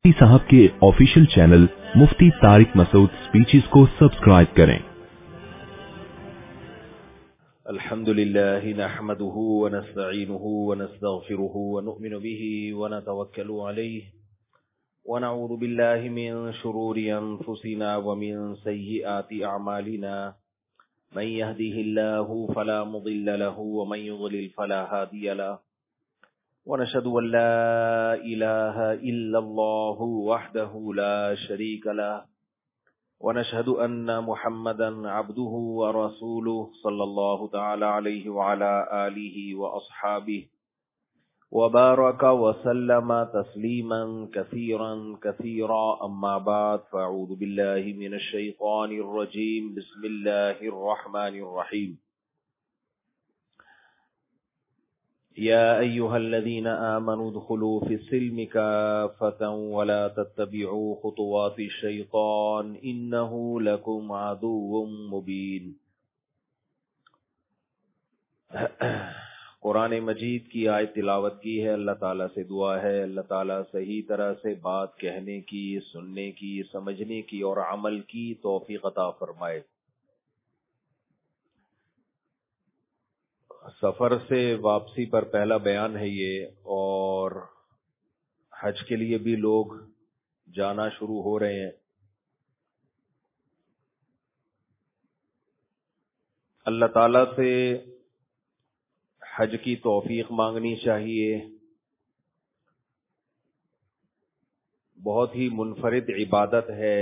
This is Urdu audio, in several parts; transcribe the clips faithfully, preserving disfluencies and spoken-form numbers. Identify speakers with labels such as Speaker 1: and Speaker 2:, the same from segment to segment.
Speaker 1: साहब के official channel Mufti Tariq Masood speeches को सब्सक्राइब करें।
Speaker 2: अल्हम्दुलिल्लाहि नहमदुहु व नस्तईनुहु व नस्तगफिरुहु व नु'मिनु बिही व नतवक्कलु अलैहि व नऊज़ु बिल्लाहि मिन शुरूरि अनफुसिना व मिन सय्यिआति अअमालिना मन यहदिहिल्लाहु फला मुदिल्ल लहु व मन युद्लिल फला हादिय लहु ونشهد أن لا إله إلا الله وحده لا شريك له ونشهد أن محمدا عبده ورسوله صلى الله تعالى عليه وعلى آله وأصحابه وبارك وسلم تسليما كثيرا كثيرا أما بعد فأعوذ بالله من الشيطان الرجيم بسم الله الرحمن الرحيم يا أيها الذين آمنوا ادخلوا في السلم كافة ولا تتبعوا خطوات الشيطان إنه لكم عدو مبين۔ قرآن مجید کی آیت تلاوت کی ہے۔ اللہ تعالیٰ سے دعا ہے اللہ تعالیٰ صحیح طرح سے بات کہنے کی، سننے کی، سمجھنے کی اور عمل کی توفیق عطا فرمائے۔ سفر سے واپسی پر پہلا بیان ہے یہ، اور حج کے لیے بھی لوگ جانا شروع ہو رہے ہیں۔ اللہ تعالی سے حج کی توفیق مانگنی چاہیے۔ بہت ہی منفرد عبادت ہے۔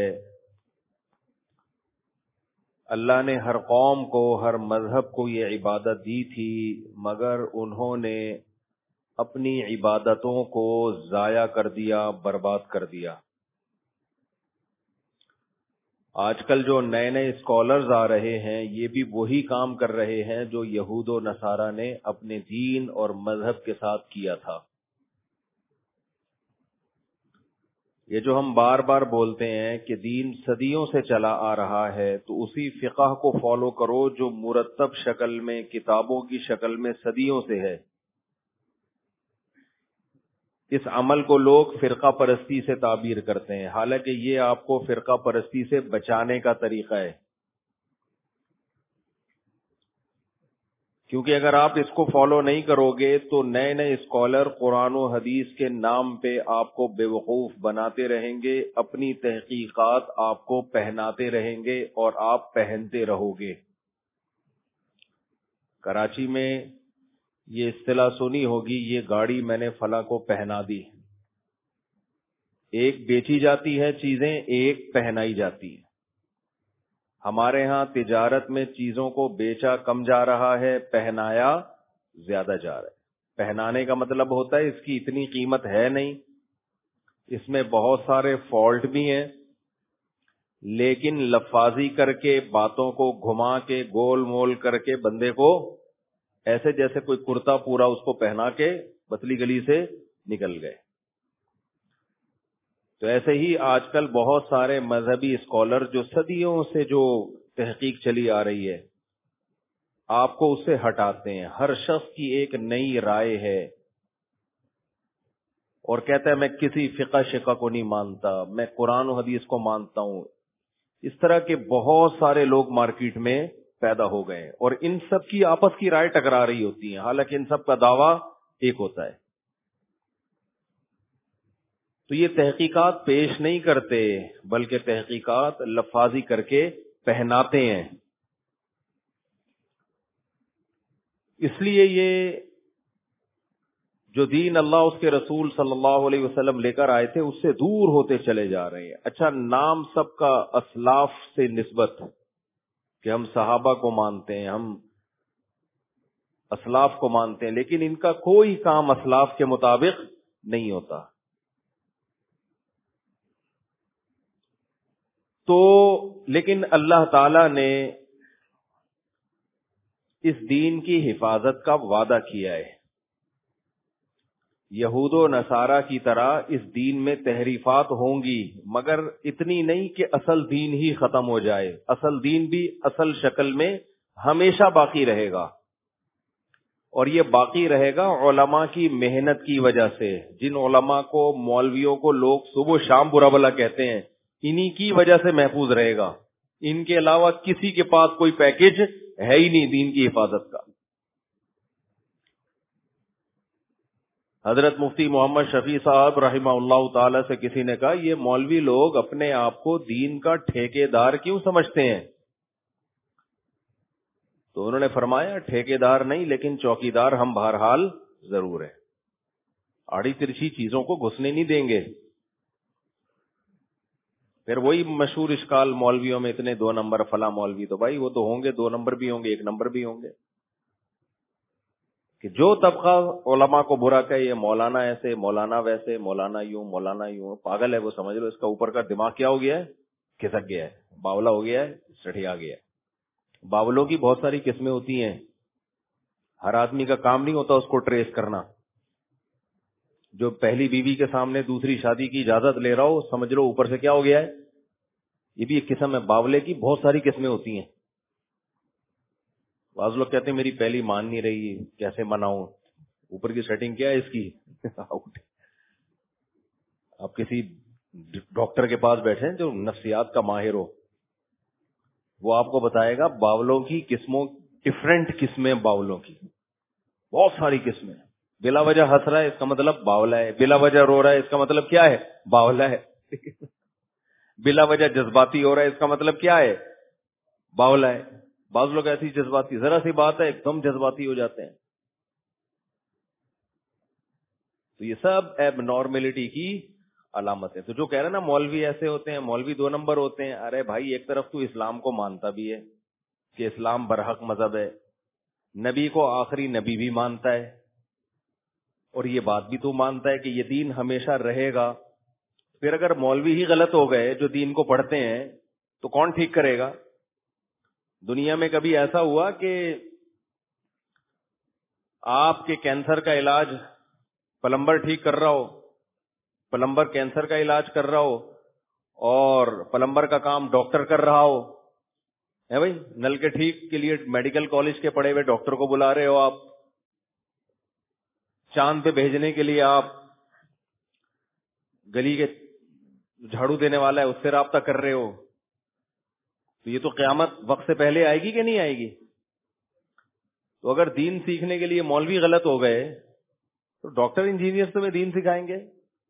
Speaker 2: اللہ نے ہر قوم کو، ہر مذہب کو یہ عبادت دی تھی، مگر انہوں نے اپنی عبادتوں کو ضائع کر دیا، برباد کر دیا۔ آج کل جو نئے نئے اسکالرز آ رہے ہیں یہ بھی وہی کام کر رہے ہیں جو یہود و نصارہ نے اپنے دین اور مذہب کے ساتھ کیا تھا۔ یہ جو ہم بار بار بولتے ہیں کہ دین صدیوں سے چلا آ رہا ہے، تو اسی فقہ کو فالو کرو جو مرتب شکل میں، کتابوں کی شکل میں صدیوں سے ہے۔ اس عمل کو لوگ فرقہ پرستی سے تعبیر کرتے ہیں، حالانکہ یہ آپ کو فرقہ پرستی سے بچانے کا طریقہ ہے۔ کیونکہ اگر آپ اس کو فالو نہیں کرو گے تو نئے نئے اسکالر قرآن و حدیث کے نام پہ آپ کو بے وقوف بناتے رہیں گے، اپنی تحقیقات آپ کو پہناتے رہیں گے اور آپ پہنتے رہو گے۔ کراچی میں یہ اصطلاح سنی ہوگی، یہ گاڑی میں نے فلاں کو پہنا دی۔ ایک بیچی جاتی ہے چیزیں، ایک پہنائی جاتی ہے۔ ہمارے ہاں تجارت میں چیزوں کو بیچا کم جا رہا ہے، پہنایا زیادہ جا رہا ہے۔ پہنانے کا مطلب ہوتا ہے اس کی اتنی قیمت ہے نہیں، اس میں بہت سارے فالٹ بھی ہیں، لیکن لفاظی کر کے، باتوں کو گھما کے، گول مول کر کے بندے کو ایسے جیسے کوئی کرتا پورا اس کو پہنا کے پتلی گلی سے نکل گئے۔ تو ایسے ہی آج کل بہت سارے مذہبی اسکالر جو صدیوں سے جو تحقیق چلی آ رہی ہے، آپ کو اس سے ہٹاتے ہیں۔ ہر شخص کی ایک نئی رائے ہے اور کہتا ہے میں کسی فقہ شقہ کو نہیں مانتا، میں قرآن و حدیث کو مانتا ہوں۔ اس طرح کے بہت سارے لوگ مارکیٹ میں پیدا ہو گئے ہیں، اور ان سب کی آپس کی رائے ٹکرا رہی ہوتی ہیں، حالانکہ ان سب کا دعویٰ ایک ہوتا ہے۔ تو یہ تحقیقات پیش نہیں کرتے، بلکہ تحقیقات لفاظی کر کے پہناتے ہیں۔ اس لیے یہ جو دین اللہ اس کے رسول صلی اللہ علیہ وسلم لے کر آئے تھے اس سے دور ہوتے چلے جا رہے ہیں۔ اچھا، نام سب کا اسلاف سے نسبت کہ ہم صحابہ کو مانتے ہیں، ہم اسلاف کو مانتے ہیں، لیکن ان کا کوئی کام اسلاف کے مطابق نہیں ہوتا۔ تو لیکن اللہ تعالی نے اس دین کی حفاظت کا وعدہ کیا ہے۔ یہود و نصارہ کی طرح اس دین میں تحریفات ہوں گی، مگر اتنی نہیں کہ اصل دین ہی ختم ہو جائے۔ اصل دین بھی اصل شکل میں ہمیشہ باقی رہے گا، اور یہ باقی رہے گا علماء کی محنت کی وجہ سے. جن علماء کو مولویوں کو لوگ صبح شام برا بلا کہتے ہیں, انہی کی وجہ سے محفوظ رہے گا. ان کے علاوہ کسی کے پاس کوئی پیکج ہے ہی نہیں دین کی حفاظت کا. حضرت مفتی محمد شفیع صاحب رحمہ اللہ تعالی سے کسی نے کہا, یہ مولوی لوگ اپنے آپ کو دین کا ٹھیکیدار کیوں سمجھتے ہیں؟ تو انہوں نے فرمایا, ٹھیکیدار نہیں لیکن چوکیدار ہم بہرحال ضرور ہیں. آڑی ترچھی چیزوں کو گھسنے نہیں دیں گے. پھر وہی مشہور اشکال مولویوں میں, اتنے دو نمبر فلاں مولوی. تو بھائی وہ تو ہوں گے, دو نمبر بھی ہوں گے, ایک نمبر بھی ہوں گے. کہ جو طبقہ علماء کو برا کہے, یہ مولانا ایسے, مولانا ویسے, مولانا یوں, مولانا یوں, پاگل ہے وہ, سمجھ لو اس کا اوپر کا دماغ کیا ہو گیا ہے, کھسک گیا ہے, باولا ہو گیا ہے, سٹھیا گیا ہے. باولوں کی بہت ساری قسمیں ہوتی ہیں. ہر آدمی کا کام نہیں ہوتا اس کو ٹریس کرنا. جو پہلی بیوی کے سامنے دوسری شادی کی اجازت لے رہا ہو, سمجھ لو اوپر سے کیا ہو گیا ہے. یہ بھی ایک قسم ہے. باولے کی بہت ساری قسمیں ہوتی ہیں. بعض لوگ کہتے ہیں میری پہلی مان نہیں رہی, کیسے مناؤں, اوپر کی سیٹنگ کیا ہے اس کی. آپ کسی ڈاکٹر کے پاس بیٹھے جو نفسیات کا ماہر ہو, وہ آپ کو بتائے گا باولوں کی قسموں, ڈفرینٹ قسمیں باولوں کی, بہت ساری قسمیں. بلا وجہ ہنس رہا ہے اس کا مطلب باولا ہے, بلا وجہ رو رہا ہے اس کا مطلب کیا ہے, باولا ہے. بلا وجہ جذباتی ہو رہا ہے اس کا مطلب کیا ہے, باولا ہے. بعض لوگ ایسی جذباتی, ذرا سی بات ہے ایک دم جذباتی ہو جاتے ہیں. تو یہ سب ایب نارملٹی کی علامت ہے. تو جو کہہ رہے ہیں نا مولوی ایسے ہوتے ہیں, مولوی دو نمبر ہوتے ہیں, ارے بھائی ایک طرف تو اسلام کو مانتا بھی ہے کہ اسلام برحق مذہب ہے, نبی کو آخری نبی بھی مانتا ہے, اور یہ بات بھی تو مانتا ہے کہ یہ دین ہمیشہ رہے گا. پھر اگر مولوی ہی غلط ہو گئے جو دین کو پڑھتے ہیں تو کون ٹھیک کرے گا؟ دنیا میں کبھی ایسا ہوا کہ آپ کے کینسر کا علاج پلمبر ٹھیک کر رہا ہو, پلمبر کینسر کا علاج کر رہا ہو, اور پلمبر کا کام ڈاکٹر کر رہا ہو, ہے بھائی؟ نل کے ٹھیک کے لیے میڈیکل کالج کے پڑھے ہوئے ڈاکٹر کو بلا رہے ہو آپ, چاند پہ بھیجنے کے لیے آپ گلی کے جھاڑو دینے والا ہے اس سے رابطہ کر رہے ہو. تو یہ تو قیامت وقت سے پہلے آئے گی کہ نہیں آئے گی؟ تو اگر دین سیکھنے کے لیے مولوی غلط ہو گئے تو ڈاکٹر انجینئر تمہیں دین سکھائیں گے؟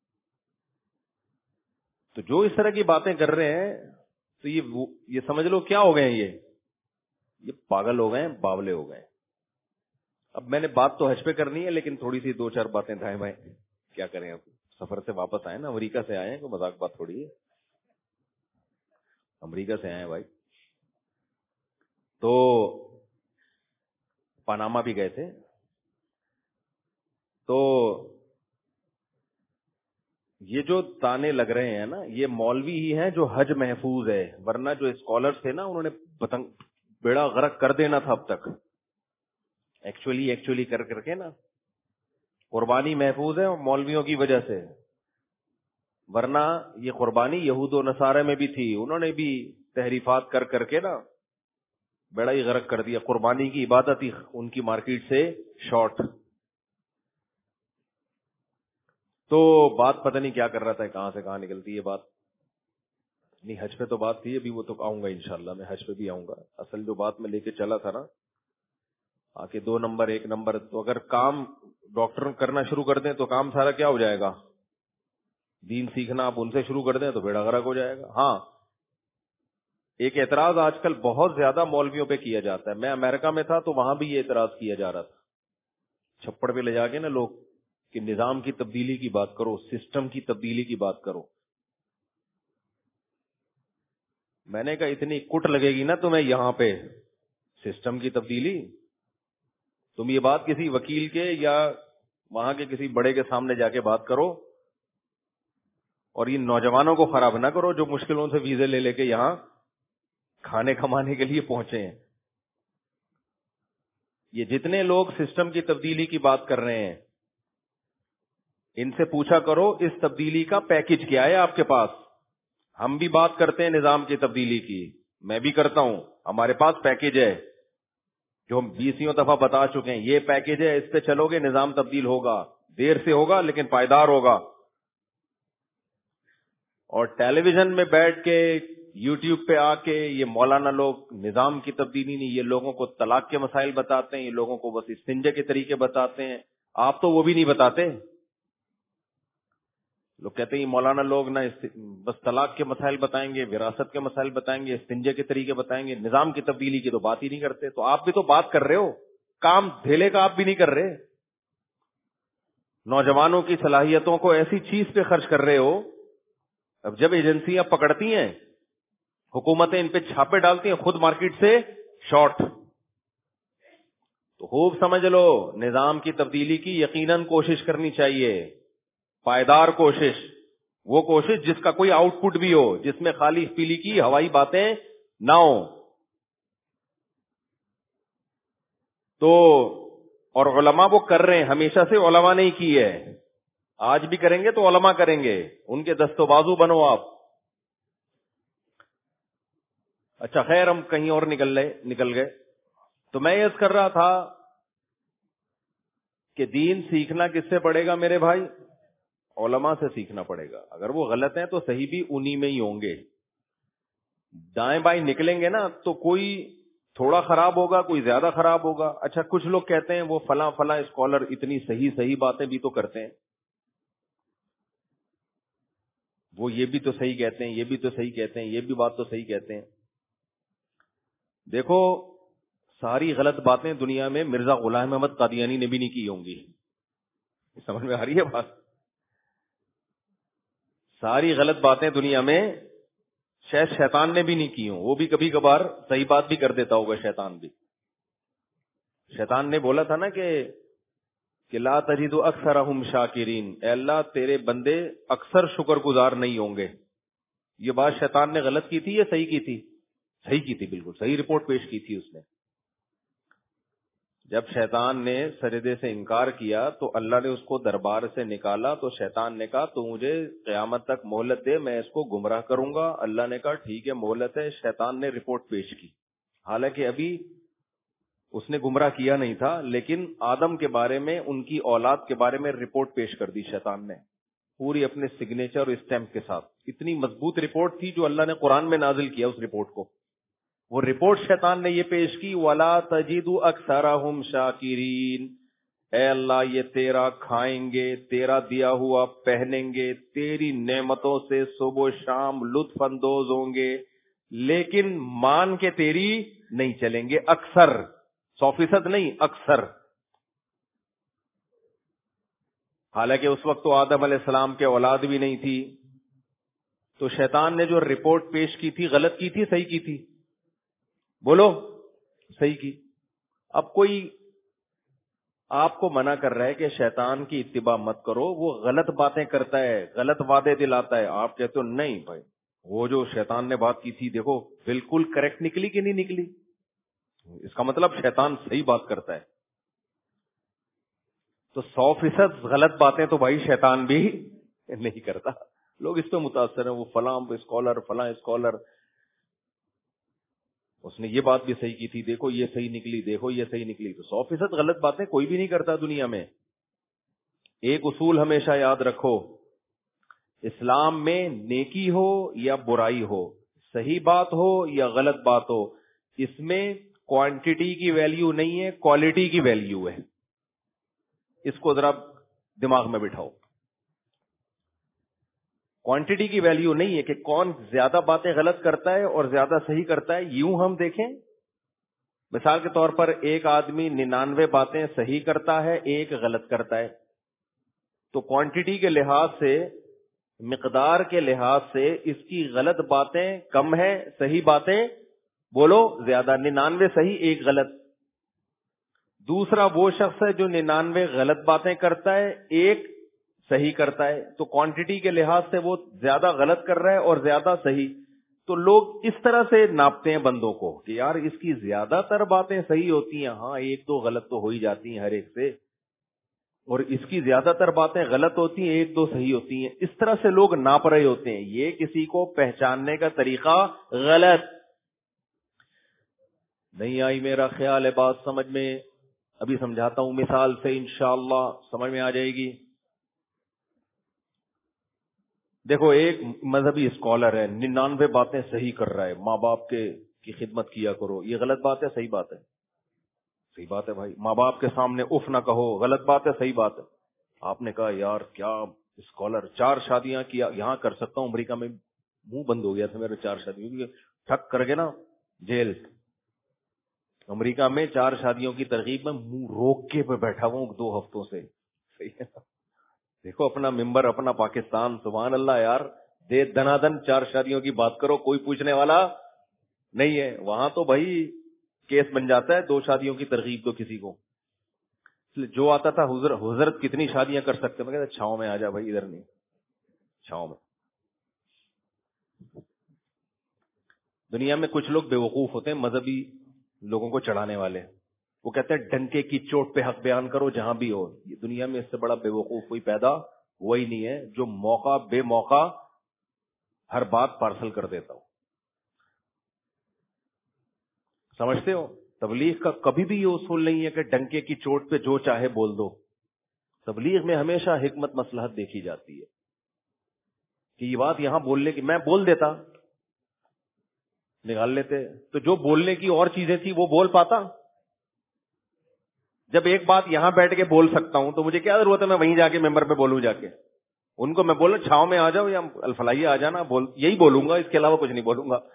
Speaker 2: تو جو اس طرح کی باتیں کر رہے ہیں تو یہ یہ سمجھ لو کیا ہو گئے ہیں, یہ یہ پاگل ہو گئے ہیں, باولے ہو گئے ہیں. اب میں نے بات تو حج پہ کرنی ہے لیکن تھوڑی سی دو چار باتیں دائیں بھائی, کیا کریں, اب سفر سے واپس آئے نا, امریکہ سے آئے ہیں, کوئی مذاق بات تھوڑی ہے, امریکہ سے آئے ہیں بھائی. تو پاناما بھی گئے تھے. تو یہ جو تانے لگ رہے ہیں نا, یہ مولوی ہی ہیں جو حج محفوظ ہے, ورنہ جو اسکالرز تھے نا انہوں نے پتنگ بیڑا غرق کر دینا تھا اب تک. ایکچولی ایکچولی کر کر کے نا قربانی محفوظ ہے مولویوں کی وجہ سے, ورنہ یہ قربانی یہود و نصارہ میں بھی تھی, انہوں نے بھی تحریفات کر کر کے نا بیڑا ہی غرق کر دیا. قربانی کی عبادت ہی ان کی مارکیٹ سے شارٹ. تو بات پتہ نہیں کیا کر رہا تھا, کہاں سے کہاں نکلتی ہے بات. نہیں حج پہ تو بات تھی, ابھی وہ تو آؤں گا انشاءاللہ, میں حج پہ بھی آؤں گا. اصل جو بات میں لے کے چلا تھا نا, آ کے دو نمبر ایک نمبر, تو اگر کام ڈاکٹر کرنا شروع کر دیں تو کام سارا کیا ہو جائے گا, دین سیکھنا آپ ان سے شروع کر دیں تو بیڑا غرق ہو جائے گا. ہاں ایک اعتراض آج کل بہت زیادہ مولویوں پہ کیا جاتا ہے. میں امریکہ میں تھا تو وہاں بھی یہ اعتراض کیا جا رہا تھا, چھپڑ پہ لے جا کے نا لوگ, کہ نظام کی تبدیلی کی بات کرو, سسٹم کی تبدیلی کی بات کرو. میں نے کہا اتنی کٹ لگے گی نا تمہیں یہاں پہ سسٹم کی تبدیلی, تم یہ بات کسی وکیل کے یا وہاں کے کسی بڑے کے سامنے جا کے بات کرو, اور یہ نوجوانوں کو خراب نہ کرو جو مشکلوں سے ویزے لے لے کے یہاں کھانے کمانے کے لیے پہنچے ہیں. یہ جتنے لوگ سسٹم کی تبدیلی کی بات کر رہے ہیں ان سے پوچھا کرو اس تبدیلی کا پیکج کیا ہے آپ کے پاس. ہم بھی بات کرتے ہیں نظام کی تبدیلی کی, میں بھی کرتا ہوں, ہمارے پاس پیکج ہے. جو ہم بیسیوں دفعہ بتا چکے ہیں. یہ پیکج ہے, اس پہ چلو گے نظام تبدیل ہوگا, دیر سے ہوگا لیکن پائیدار ہوگا. اور ٹیلی ویژن میں بیٹھ کے یوٹیوب پہ آ کے یہ مولانا لوگ نظام کی تبدیلی نہیں, یہ لوگوں کو طلاق کے مسائل بتاتے ہیں, یہ لوگوں کو بس استنجا کے طریقے بتاتے ہیں. آپ تو وہ بھی نہیں بتاتے. لوگ کہتے ہیں یہ مولانا لوگ نہ بس طلاق کے مسائل بتائیں گے, وراثت کے مسائل بتائیں گے, استنجا کے طریقے بتائیں گے, نظام کی تبدیلی کی تو بات ہی نہیں کرتے. تو آپ بھی تو بات کر رہے ہو, کام دھیلے کا آپ بھی نہیں کر رہے. نوجوانوں کی صلاحیتوں کو ایسی چیز پہ خرچ کر رہے ہو. اب جب ایجنسیاں پکڑتی ہیں, حکومتیں ان پہ چھاپے ڈالتی ہیں, خود مارکیٹ سے شارٹ. تو خوب سمجھ لو, نظام کی تبدیلی کی یقیناً کوشش کرنی چاہیے, پائیدار کوشش, وہ کوشش جس کا کوئی آؤٹ پٹ بھی ہو, جس میں خالی پیلی کی ہوائی باتیں نہ ہو. تو اور علماء وہ کر رہے ہیں, ہمیشہ سے علماء نہیں کی ہے, آج بھی کریں گے تو علماء کریں گے, ان کے دست و بازو بنو آپ. اچھا خیر, ہم کہیں اور نکل گئے نکل گئے تو میں یہ کر رہا تھا کہ دین سیکھنا کس سے پڑے گا میرے بھائی؟ علماء سے سیکھنا پڑے گا. اگر وہ غلط ہیں تو صحیح بھی انہی میں ہی ہوں گے. دائیں بائیں نکلیں گے نا تو کوئی تھوڑا خراب ہوگا, کوئی زیادہ خراب ہوگا. اچھا کچھ لوگ کہتے ہیں وہ فلاں فلاں اسکالر اتنی صحیح صحیح باتیں بھی تو کرتے ہیں, وہ یہ بھی تو صحیح کہتے ہیں, یہ بھی تو صحیح کہتے ہیں, یہ بھی بات تو صحیح کہتے ہیں. دیکھو ساری غلط باتیں دنیا میں مرزا غلام احمد قادیانی نے بھی نہیں کی ہوں گی. سمجھ میں آ رہی ہے بات؟ ساری غلط باتیں دنیا میں شاید شیطان نے بھی نہیں کی ہوں, وہ بھی کبھی کبھار صحیح بات بھی کر دیتا ہوگا شیطان بھی. شیطان نے بولا تھا نا کہ کہ لا تجد اکثرہم شاکرین, اے اللہ تیرے بندے اکثر شکر گزار نہیں ہوں گے. یہ بات شیطان نے غلط کی تھی یا صحیح کی تھی؟ صحیح کی تھی, بالکل صحیح رپورٹ پیش کی تھی اس نے. جب شیطان نے سجدے سے انکار کیا تو اللہ نے اس کو دربار سے نکالا, تو شیطان نے کہا تو مجھے قیامت تک مہلت دے, میں اس کو گمراہ کروں گا. اللہ نے کہا ٹھیک ہے مہلت ہے. شیطان نے رپورٹ پیش کی, حالانکہ ابھی اس نے گمراہ کیا نہیں تھا, لیکن آدم کے بارے میں, ان کی اولاد کے بارے میں رپورٹ پیش کر دی شیطان نے, پوری اپنے سگنیچر اور اسٹیمپ کے ساتھ. اتنی مضبوط رپورٹ تھی جو اللہ نے قرآن میں نازل کیا اس رپورٹ کو. وہ رپورٹ شیطان نے یہ پیش کی, وَلَا تَجِدُ أَكْثَرَهُمْ شَاكِرِينَ, اے اللہ یہ تیرا کھائیں گے, تیرا دیا ہوا پہنیں گے, تیری نعمتوں سے صبح و شام لطف اندوز ہوں گے, لیکن مان کے تیری نہیں چلیں گے. اکثر, سو فیصد نہیں, اکثر. حالانکہ اس وقت تو آدم علیہ السلام کے اولاد بھی نہیں تھی. تو شیطان نے جو رپورٹ پیش کی تھی غلط کی تھی صحیح کی تھی؟ بولو, صحیح کی. اب کوئی آپ کو منع کر رہا ہے کہ شیطان کی اتباع مت کرو, وہ غلط باتیں کرتا ہے, غلط وعدے دلاتا ہے. آپ کہتے ہو نہیں بھائی, وہ جو شیطان نے بات کی تھی دیکھو بالکل کریکٹ نکلی کہ نہیں نکلی, اس کا مطلب شیطان صحیح بات کرتا ہے. تو سو فیصد غلط باتیں تو بھائی شیطان بھی نہیں کرتا. لوگ اس پہ متاثر ہیں, وہ فلاں اسکالر فلاں اسکالر, اس نے یہ بات بھی صحیح کی تھی, دیکھو یہ صحیح نکلی, دیکھو یہ صحیح نکلی. تو سو فیصد غلط باتیں کوئی بھی نہیں کرتا دنیا میں. ایک اصول ہمیشہ یاد رکھو, اسلام میں نیکی ہو یا برائی ہو, صحیح بات ہو یا غلط بات ہو, اس میں کوانٹٹی کی ویلیو نہیں ہے, کوالٹی کی ویلیو ہے. اس کو ذرا دماغ میں بٹھاؤ. کوانٹٹی کی ویلیو نہیں ہے کہ کون زیادہ باتیں غلط کرتا ہے اور زیادہ صحیح کرتا ہے. یوں ہم دیکھیں, مثال کے طور پر ایک آدمی ننانوے باتیں صحیح کرتا ہے, ایک غلط کرتا ہے, تو کوانٹٹی کے لحاظ سے, مقدار کے لحاظ سے اس کی غلط باتیں کم ہیں, صحیح باتیں بولو زیادہ. ننانوے صحیح ایک غلط. دوسرا وہ شخص ہے جو ننانوے غلط باتیں کرتا ہے, ایک صحیح کرتا ہے, تو کوانٹٹی کے لحاظ سے وہ زیادہ غلط کر رہا ہے اور زیادہ صحیح. تو لوگ اس طرح سے ناپتے ہیں بندوں کو کہ یار اس کی زیادہ تر باتیں صحیح ہوتی ہیں, ہاں ایک دو غلط تو ہو ہی جاتی ہیں ہر ایک سے, اور اس کی زیادہ تر باتیں غلط ہوتی ہیں, ایک دو صحیح ہوتی ہیں. اس طرح سے لوگ ناپ رہے ہوتے ہیں. یہ کسی کو پہچاننے کا طریقہ غلط. نہیں آئی میرا خیال ہے بات سمجھ میں؟ ابھی سمجھاتا ہوں مثال سے، انشاءاللہ سمجھ میں آ جائے گی۔ دیکھو ایک مذہبی اسکالر ہے، ننانوے باتیں صحیح کر رہا ہے، ماں باپ کے کی خدمت کیا کرو، یہ غلط بات ہے صحیح بات ہے؟ صحیح بات ہے بھائی، ماں باپ کے سامنے اف نہ کہو، غلط بات ہے صحیح بات ہے؟ آپ نے کہا یار کیا اسکالر، چار شادیاں کیا، یہاں کر سکتا ہوں، امریکہ میں منہ بند ہو گیا تھا میرے چار شادیوں کی، ٹھک کر کے نا جیل۔ امریکہ میں چار شادیوں کی ترغیب میں منہ روک کے پہ بیٹھا ہوں دو ہفتوں سے، صحیح ہے؟ دیکھو اپنا ممبر، اپنا پاکستان، سبحان اللہ یار، دے دنادن چار شادیوں کی بات کرو، کوئی پوچھنے والا نہیں ہے۔ وہاں تو بھائی کیس بن جاتا ہے، دو شادیوں کی ترغیب تو کسی کو، جو آتا تھا حضرت حضرت کتنی شادیاں کر سکتے، میں کہتا چھاؤں میں آ جا بھائی، ادھر نہیں، چھاؤں میں۔ دنیا میں کچھ لوگ بے وقوف ہوتے ہیں، مذہبی لوگوں کو چڑھانے والے، وہ کہتے ہیں ڈنکے کی چوٹ پہ حق بیان کرو جہاں بھی ہو۔ یہ دنیا میں اس سے بڑا بے وقوف کوئی پیدا وہی نہیں ہے جو موقع بے موقع ہر بات پارسل کر دیتا ہو۔ سمجھتے ہو؟ تبلیغ کا کبھی بھی یہ اصول نہیں ہے کہ ڈنکے کی چوٹ پہ جو چاہے بول دو۔ تبلیغ میں ہمیشہ حکمت مصلحت دیکھی جاتی ہے کہ یہ بات یہاں بولنے کی، میں بول دیتا، نکال لیتے، تو جو بولنے کی اور چیزیں تھی وہ بول پاتا؟ جب ایک بات یہاں بیٹھ کے بول سکتا ہوں تو مجھے کیا ضرورت ہے میں وہیں جا کے ممبر پہ بولوں؟ جا کے ان کو میں بولوں چھاؤں میں آ جاؤ یا الفلائیہ آ جانا، بول یہی بولوں گا، اس کے علاوہ کچھ نہیں بولوں گا۔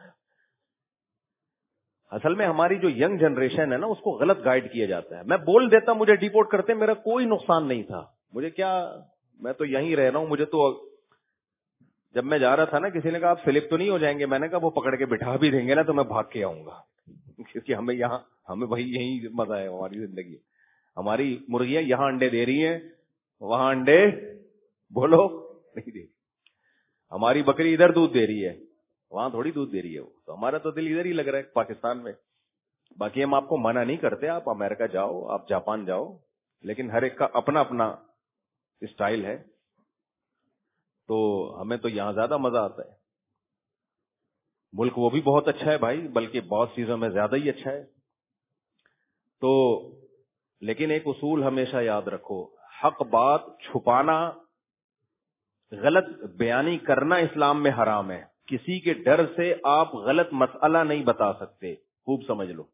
Speaker 2: اصل میں ہماری جو ینگ جنریشن ہے نا، اس کو غلط گائیڈ کیا جاتا ہے۔ میں بول دیتا، مجھے ڈیپورٹ کرتے، میرا کوئی نقصان نہیں تھا، مجھے کیا، میں تو یہیں رہ رہا ہوں، مجھے تو جب میں جا رہا تھا نا کسی نے کہا آپ سلپ تو نہیں ہو جائیں گے، میں نے کہا وہ پکڑ کے بٹھا بھی دیں گے نا تو میں بھاگ کے آؤں گا، کیونکہ ہمیں یہاں ہمیں بھائی یہی مزہ ہے ہماری زندگی۔ ہماری مرغیاں یہاں انڈے دے رہی ہیں، وہاں انڈے بولو نہیں دے رہی، ہماری بکری ادھر دودھ دے رہی ہے، وہاں تھوڑی دودھ دے رہی ہے وہ، تو ہمارا تو دل ادھر ہی لگ رہا ہے پاکستان میں۔ باقی ہم آپ کو منع نہیں کرتے، آپ امریکہ جاؤ، آپ جاپان جاؤ، لیکن ہر ایک کا اپنا اپنا اسٹائل ہے، تو ہمیں تو یہاں زیادہ مزہ آتا ہے۔ ملک وہ بھی بہت اچھا ہے بھائی، بلکہ بہت چیزوں میں زیادہ ہی اچھا ہے۔ تو لیکن ایک اصول ہمیشہ یاد رکھو، حق بات چھپانا، غلط بیانی کرنا اسلام میں حرام ہے۔ کسی کے ڈر سے آپ غلط مسئلہ نہیں بتا سکتے، خوب سمجھ لو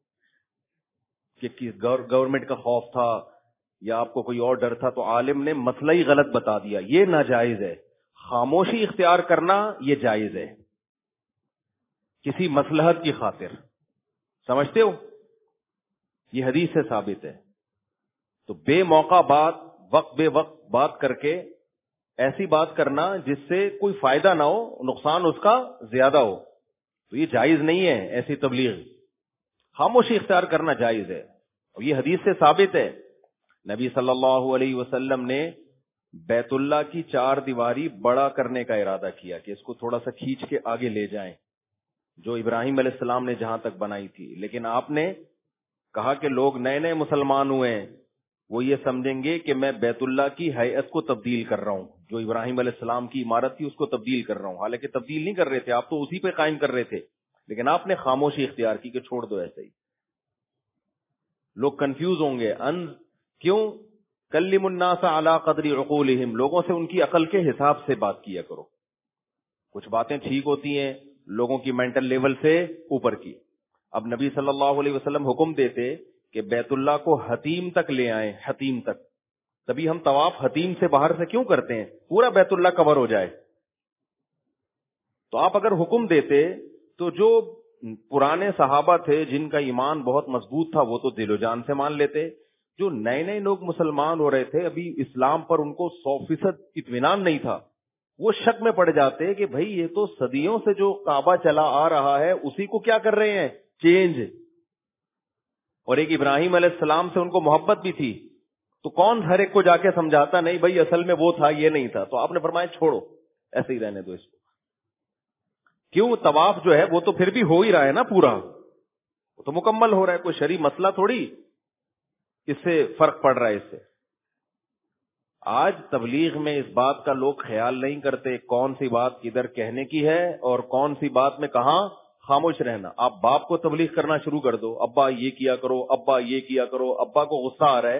Speaker 2: کہ گورنمنٹ کا خوف تھا یا آپ کو کوئی اور ڈر تھا تو عالم نے مسئلہ ہی غلط بتا دیا، یہ ناجائز ہے۔ خاموشی اختیار کرنا یہ جائز ہے کسی مصلحت کی خاطر، سمجھتے ہو؟ یہ حدیث سے ثابت ہے۔ تو بے موقع بات، وقت بے وقت بات کر کے ایسی بات کرنا جس سے کوئی فائدہ نہ ہو، نقصان اس کا زیادہ ہو، تو یہ جائز نہیں ہے۔ ایسی تبلیغ، خاموشی اختیار کرنا جائز ہے، اور یہ حدیث سے ثابت ہے۔ نبی صلی اللہ علیہ وسلم نے بیت اللہ کی چار دیواری بڑا کرنے کا ارادہ کیا کہ اس کو تھوڑا سا کھینچ کے آگے لے جائیں، جو ابراہیم علیہ السلام نے جہاں تک بنائی تھی، لیکن آپ نے کہا کہ لوگ نئے نئے مسلمان ہوئے ہیں، وہ یہ سمجھیں گے کہ میں بیت اللہ کی ہیئت کو تبدیل کر رہا ہوں، جو ابراہیم علیہ السلام کی عمارت تھی اس کو تبدیل کر رہا ہوں، حالانکہ تبدیل نہیں کر رہے تھے آپ، تو اسی پہ قائم کر رہے تھے، لیکن آپ نے خاموشی اختیار کی کہ چھوڑ دو ایسے ہی۔ لوگ کنفیوز ہوں گے، ان کیوں؟ کلم الناس علی قدر عقولہم، لوگوں سے ان کی عقل کے حساب سے بات کیا کرو۔ کچھ باتیں ٹھیک ہوتی ہیں لوگوں کی مینٹل لیول سے اوپر کی۔ اب نبی صلی اللہ علیہ وسلم حکم دیتے کہ بیت اللہ کو حتیم تک لے آئیں، حتیم تک، تبھی ہم طواف حتیم سے باہر سے کیوں کرتے ہیں؟ پورا بیت اللہ کور ہو جائے۔ تو آپ اگر حکم دیتے تو جو پرانے صحابہ تھے جن کا ایمان بہت مضبوط تھا وہ تو دل و جان سے مان لیتے، جو نئے نئے لوگ مسلمان ہو رہے تھے، ابھی اسلام پر ان کو سو فیصد اطمینان نہیں تھا، وہ شک میں پڑ جاتے کہ بھئی یہ تو صدیوں سے جو کعبہ چلا آ رہا ہے اسی کو کیا کر رہے ہیں؟ چینج۔ اور ایک ابراہیم علیہ السلام سے ان کو محبت بھی تھی، تو کون ہر ایک کو جا کے سمجھاتا نہیں بھائی اصل میں وہ تھا یہ نہیں تھا؟ تو آپ نے فرمایا چھوڑو، ایسے ہی رہنے دو اس کو۔ کیوں؟ طواف جو ہے وہ تو پھر بھی ہو ہی رہا ہے نا، پورا وہ تو مکمل ہو رہا ہے، کوئی شرعی مسئلہ تھوڑی اس سے فرق پڑ رہا ہے اس سے۔ آج تبلیغ میں اس بات کا لوگ خیال نہیں کرتے کون سی بات کدھر کہنے کی ہے اور کون سی بات میں کہاں خاموش رہنا. آپ باپ کو تبلیغ کرنا شروع کر دو, ابا یہ کیا کرو, ابا یہ کیا کرو, ابا کو غصہ آ رہا ہے,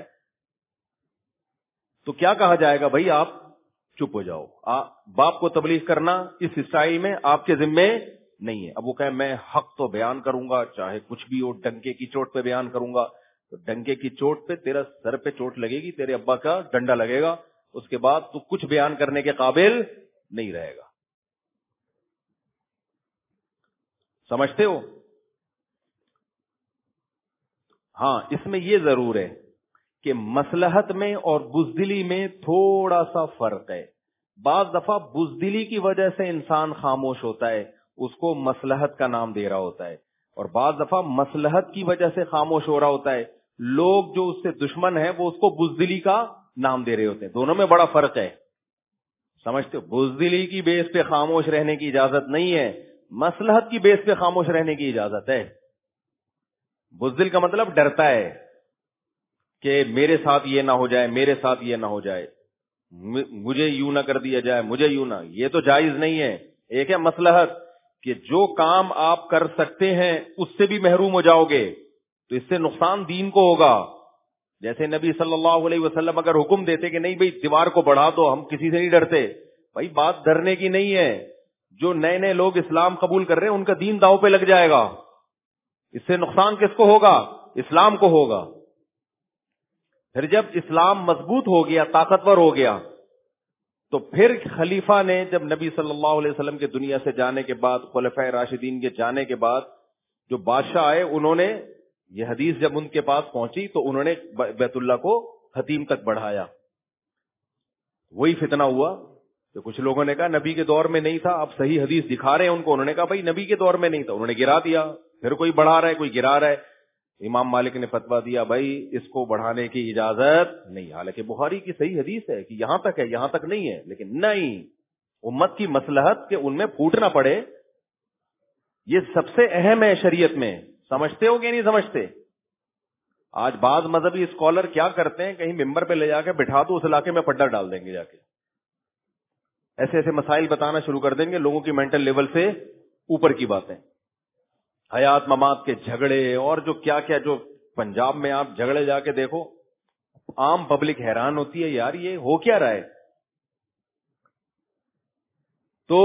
Speaker 2: تو کیا کہا جائے گا؟ بھائی آپ چپ ہو جاؤ. باپ کو تبلیغ کرنا اس اسٹائل میں آپ کے ذمے نہیں ہے. اب وہ کہے میں حق تو بیان کروں گا, چاہے کچھ بھی ہو, ڈنکے کی چوٹ پہ بیان کروں گا. تو ڈنکے کی چوٹ پہ تیرا سر پہ چوٹ لگے گی, تیرے ابا کا ڈنڈا لگے گا, اس کے بعد تو کچھ بیان کرنے کے قابل نہیں رہے گا. سمجھتے ہو؟ ہاں, اس میں یہ ضرور ہے کہ مصلحت میں اور بزدلی میں تھوڑا سا فرق ہے. بعض دفعہ بزدلی کی وجہ سے انسان خاموش ہوتا ہے, اس کو مصلحت کا نام دے رہا ہوتا ہے, اور بعض دفعہ مصلحت کی وجہ سے خاموش ہو رہا ہوتا ہے. لوگ جو اس سے دشمن ہیں وہ اس کو بزدلی کا نام دے رہے ہوتے ہیں. دونوں میں بڑا فرق ہے, سمجھتے ہو؟ بزدلی کی بیس پہ خاموش رہنے کی اجازت نہیں ہے, مصلحت کی بیس پہ خاموش رہنے کی اجازت ہے. بزدل کا مطلب ڈرتا ہے کہ میرے ساتھ یہ نہ ہو جائے, میرے ساتھ یہ نہ ہو جائے, مجھے یوں نہ کر دیا جائے, مجھے یوں نہ. یہ تو جائز نہیں ہے. ایک ہے مصلحت کہ جو کام آپ کر سکتے ہیں اس سے بھی محروم ہو جاؤ گے تو اس سے نقصان دین کو ہوگا. جیسے نبی صلی اللہ علیہ وسلم اگر حکم دیتے کہ نہیں بھئی دیوار کو بڑھا دو, ہم کسی سے نہیں ڈرتے. بھائی بات ڈرنے کی نہیں ہے, جو نئے نئے لوگ اسلام قبول کر رہے ہیں ان کا دین داؤ پہ لگ جائے گا. اس سے نقصان کس کو ہوگا؟ اسلام کو ہوگا. پھر جب اسلام مضبوط ہو گیا, طاقتور ہو گیا, تو پھر خلیفہ نے جب نبی صلی اللہ علیہ وسلم کے دنیا سے جانے کے بعد, خلفائے راشدین کے جانے کے بعد, جو بادشاہ آئے انہوں نے یہ حدیث جب ان کے پاس پہنچی تو انہوں نے بیت اللہ کو خطیم تک بڑھایا. وہی فتنہ ہوا تو کچھ لوگوں نے کہا نبی کے دور میں نہیں تھا, آپ صحیح حدیث دکھا رہے ہیں ان کو. انہوں نے کہا بھائی نبی کے دور میں نہیں تھا, انہوں نے گرا دیا. پھر کوئی بڑھا رہا ہے, کوئی گرا رہا ہے. امام مالک نے فتویٰ دیا بھائی اس کو بڑھانے کی اجازت نہیں. حالانکہ بخاری کی صحیح حدیث ہے کہ یہاں تک ہے, یہاں تک نہیں ہے. لیکن نہیں, امت کی مصلحت کہ ان میں پھوٹ نہ پڑے, یہ سب سے اہم ہے شریعت میں. سمجھتے ہو کہ نہیں سمجھتے؟ آج بعض مذہبی اسکالر کیا کرتے ہیں, کہیں ممبر پہ لے جا کے بٹھا دو, اس علاقے میں پڈا ڈال دیں گے جا کے, ایسے ایسے مسائل بتانا شروع کر دیں گے, لوگوں کی مینٹل لیول سے اوپر کی باتیں, حیات ممات کے جھگڑے اور جو کیا کیا. جو پنجاب میں آپ جھگڑے جا کے دیکھو, عام پبلک حیران ہوتی ہے یار یہ ہو کیا رہا ہے. تو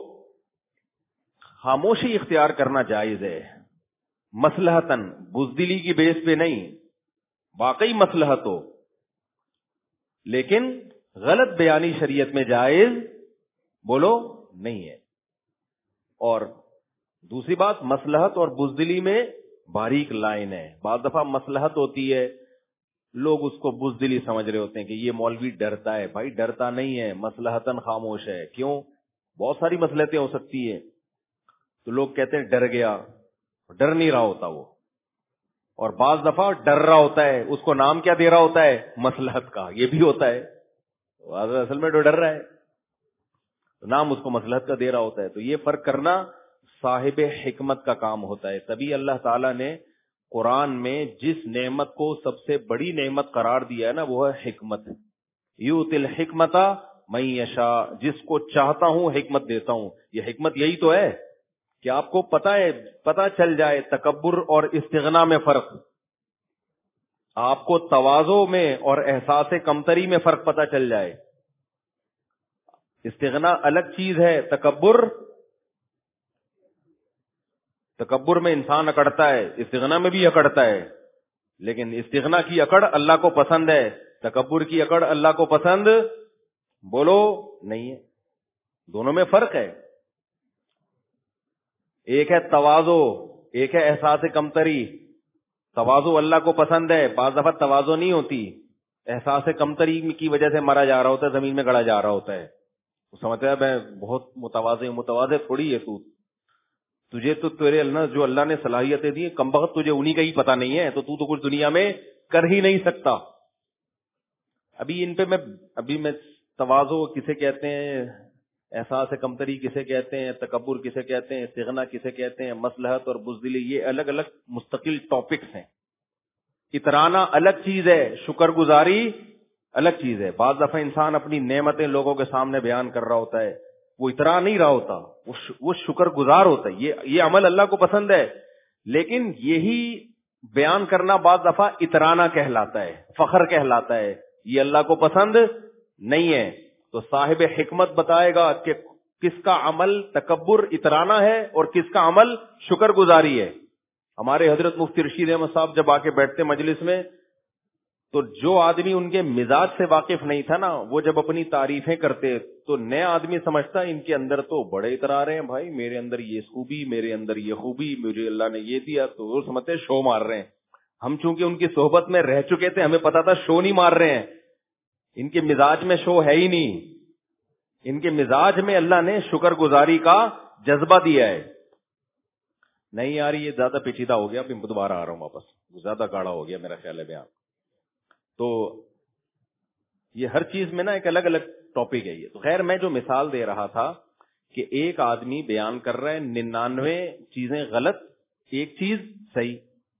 Speaker 2: خاموشی اختیار کرنا جائز ہے, مصلحتاً, بزدلی کی بیس پہ نہیں. واقعی مصلحت ہو لیکن غلط بیانی شریعت میں جائز بولو نہیں ہے. اور دوسری بات, مصلحت اور بزدلی میں باریک لائن ہے. بعض دفعہ مصلحت ہوتی ہے, لوگ اس کو بزدلی سمجھ رہے ہوتے ہیں کہ یہ مولوی ڈرتا ہے. بھائی ڈرتا نہیں ہے, مصلحتاً خاموش ہے. کیوں؟ بہت ساری مصلحتیں ہو سکتی ہیں. تو لوگ کہتے ہیں ڈر گیا, ڈر نہیں رہا ہوتا وہ. اور بعض دفعہ ڈر رہا ہوتا ہے, اس کو نام کیا دے رہا ہوتا ہے؟ مصلحت کا. یہ بھی ہوتا ہے, اصل میں جو ڈر رہا ہے نام اس کو مصلحت کا دے رہا ہوتا ہے. تو یہ فرق کرنا صاحب حکمت کا کام ہوتا ہے. تبھی اللہ تعالیٰ نے قرآن میں جس نعمت کو سب سے بڑی نعمت قرار دیا ہے نا, وہ ہے حکمت. یؤتی الحکمت من یشاء, جس کو چاہتا ہوں حکمت دیتا ہوں. یہ حکمت یہی تو ہے کہ آپ کو پتا ہے, پتا چل جائے تکبر اور استغنا میں فرق, آپ کو تواضع میں اور احساس کمتری میں فرق پتا چل جائے. استغنا الگ چیز ہے, تکبر تکبر میں انسان اکڑتا ہے, استغنا میں بھی اکڑتا ہے. لیکن استغنا کی اکڑ اللہ کو پسند ہے, تکبر کی اکڑ اللہ کو پسند بولو نہیں ہے. دونوں میں فرق ہے. ایک ہے تواضع, ایک ہے احساس کمتری. تواضع اللہ کو پسند ہے, بعض دفعہ تواضع نہیں ہوتی, احساس کمتری کی وجہ سے مرا جا رہا ہوتا ہے, زمین میں گڑا جا رہا ہوتا ہے. وہ سمجھتا ہے میں بہت متواضع ہوں. متواضع تھوڑی ہے تو, تجھے تو تیرے اللہ جو اللہ نے صلاحیتیں دی کم بخت تجھے انہی کا ہی پتہ نہیں ہے, تو تو تو کچھ دنیا میں کر ہی نہیں سکتا. ابھی ان پہ میں ابھی میں تواضع کسے کہتے ہیں, احساس کمتری کسے کہتے ہیں, تکبر کسے کہتے ہیں, استغنا کسے کہتے ہیں, مصلحت اور بزدلی, یہ الگ الگ مستقل ٹاپکس ہیں. اترانا الگ چیز ہے, شکر گزاری الگ چیز ہے. بعض دفعہ انسان اپنی نعمتیں لوگوں کے سامنے بیان کر رہا ہوتا ہے, وہ اترا نہیں رہا ہوتا, وہ شکر گزار ہوتا ہے. یہ یہ عمل اللہ کو پسند ہے, لیکن یہی بیان کرنا بعض دفعہ اترانا کہلاتا ہے, فخر کہلاتا ہے. یہ اللہ کو پسند نہیں ہے. تو صاحب حکمت بتائے گا کہ کس کا عمل تکبر اترانا ہے اور کس کا عمل شکر گزاری ہے. ہمارے حضرت مفتی رشید احمد صاحب جب آ کے بیٹھتے مجلس میں, تو جو آدمی ان کے مزاج سے واقف نہیں تھا نا, وہ جب اپنی تعریفیں کرتے تو نیا آدمی سمجھتا ان کے اندر تو بڑے اترا رہے ہیں بھائی, میرے اندر یہ خوبی, میرے اندر یہ خوبی, مجھے اللہ نے یہ دیا, تو وہ سمجھتے شو مار رہے ہیں. ہم چونکہ ان کی صحبت میں رہ چکے تھے, ہمیں پتا تھا شو نہیں مار رہے ہیں, ان کے مزاج میں شو ہے ہی نہیں. ان کے مزاج میں اللہ نے شکر گزاری کا جذبہ دیا ہے. نہیں یار یہ زیادہ پیچیدہ ہو گیا, اب دوبارہ آ رہا ہوں واپس, زیادہ گاڑا ہو گیا میرا خیال ہے بیان. تو یہ ہر چیز میں نا ایک الگ الگ ٹاپک ہے یہ. تو خیر میں جو مثال دے رہا تھا کہ ایک آدمی بیان کر رہا ہے ننانوے چیزیں غلط, ایک چیز صحیح.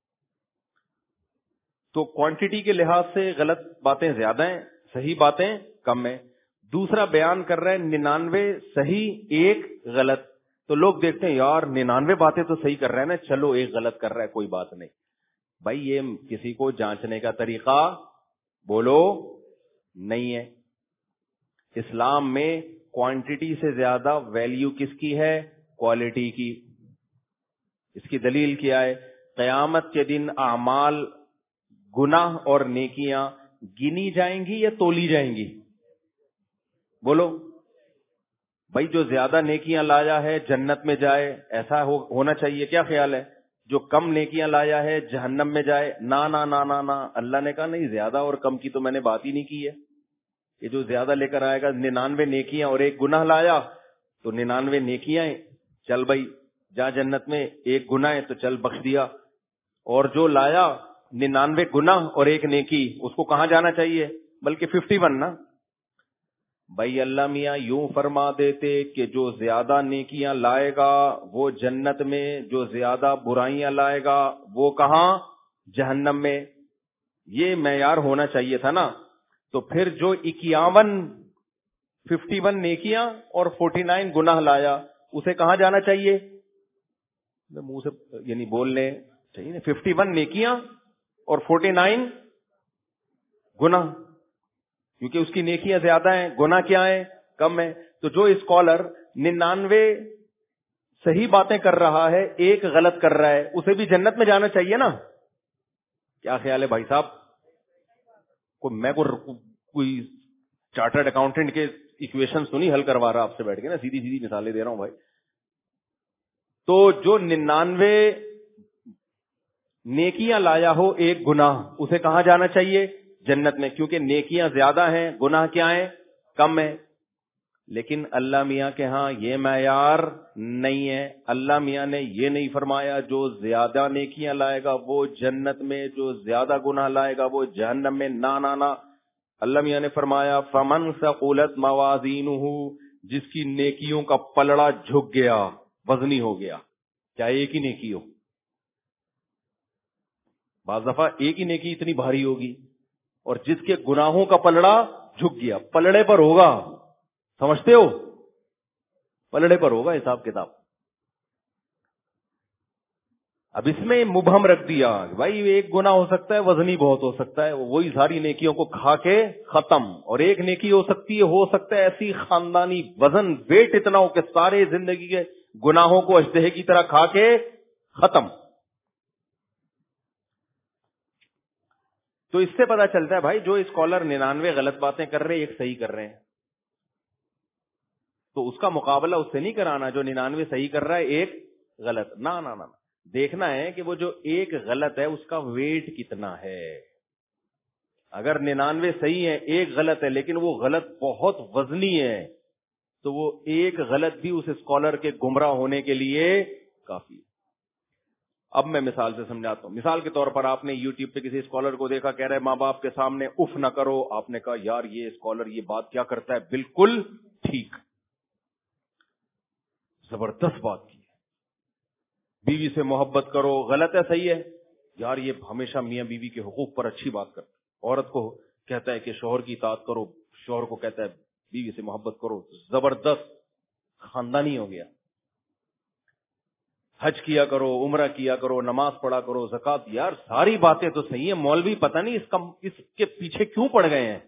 Speaker 2: تو کوانٹٹی کے لحاظ سے غلط باتیں زیادہ ہیں, صحیح باتیں کم ہیں. دوسرا بیان کر رہا ہے ننانوے صحیح ایک غلط. تو لوگ دیکھتے ہیں یار ننانوے باتیں تو صحیح کر رہے ہیں نا, چلو ایک غلط کر رہا ہے کوئی بات نہیں. بھائی یہ کسی کو جانچنے کا طریقہ بولو نہیں ہے. اسلام میں کوانٹٹی سے زیادہ ویلیو کس کی ہے؟ کوالٹی کی. اس کی دلیل کیا ہے؟ قیامت کے دن اعمال, گناہ اور نیکیاں گنی جائیں گی یا تولی جائیں گی؟ بولو بھائی, جو زیادہ نیکیاں لایا ہے جنت میں جائے, ایسا ہو, ہونا چاہیے. کیا خیال ہے؟ جو کم نیکیاں لایا ہے جہنم میں جائے؟ نا نا نا نا نا, اللہ نے کہا نہیں, زیادہ اور کم کی تو میں نے بات ہی نہیں کی ہے. یہ جو زیادہ لے کر آئے گا, ننانوے نیکیاں اور ایک گناہ لایا, تو ننانوے نیکیاں چل بھائی جا جنت میں, ایک گناہ ہے تو چل بخش دیا. اور جو لایا ننانوے گناہ اور ایک نیکی, اس کو کہاں جانا چاہیے؟ بلکہ ففٹی ون نا. بھائی اللہ میاں یوں فرما دیتے کہ جو زیادہ نیکیاں لائے گا وہ جنت میں, جو زیادہ برائیاں لائے گا وہ کہاں؟ جہنم میں. یہ معیار ہونا چاہیے تھا نا. تو پھر جو اکیاون ففٹی ون نیکیاں اور فورٹی نائن گناہ لایا, اسے کہاں جانا چاہیے؟ منہ سے یعنی بولنے چاہیے ففٹی ون نیکیاں اور فورٹی نائن گناہ, کیونکہ اس کی نیکیاں زیادہ ہیں, گناہ کیا ہیں؟ کم ہیں. تو جو اسکالر ننانوے صحیح باتیں کر رہا ہے, ایک غلط کر رہا ہے, اسے بھی جنت میں جانا چاہیے نا. کیا خیال ہے بھائی صاحب؟ کوئی میں کو کوئی چارٹرڈ اکاؤنٹنٹ کے ایکویشن تو نہیں حل کروا رہا آپ سے بیٹھ کے نا, سیدھی سیدھی مثالیں دے رہا ہوں بھائی. تو جو ننانوے نیکیاں لایا ہو ایک گناہ, اسے کہاں جانا چاہیے؟ جنت میں, کیونکہ نیکیاں زیادہ ہیں, گناہ کیا ہیں؟ کم ہیں. لیکن اللہ میاں کے ہاں یہ معیار نہیں ہے. اللہ میاں نے یہ نہیں فرمایا جو زیادہ نیکیاں لائے گا وہ جنت میں, جو زیادہ گناہ لائے گا وہ جہنم میں. نا نا نا, اللہ میاں نے فرمایا فمن ثقلت موازینہ, جس کی نیکیوں کا پلڑا جھک گیا, وزنی ہو گیا. چاہے ایک ہی نیکی ہو, بعض دفعہ ایک ہی نیکی اتنی بھاری ہوگی, اور جس کے گناہوں کا پلڑا جھک گیا, پلڑے پر ہوگا, سمجھتے ہو؟ پلڑے پر ہوگا حساب کتاب. اب اس میں مبہم رکھ دیا بھائی ایک گناہ ہو سکتا ہے وزنی بہت ہو سکتا ہے, وہی ساری نیکیوں کو کھا کے ختم. اور ایک نیکی ہو سکتی ہے ہو سکتا ہے ایسی خاندانی وزن ویٹ اتنا ہو کہ سارے زندگی کے گناہوں کو اژدہے کی طرح کھا کے ختم. تو اس سے پتا چلتا ہے بھائی جو اسکالر ننانوے غلط باتیں کر رہے ایک صحیح کر رہے ہیں, تو اس کا مقابلہ اس سے نہیں کرانا جو ننانوے صحیح کر رہا ہے ایک غلط. نہ نہ نہ, دیکھنا ہے کہ وہ جو ایک غلط ہے اس کا ویٹ کتنا ہے. اگر ننانوے صحیح ہے ایک غلط ہے لیکن وہ غلط بہت وزنی ہے, تو وہ ایک غلط بھی اس اسکالر کے گمراہ ہونے کے لیے کافی. اب میں مثال سے سمجھاتا ہوں. مثال کے طور پر آپ نے یوٹیوب پہ کسی اسکالر کو دیکھا, کہہ رہے ماں باپ کے سامنے اف نہ کرو. آپ نے کہا یار یہ اسکالر یہ بات کیا کرتا ہے, بالکل ٹھیک, زبردست بات کی. بیوی سے محبت کرو, غلط ہے صحیح ہے؟ یار یہ ہمیشہ میاں بیوی کے حقوق پر اچھی بات کرتا ہے. عورت کو کہتا ہے کہ شوہر کی اطاعت کرو, شوہر کو کہتا ہے بیوی سے محبت کرو, زبردست خاندانی ہو گیا. حج کیا کرو, عمرہ کیا کرو, نماز پڑھا کرو, زکات. یار ساری باتیں تو صحیح ہیں, مولوی پتہ نہیں اس کا اس کے پیچھے کیوں پڑ گئے ہیں.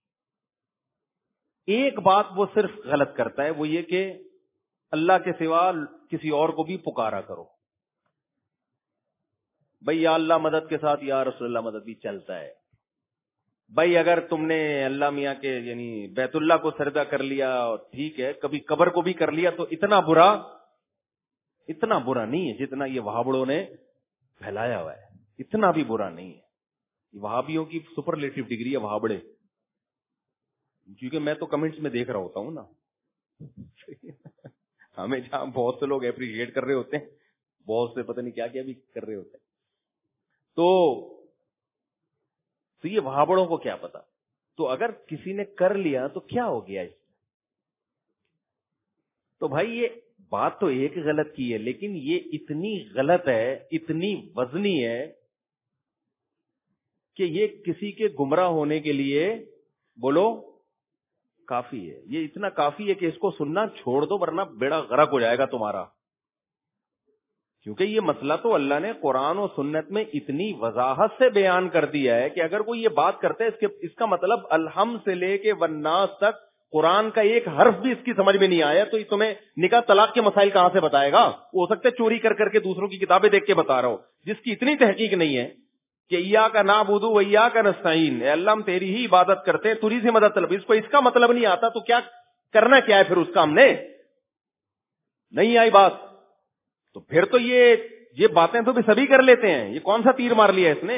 Speaker 2: ایک بات وہ صرف غلط کرتا ہے, وہ یہ کہ اللہ کے سوا کسی اور کو بھی پکارا کرو. بھائی یا اللہ مدد کے ساتھ یا رسول اللہ مدد بھی چلتا ہے. بھائی اگر تم نے اللہ میاں کے یعنی بیت اللہ کو سجدہ کر لیا ٹھیک ہے, کبھی قبر کو بھی کر لیا تو اتنا برا اتنا برا نہیں ہے جتنا یہ وہابڑوں نے پھیلایا ہوا ہے. اتنا بھی برا نہیں ہے. وہابیوں کی سپرلیٹو ڈگری ہے وہابڑے, کیونکہ میں تو کمنٹس میں دیکھ رہا ہوتا ہوں نا. ہمیں جہاں بہت سے لوگ اپریشیٹ کر رہے ہوتے ہیں, بہت سے پتہ نہیں کیا کیا بھی کر رہے ہوتے ہیں. تو تو یہ وہابڑوں کو کیا پتا. تو اگر کسی نے کر لیا تو کیا ہو گیا اس میں. تو بھائی یہ بات تو ایک غلط کی ہے, لیکن یہ اتنی غلط ہے, اتنی وزنی ہے کہ یہ کسی کے گمراہ ہونے کے لیے بولو کافی ہے. یہ اتنا کافی ہے کہ اس کو سننا چھوڑ دو ورنہ بیڑا غرق ہو جائے گا تمہارا. کیونکہ یہ مسئلہ تو اللہ نے قرآن و سنت میں اتنی وضاحت سے بیان کر دیا ہے کہ اگر کوئی یہ بات کرتا ہے اس کے اس کا مطلب الحم سے لے کے والناس تک قرآن کا ایک حرف بھی اس کی سمجھ میں نہیں آیا تو تمہیں نکاح طلاق کے مسائل کہاں سے بتائے گا. ہو سکتا ہے چوری کر کر کے دوسروں کی کتابیں دیکھ کے بتا رہا ہو, جس کی اتنی تحقیق نہیں ہے کہ ایاک نعبد و ایاک نستعین, اے اللہ ہم تیری ہی عبادت کرتے ہیں, تجھی سے مدد طلب. اس کو اس کا مطلب نہیں آتا تو کیا کرنا کیا ہے پھر اس کا. ہم نے نہیں آئی بات تو پھر تو یہ یہ باتیں تو بھی سبھی کر لیتے ہیں. یہ کون سا تیر مار لیا اس نے.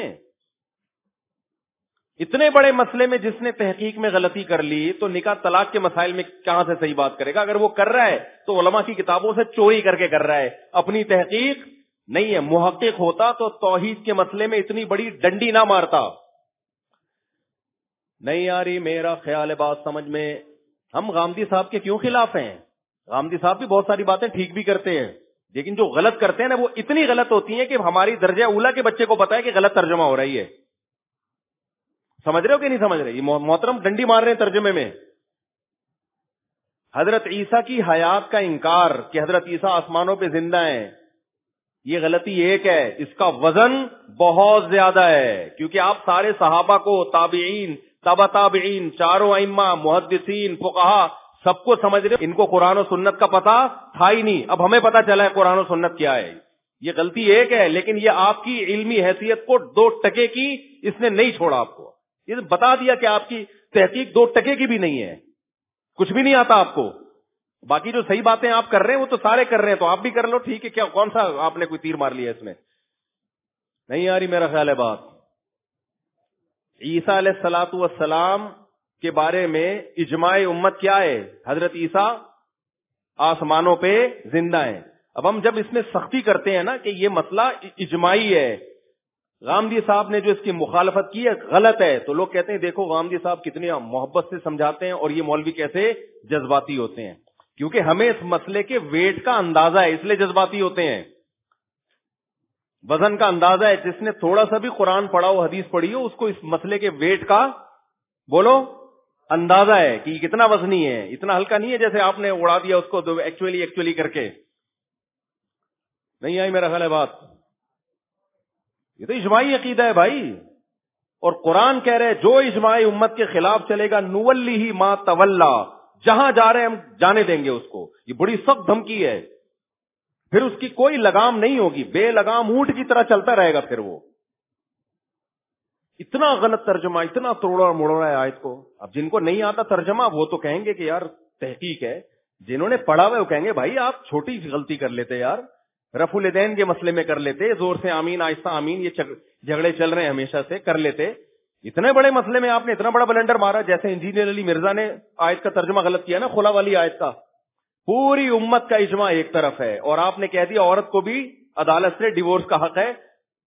Speaker 2: اتنے بڑے مسئلے میں جس نے تحقیق میں غلطی کر لی تو نکاح طلاق کے مسائل میں کہاں سے صحیح بات کرے گا. اگر وہ کر رہا ہے تو علماء کی کتابوں سے چوری کر کے کر رہا ہے, اپنی تحقیق نہیں ہے. محقق ہوتا تو توحید کے مسئلے میں اتنی بڑی ڈنڈی نہ مارتا. نہیں آ رہی میرا خیال ہے بات سمجھ میں. ہم غامدی صاحب کے کیوں خلاف ہیں؟ غامدی صاحب بھی بہت ساری باتیں ٹھیک بھی کرتے ہیں, لیکن جو غلط کرتے ہیں نا وہ اتنی غلط ہوتی ہیں کہ ہماری درجہ اولا کے بچے کو پتا ہے کہ غلط ترجمہ ہو رہی ہے. سمجھ رہے ہو کہ نہیں سمجھ رہے؟ یہ محترم ڈنڈی مار رہے ہیں ترجمے میں. حضرت عیسیٰ کی حیات کا انکار کہ حضرت عیسیٰ آسمانوں پہ زندہ ہیں, یہ غلطی ایک ہے, اس کا وزن بہت زیادہ ہے. کیونکہ آپ سارے صحابہ کو, تابعین, تبع تابعین, چاروں ائمہ, محدثین, فقہا سب کو سمجھ رہے, ان کو قرآن و سنت کا پتہ تھا ہی نہیں. اب ہمیں پتہ چلا ہے قرآن و سنت کیا ہے. یہ غلطی ایک ہے, لیکن یہ آپ کی علمی حیثیت کو دو ٹکے کی اس نے نہیں چھوڑا. آپ کو یہ بتا دیا کہ آپ کی تحقیق دو ٹکے کی بھی نہیں ہے, کچھ بھی نہیں آتا آپ کو. باقی جو صحیح باتیں آپ کر رہے ہیں وہ تو سارے کر رہے ہیں, تو آپ بھی کر لو. ٹھیک ہے, کیا کون سا آپ نے کوئی تیر مار لیا اس میں؟ نہیں آ رہی میرا خیال ہے بات. عیسیٰ علیہ الصلوۃ والسلام کے بارے میں اجماع امت کیا ہے؟ حضرت عیسیٰ آسمانوں پہ زندہ ہیں. اب ہم جب اس میں سختی کرتے ہیں نا کہ یہ مسئلہ اجماعی ہے, غامدی صاحب نے جو اس کی مخالفت کی ہے غلط ہے, تو لوگ کہتے ہیں دیکھو غامدی صاحب کتنی محبت سے سمجھاتے ہیں اور یہ مولوی کیسے جذباتی ہوتے ہیں. کیونکہ ہمیں اس مسئلے کے ویٹ کا اندازہ ہے, اس لیے جذباتی ہوتے ہیں. وزن کا اندازہ ہے. جس نے تھوڑا سا بھی قرآن پڑھا ہو, حدیث پڑھی ہو, اس کو اس مسئلے کے ویٹ کا بولو اندازہ ہے کہ یہ کتنا وزنی ہے. اتنا ہلکا نہیں ہے جیسے آپ نے اڑا دیا اس کو ایکچولی ایکچولی کر کے. نہیں آئی میرا خیال ہے بات. یہ تو اجماعی عقیدہ ہے بھائی, اور قرآن کہہ رہے جو اجماعی امت کے خلاف چلے گا نولی ما تولا, جہاں جا رہے ہیں ہم جانے دیں گے اس کو. یہ بڑی سخت دھمکی ہے. پھر اس کی کوئی لگام نہیں ہوگی, بے لگام اونٹ کی طرح چلتا رہے گا. پھر وہ اتنا غلط ترجمہ, اتنا توڑا موڑا ہے آیت کو. اب جن کو نہیں آتا ترجمہ وہ تو کہیں گے کہ یار تحقیق ہے. جنہوں نے پڑھا ہوا وہ کہیں گے بھائی آپ چھوٹی سی غلطی کر لیتے یار, رفع الیدین کے مسئلے میں کر لیتے, زور سے آمین آہستہ آمین, یہ جھگڑے چل رہے ہیں ہمیشہ سے, کر لیتے. اتنے بڑے مسئلے میں آپ نے اتنا بڑا بلنڈر مارا. جیسے انجینئر علی مرزا نے آیت کا ترجمہ غلط کیا نا, خلا والی آیت کا. پوری امت کا اجماع ایک طرف ہے اور آپ نے کہہ دیا عورت کو بھی عدالت سے ڈیورس کا حق ہے,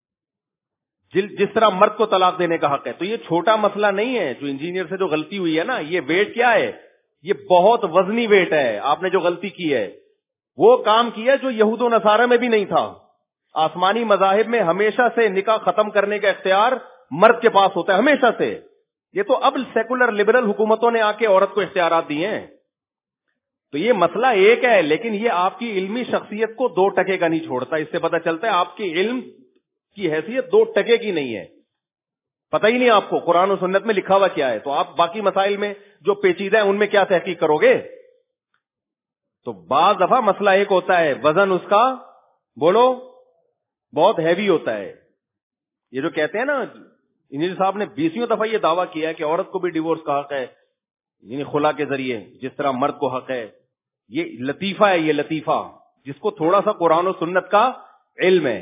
Speaker 2: جس طرح مرد کو طلاق دینے کا حق ہے. تو یہ چھوٹا مسئلہ نہیں ہے جو انجینئر سے جو غلطی ہوئی ہے نا, یہ ویٹ کیا ہے, یہ بہت وزنی ویٹ ہے. آپ نے جو غلطی کی ہے وہ کام کیا جو یہود و نصارہ میں بھی نہیں تھا. آسمانی مذاہب میں ہمیشہ سے نکاح ختم کرنے کا اختیار مرد کے پاس ہوتا ہے, ہمیشہ سے. یہ تو اب سیکولر لبرل حکومتوں نے آ کے عورت کو اختیارات دیے ہیں.
Speaker 3: تو یہ مسئلہ ایک ہے، لیکن یہ آپ کی علمی شخصیت کو دو ٹکے کا نہیں چھوڑتا. اس سے پتہ چلتا ہے آپ کی علم کی حیثیت دو ٹکے کی نہیں ہے. پتہ ہی نہیں آپ کو قرآن و سنت میں لکھا ہوا کیا ہے، تو آپ باقی مسائل میں جو پیچیدہ ہیں ان میں کیا تحقیق کرو گے؟ تو بعض دفعہ مسئلہ ایک ہوتا ہے، وزن اس کا بولو بہت ہیوی ہوتا ہے. یہ جو کہتے ہیں نا، انجینئر صاحب نے بیسویں دفعہ یہ دعویٰ کیا ہے کہ عورت کو بھی ڈیورس کا حق ہے، یعنی خلا کے ذریعے جس طرح مرد کو حق ہے. یہ لطیفہ ہے، یہ لطیفہ جس کو تھوڑا سا قرآن و سنت کا علم ہے.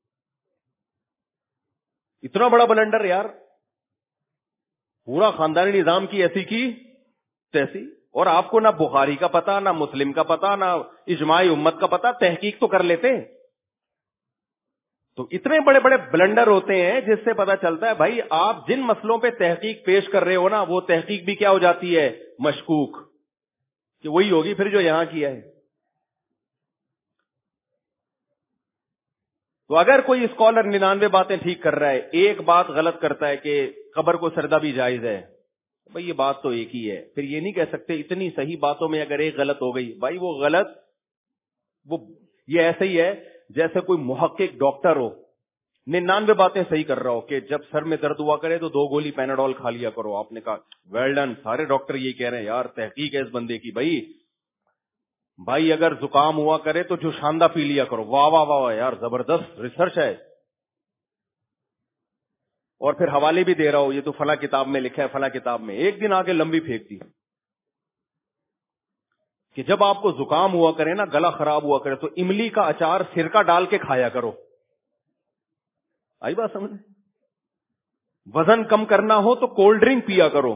Speaker 3: اتنا بڑا بلنڈر یار، پورا خاندانی نظام کی ایسی کی تیسی، اور آپ کو نہ بخاری کا پتا، نہ مسلم کا پتا، نہ اجماع امت کا پتا. تحقیق تو کر لیتے. تو اتنے بڑے بڑے بلنڈر ہوتے ہیں جس سے پتا چلتا ہے بھائی آپ جن مسئلوں پہ تحقیق پیش کر رہے ہو نا، وہ تحقیق بھی کیا ہو جاتی ہے؟ مشکوک، کہ وہی ہوگی پھر جو یہاں کیا ہے. تو اگر کوئی اسکالر ننانوے باتیں ٹھیک کر رہا ہے، ایک بات غلط کرتا ہے کہ قبر کو سجدہ بھی جائز ہے، بھائی یہ بات تو ایک ہی ہے. پھر یہ نہیں کہہ سکتے اتنی صحیح باتوں میں اگر ایک غلط ہو گئی، بھائی وہ غلط، وہ یہ ایسے ہی ہے جیسے کوئی محقق ڈاکٹر ہو، ننانوے باتیں صحیح کر رہا ہو کہ جب سر میں درد ہوا کرے تو دو گولی پیناڈول کھا لیا کرو. آپ نے کہا ویل ڈن، سارے ڈاکٹر یہ کہہ رہے ہیں. یار تحقیق ہے اس بندے کی. بھائی بھائی اگر زکام ہوا کرے تو جو شاندہ پی لیا کرو. واہ واہ واہ یار، زبردست ریسرچ ہے. اور پھر حوالے بھی دے رہا ہو، یہ تو فلاں کتاب میں لکھا ہے، فلاں کتاب میں. ایک دن آگے لمبی پھینک دی کہ جب آپ کو زکام ہوا کرے نا، گلا خراب ہوا کرے، تو املی کا اچار سرکہ ڈال کے کھایا کرو. آئی بات سمجھ؟ وزن کم کرنا ہو تو کولڈ ڈرنک پیا کرو.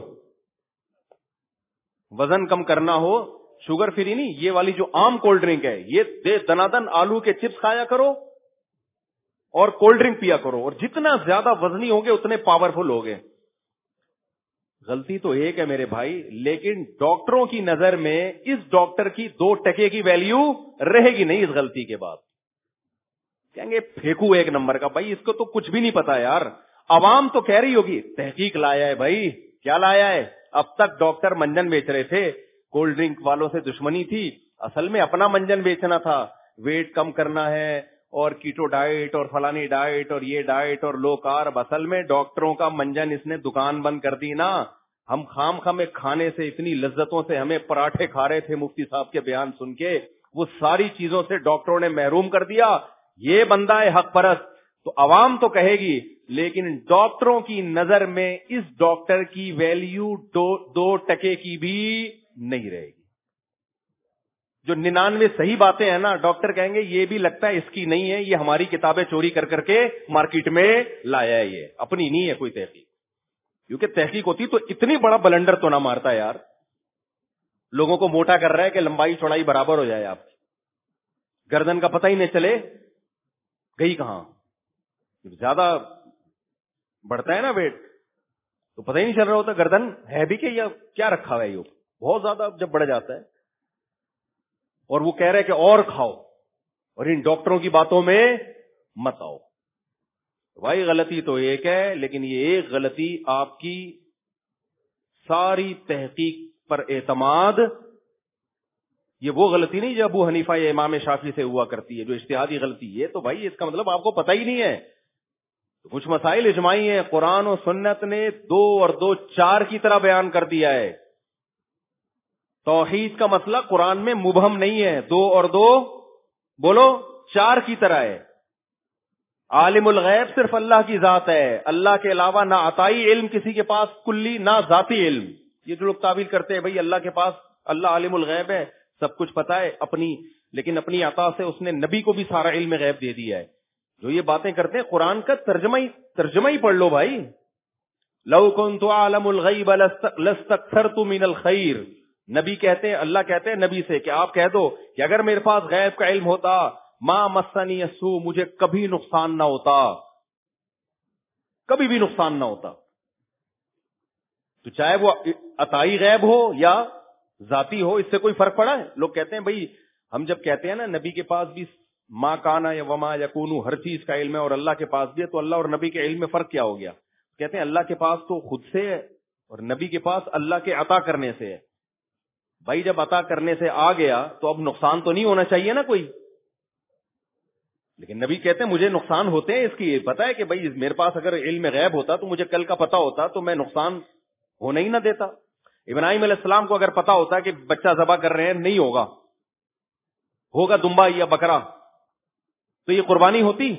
Speaker 3: وزن کم کرنا ہو، شوگر فری نہیں، یہ والی جو عام کولڈ ڈرنک ہے، یہ دے دنادن آلو کے چپس کھایا کرو اور کولڈ ڈرنک پیا کرو. اور جتنا زیادہ وزنی ہوگے اتنے پاورفل ہوگے. غلطی تو ایک ہے میرے بھائی، لیکن ڈاکٹروں کی نظر میں اس ڈاکٹر کی دو ٹکے کی ویلیو رہے گی نہیں اس غلطی کے بعد. کہیں گے پھینکو ایک نمبر کا. بھائی اس کو تو کچھ بھی نہیں پتا یار. عوام تو کہہ رہی ہوگی تحقیق لایا ہے. بھائی کیا لایا ہے؟ اب تک ڈاکٹر منجن بیچ رہے تھے، کولڈ ڈرنک والوں سے دشمنی تھی، اصل میں اپنا منجن بیچنا تھا. ویٹ کم کرنا ہے اور کیٹو ڈائٹ اور فلانی ڈائٹ اور یہ ڈائٹ اور لو کارب. اصل میں ڈاکٹروں کا منجن اس نے دکان بند کر دی نا. ہم خام خام کھانے سے اتنی لذتوں سے ہمیں پراٹھے کھا رہے تھے مفتی صاحب کے بیان سن کے، وہ ساری چیزوں سے ڈاکٹروں نے محروم کر دیا. یہ بندہ ہے حق پرست. تو عوام تو کہے گی، لیکن ڈاکٹروں کی نظر میں اس ڈاکٹر کی ویلیو دو, دو ٹکے کی بھی نہیں رہے گی. جو ننانوے صحیح باتیں ہیں نا، ڈاکٹر کہیں گے یہ بھی لگتا ہے اس کی نہیں ہے، یہ ہماری کتابیں چوری کر کر کے مارکیٹ میں لایا ہے، یہ اپنی نہیں ہے کوئی تحقیق. کیونکہ تحقیق ہوتی تو اتنی بڑا بلنڈر تو نہ مارتا یار. لوگوں کو موٹا کر رہا ہے کہ لمبائی چوڑائی برابر ہو جائے، آپ گردن کا پتہ ہی نہیں چلے گئی کہاں. زیادہ بڑھتا ہے نا ویٹ تو پتہ ہی نہیں چل رہا ہوتا گردن ہے بھی کہ یا کیا رکھا ہوا ہے. یہ بہت زیادہ جب بڑھ جاتا ہے اور وہ کہہ رہے کہ اور کھاؤ اور ان ڈاکٹروں کی باتوں میں مت آؤ. بھائی غلطی تو ایک ہے، لیکن یہ ایک غلطی آپ کی ساری تحقیق پر اعتماد، یہ وہ غلطی نہیں جو ابو حنیفہ یا امام شافعی سے ہوا کرتی ہے، جو اجتہادی غلطی. یہ تو بھائی اس کا مطلب آپ کو پتہ ہی نہیں ہے. کچھ مسائل اجماعی ہیں، قرآن و سنت نے دو اور دو چار کی طرح بیان کر دیا ہے. توحید کا مسئلہ قرآن میں مبہم نہیں ہے، دو اور دو بولو چار کی طرح ہے. عالم الغیب صرف اللہ کی ذات ہے، اللہ کے علاوہ نہ عطائی علم کسی کے پاس کلی، نہ ذاتی علم. یہ جو لوگ تعبیر کرتے ہیں بھائی اللہ کے پاس، اللہ عالم الغیب ہے، سب کچھ پتا ہے اپنی، لیکن اپنی عطا سے اس نے نبی کو بھی سارا علم غیب دے دیا ہے. جو یہ باتیں کرتے ہیں قرآن کا ترجمہ ہی ترجمہ ہی پڑھ لو بھائی. لو کنت اعلم الغیب لاستکثرت من الخیر. نبی کہتے ہیں، اللہ کہتے ہیں نبی سے کہ آپ کہہ دو کہ اگر میرے پاس غیب کا علم ہوتا، ما مسنی السوء، مجھے کبھی نقصان نہ ہوتا، کبھی بھی نقصان نہ ہوتا. تو چاہے وہ عطائی غیب ہو یا ذاتی ہو، اس سے کوئی فرق پڑا ہے؟ لوگ کہتے ہیں بھائی ہم جب کہتے ہیں نا نبی کے پاس بھی ما کانا یا وما یکونو ہر چیز کا علم ہے اور اللہ کے پاس بھی ہے، تو اللہ اور نبی کے علم میں فرق کیا ہو گیا؟ کہتے ہیں اللہ کے پاس تو خود سے ہے اور نبی کے پاس اللہ کے عطا کرنے سے ہے. بھائی جب عطا کرنے سے آ گیا تو اب نقصان تو نہیں ہونا چاہیے نا کوئی. لیکن نبی کہتے ہیں مجھے نقصان ہوتے ہیں اس کی پتا ہے کہ بھائی میرے پاس اگر علم غیب ہوتا تو مجھے کل کا پتا ہوتا تو میں نقصان ہونے ہی نہ دیتا. ابراہیم علیہ السلام کو اگر پتا ہوتا کہ بچہ ذبح کر رہے ہیں نہیں ہوگا, ہوگا دمبا یا بکرا, تو یہ قربانی ہوتی.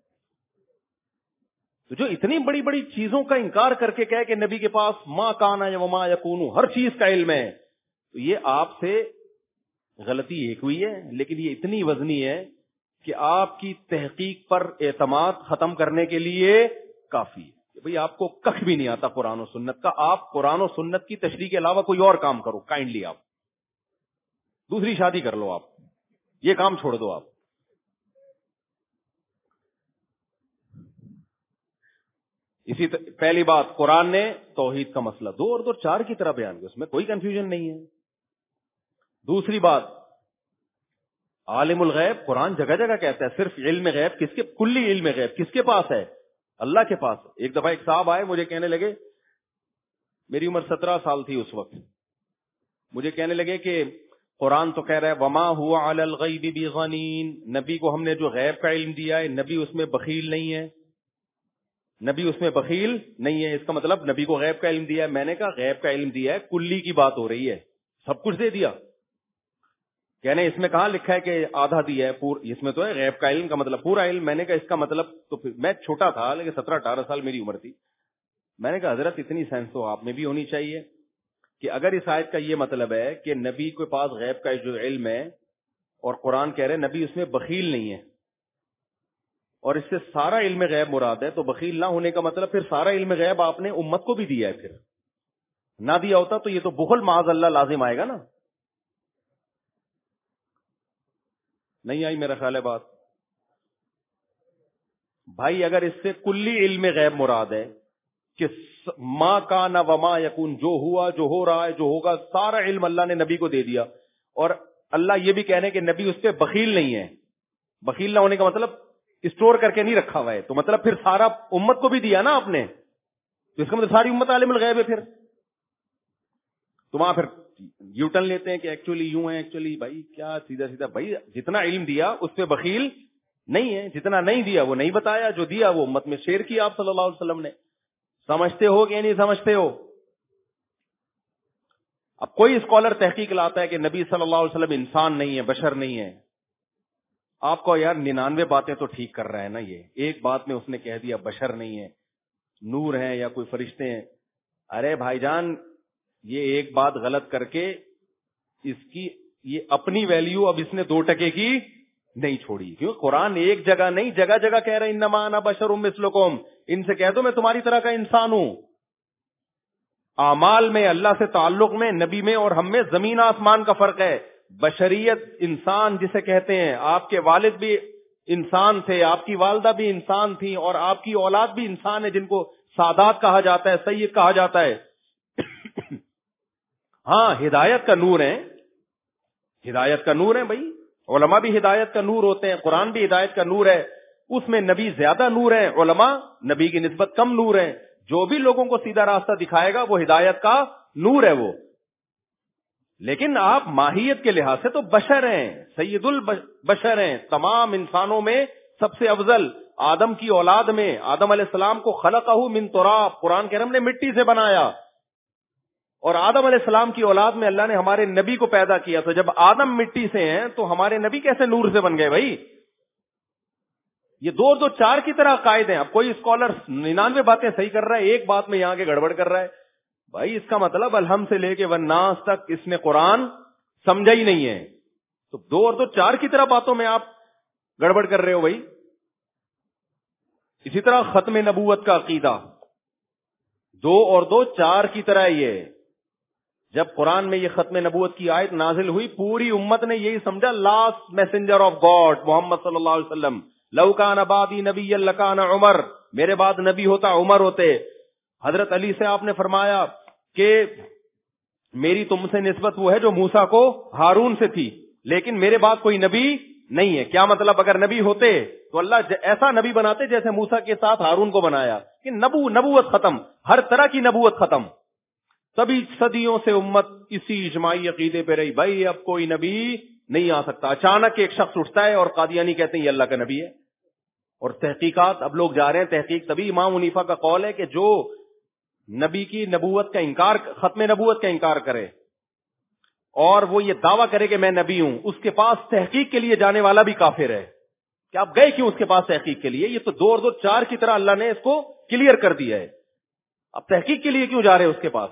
Speaker 3: تو جو اتنی بڑی بڑی چیزوں کا انکار کر کے کہے کہ نبی کے پاس ما کانا یا وما یکون ہر چیز کا علم ہے, تو یہ آپ سے غلطی ایک ہوئی ہے, لیکن یہ اتنی وزنی ہے کہ آپ کی تحقیق پر اعتماد ختم کرنے کے لیے کافی ہے. بھئی آپ کو کخ بھی نہیں آتا قرآن و سنت کا, آپ قرآن و سنت کی تشریح کے علاوہ کوئی اور کام کرو, کائنڈلی آپ دوسری شادی کر لو, آپ یہ کام چھوڑ دو. آپ اسی پہلی بات, قرآن نے توحید کا مسئلہ دو اور دو چار کی طرح بیان کیا, اس میں کوئی کنفیوژن نہیں ہے. دوسری بات, عالم الغیب قرآن جگہ جگہ کہتا ہے صرف علم غیب کس کے, کلی علم غیب کس کے پاس ہے, اللہ کے پاس. ایک دفعہ ایک صاحب آئے مجھے کہنے لگے, میری عمر سترہ سال تھی اس وقت, مجھے کہنے لگے کہ قرآن تو کہہ رہا ہے وما ہوا علی الغیب بغنین, نبی کو ہم نے جو غیب کا علم دیا ہے نبی اس میں بخیل نہیں ہے, نبی اس میں بخیل نہیں ہے. اس کا مطلب نبی کو غیب کا علم دیا ہے. میں نے کہا غیب کا علم دیا ہے, کلی کی بات ہو رہی ہے, سب کچھ دے دیا. کہنے اس میں کہاں لکھا ہے کہ آدھا دیا ہے, پور اس میں تو ہے غیب کا علم کا مطلب پورا علم. میں نے کہا اس کا مطلب, تو میں چھوٹا تھا لیکن سترہ اٹھارہ سال میری عمر تھی. میں نے کہا حضرت اتنی سینس تو آپ میں بھی ہونی چاہیے کہ اگر اس آیت کا یہ مطلب ہے کہ نبی کے پاس غیب کا جو علم ہے اور قرآن کہہ رہے نبی اس میں بخیل نہیں ہے اور اس سے سارا علم غیب مراد ہے, تو بخیل نہ ہونے کا مطلب پھر سارا علم غیب آپ نے امت کو بھی دیا ہے. پھر نہ دیا ہوتا تو یہ تو بخل معاذ اللہ لازم آئے گا نا. نہیں آئی میرا خیال ہے بات. بھائی اگر اس سے کلی علم غیب مراد ہے کہ ما کان وما یکون, جو ہوا جو ہو رہا ہے جو ہوگا سارا علم اللہ نے نبی کو دے دیا, اور اللہ یہ بھی کہنے کہ نبی اس پہ بخیل نہیں ہے. بخیل نہ ہونے کا مطلب اسٹور کر کے نہیں رکھا ہوا ہے, تو مطلب پھر سارا امت کو بھی دیا نا آپ نے, تو اس کا مطلب ساری امت عالم الغیب ہے. پھر تو وہاں پھر یوٹن لیتے ہیں کہ ایکچولی یوں ہے, ایکچولی بھائی کیا سیدھا سیدھا, بھائی جتنا علم دیا اس پہ بخیل نہیں ہے, جتنا نہیں دیا وہ نہیں بتایا, جو دیا وہ امت میں شیئر کیا آپ صلی اللہ علیہ وسلم نے. سمجھتے ہو کہ نہیں سمجھتے ہو؟ اب کوئی اسکالر تحقیق لاتا ہے کہ نبی صلی اللہ علیہ وسلم انسان نہیں ہے, بشر نہیں ہے, آپ کو یار ننانوے باتیں تو ٹھیک کر رہا ہے نا, یہ ایک بات میں اس نے کہہ دیا بشر نہیں ہے, نور ہے یا کوئی فرشتے ہیں. ارے بھائی جان یہ ایک بات غلط کر کے اس کی یہ اپنی ویلیو اب اس نے دو ٹکے کی نہیں چھوڑی, کیوں قرآن ایک جگہ نہیں جگہ جگہ کہہ رہے انما انا بشر مثلکم, ان سے کہہ دو میں تمہاری طرح کا انسان ہوں. اعمال میں اللہ سے تعلق میں نبی میں اور ہم میں زمین آسمان کا فرق ہے. بشریت انسان جسے کہتے ہیں, آپ کے والد بھی انسان تھے, آپ کی والدہ بھی انسان تھی, اور آپ کی اولاد بھی انسان ہے جن کو سادات کہا جاتا ہے, سید کہا جاتا ہے. ہاں ہدایت کا نور ہے, ہدایت کا نور ہے بھائی, علماء بھی ہدایت کا نور ہوتے ہیں, قرآن بھی ہدایت کا نور ہے. اس میں نبی زیادہ نور ہے, علماء نبی کی نسبت کم نور ہے. جو بھی لوگوں کو سیدھا راستہ دکھائے گا وہ ہدایت کا نور ہے وہ. لیکن آپ ماہیت کے لحاظ سے تو بشر ہیں, سید البشر ہیں, تمام انسانوں میں سب سے افضل. آدم کی اولاد میں آدم علیہ السلام کو خلقہ من تراب, قرآن کے رب نے مٹی سے بنایا, اور آدم علیہ السلام کی اولاد میں اللہ نے ہمارے نبی کو پیدا کیا. تو جب آدم مٹی سے ہیں تو ہمارے نبی کیسے نور سے بن گئے بھائی؟ یہ دو دو چار کی طرح قائد ہیں. اب کوئی اسکالر ننانوے باتیں صحیح کر رہا ہے, ایک بات میں یہاں کے گڑبڑ کر رہا ہے. بھائی اس کا مطلب الحمد سے لے کے والناس تک اس نے قرآن سمجھا ہی نہیں ہے. تو دو اور دو چار کی طرح باتوں میں آپ گڑبڑ کر رہے ہو بھائی. اسی طرح ختم نبوت کا عقیدہ دو اور دو چار کی طرح یہ. جب قرآن میں یہ ختم نبوت کی آیت نازل ہوئی, پوری امت نے یہی سمجھا last messenger of God Muhammad صلی اللہ علیہ وسلم. لو کان بعدی نبی لکان عمر, میرے بعد نبی ہوتا عمر ہوتے. حضرت علی سے آپ نے فرمایا کہ میری تم سے نسبت وہ ہے جو موسیٰ کو ہارون سے تھی, لیکن میرے بعد کوئی نبی نہیں ہے. کیا مطلب؟ اگر نبی ہوتے تو اللہ ایسا نبی بناتے جیسے موسیٰ کے ساتھ ہارون کو بنایا, کہ نبو نبوت ختم, ہر طرح کی نبوت ختم. تبھی صدیوں سے امت اسی اجماعی عقیدے پہ رہی، بھائی اب کوئی نبی نہیں آ سکتا. اچانک ایک شخص اٹھتا ہے اور قادیانی کہتے ہیں یہ اللہ کا نبی ہے. اور تحقیقات اب لوگ جا رہے ہیں تحقیق، تبھی امام حنیفہ کا قول ہے کہ جو نبی کی نبوت کا انکار، ختم نبوت کا انکار کرے اور وہ یہ دعویٰ کرے کہ میں نبی ہوں، اس کے پاس تحقیق کے لیے جانے والا بھی کافر ہے. کہ آپ گئے کیوں اس کے پاس تحقیق کے لیے؟ یہ تو دو اور دو چار کی طرح اللہ نے اس کو کلیئر کر دیا ہے. اب تحقیق کے لیے کیوں جا رہے اس کے پاس؟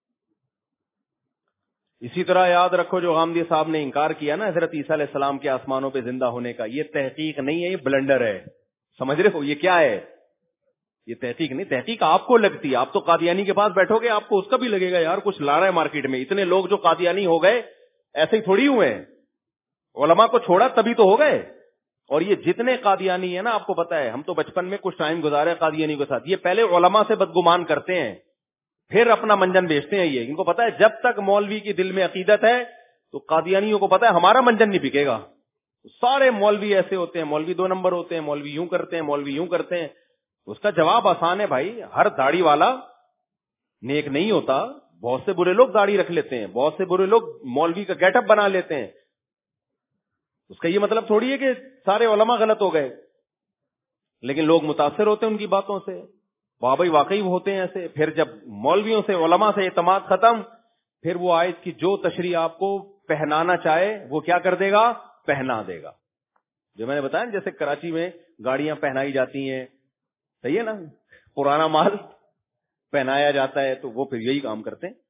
Speaker 3: اسی طرح یاد رکھو جو غامدی صاحب نے انکار کیا نا حضرت عیسیٰ علیہ السلام کے آسمانوں پہ زندہ ہونے کا، یہ تحقیق نہیں ہے، یہ بلنڈر ہے. سمجھ رہے ہو یہ کیا ہے؟ یہ تحقیق نہیں. تحقیق آپ کو لگتی ہے، آپ تو قادیانی کے پاس بیٹھو گے آپ کو اس کا بھی لگے گا یار کچھ لا رہا ہے مارکیٹ میں. اتنے لوگ جو قادیانی ہو گئے ایسے ہی تھوڑی ہوئے ہیں، علماء کو چھوڑا تبھی تو ہو گئے. اور یہ جتنے قادیانی ہیں نا، آپ کو پتا ہے ہم تو بچپن میں کچھ ٹائم گزارے قادیانی کے ساتھ، یہ پہلے علماء سے بدگمان کرتے ہیں پھر اپنا منجن بیچتے ہیں. یہ ان کو پتا ہے جب تک مولوی کی دل میں عقیدت ہے تو قادیانیوں کو پتا ہے ہمارا منجن نہیں بکے گا. سارے مولوی ایسے ہوتے ہیں، مولوی دو نمبر ہوتے ہیں، مولوی یوں کرتے ہیں، مولوی یوں کرتے ہیں. اس کا جواب آسان ہے بھائی، ہر داڑھی والا نیک نہیں ہوتا. بہت سے برے لوگ داڑھی رکھ لیتے ہیں، بہت سے برے لوگ مولوی کا گیٹ اپ بنا لیتے ہیں. اس کا یہ مطلب تھوڑی ہے کہ سارے علماء غلط ہو گئے، لیکن لوگ متاثر ہوتے ہیں ان کی باتوں سے. واہ بھائی واقعی ہوتے ہیں ایسے. پھر جب مولویوں سے علماء سے اعتماد ختم، پھر وہ آیت کی جو تشریح آپ کو پہنانا چاہے وہ کیا کر دے گا؟ پہنا دے گا. جو میں نے بتایا جیسے کراچی میں گاڑیاں پہنائی جاتی ہیں، صحیح ہے نا، پرانا مال پہنایا جاتا ہے، تو وہ پھر یہی کام کرتے ہیں.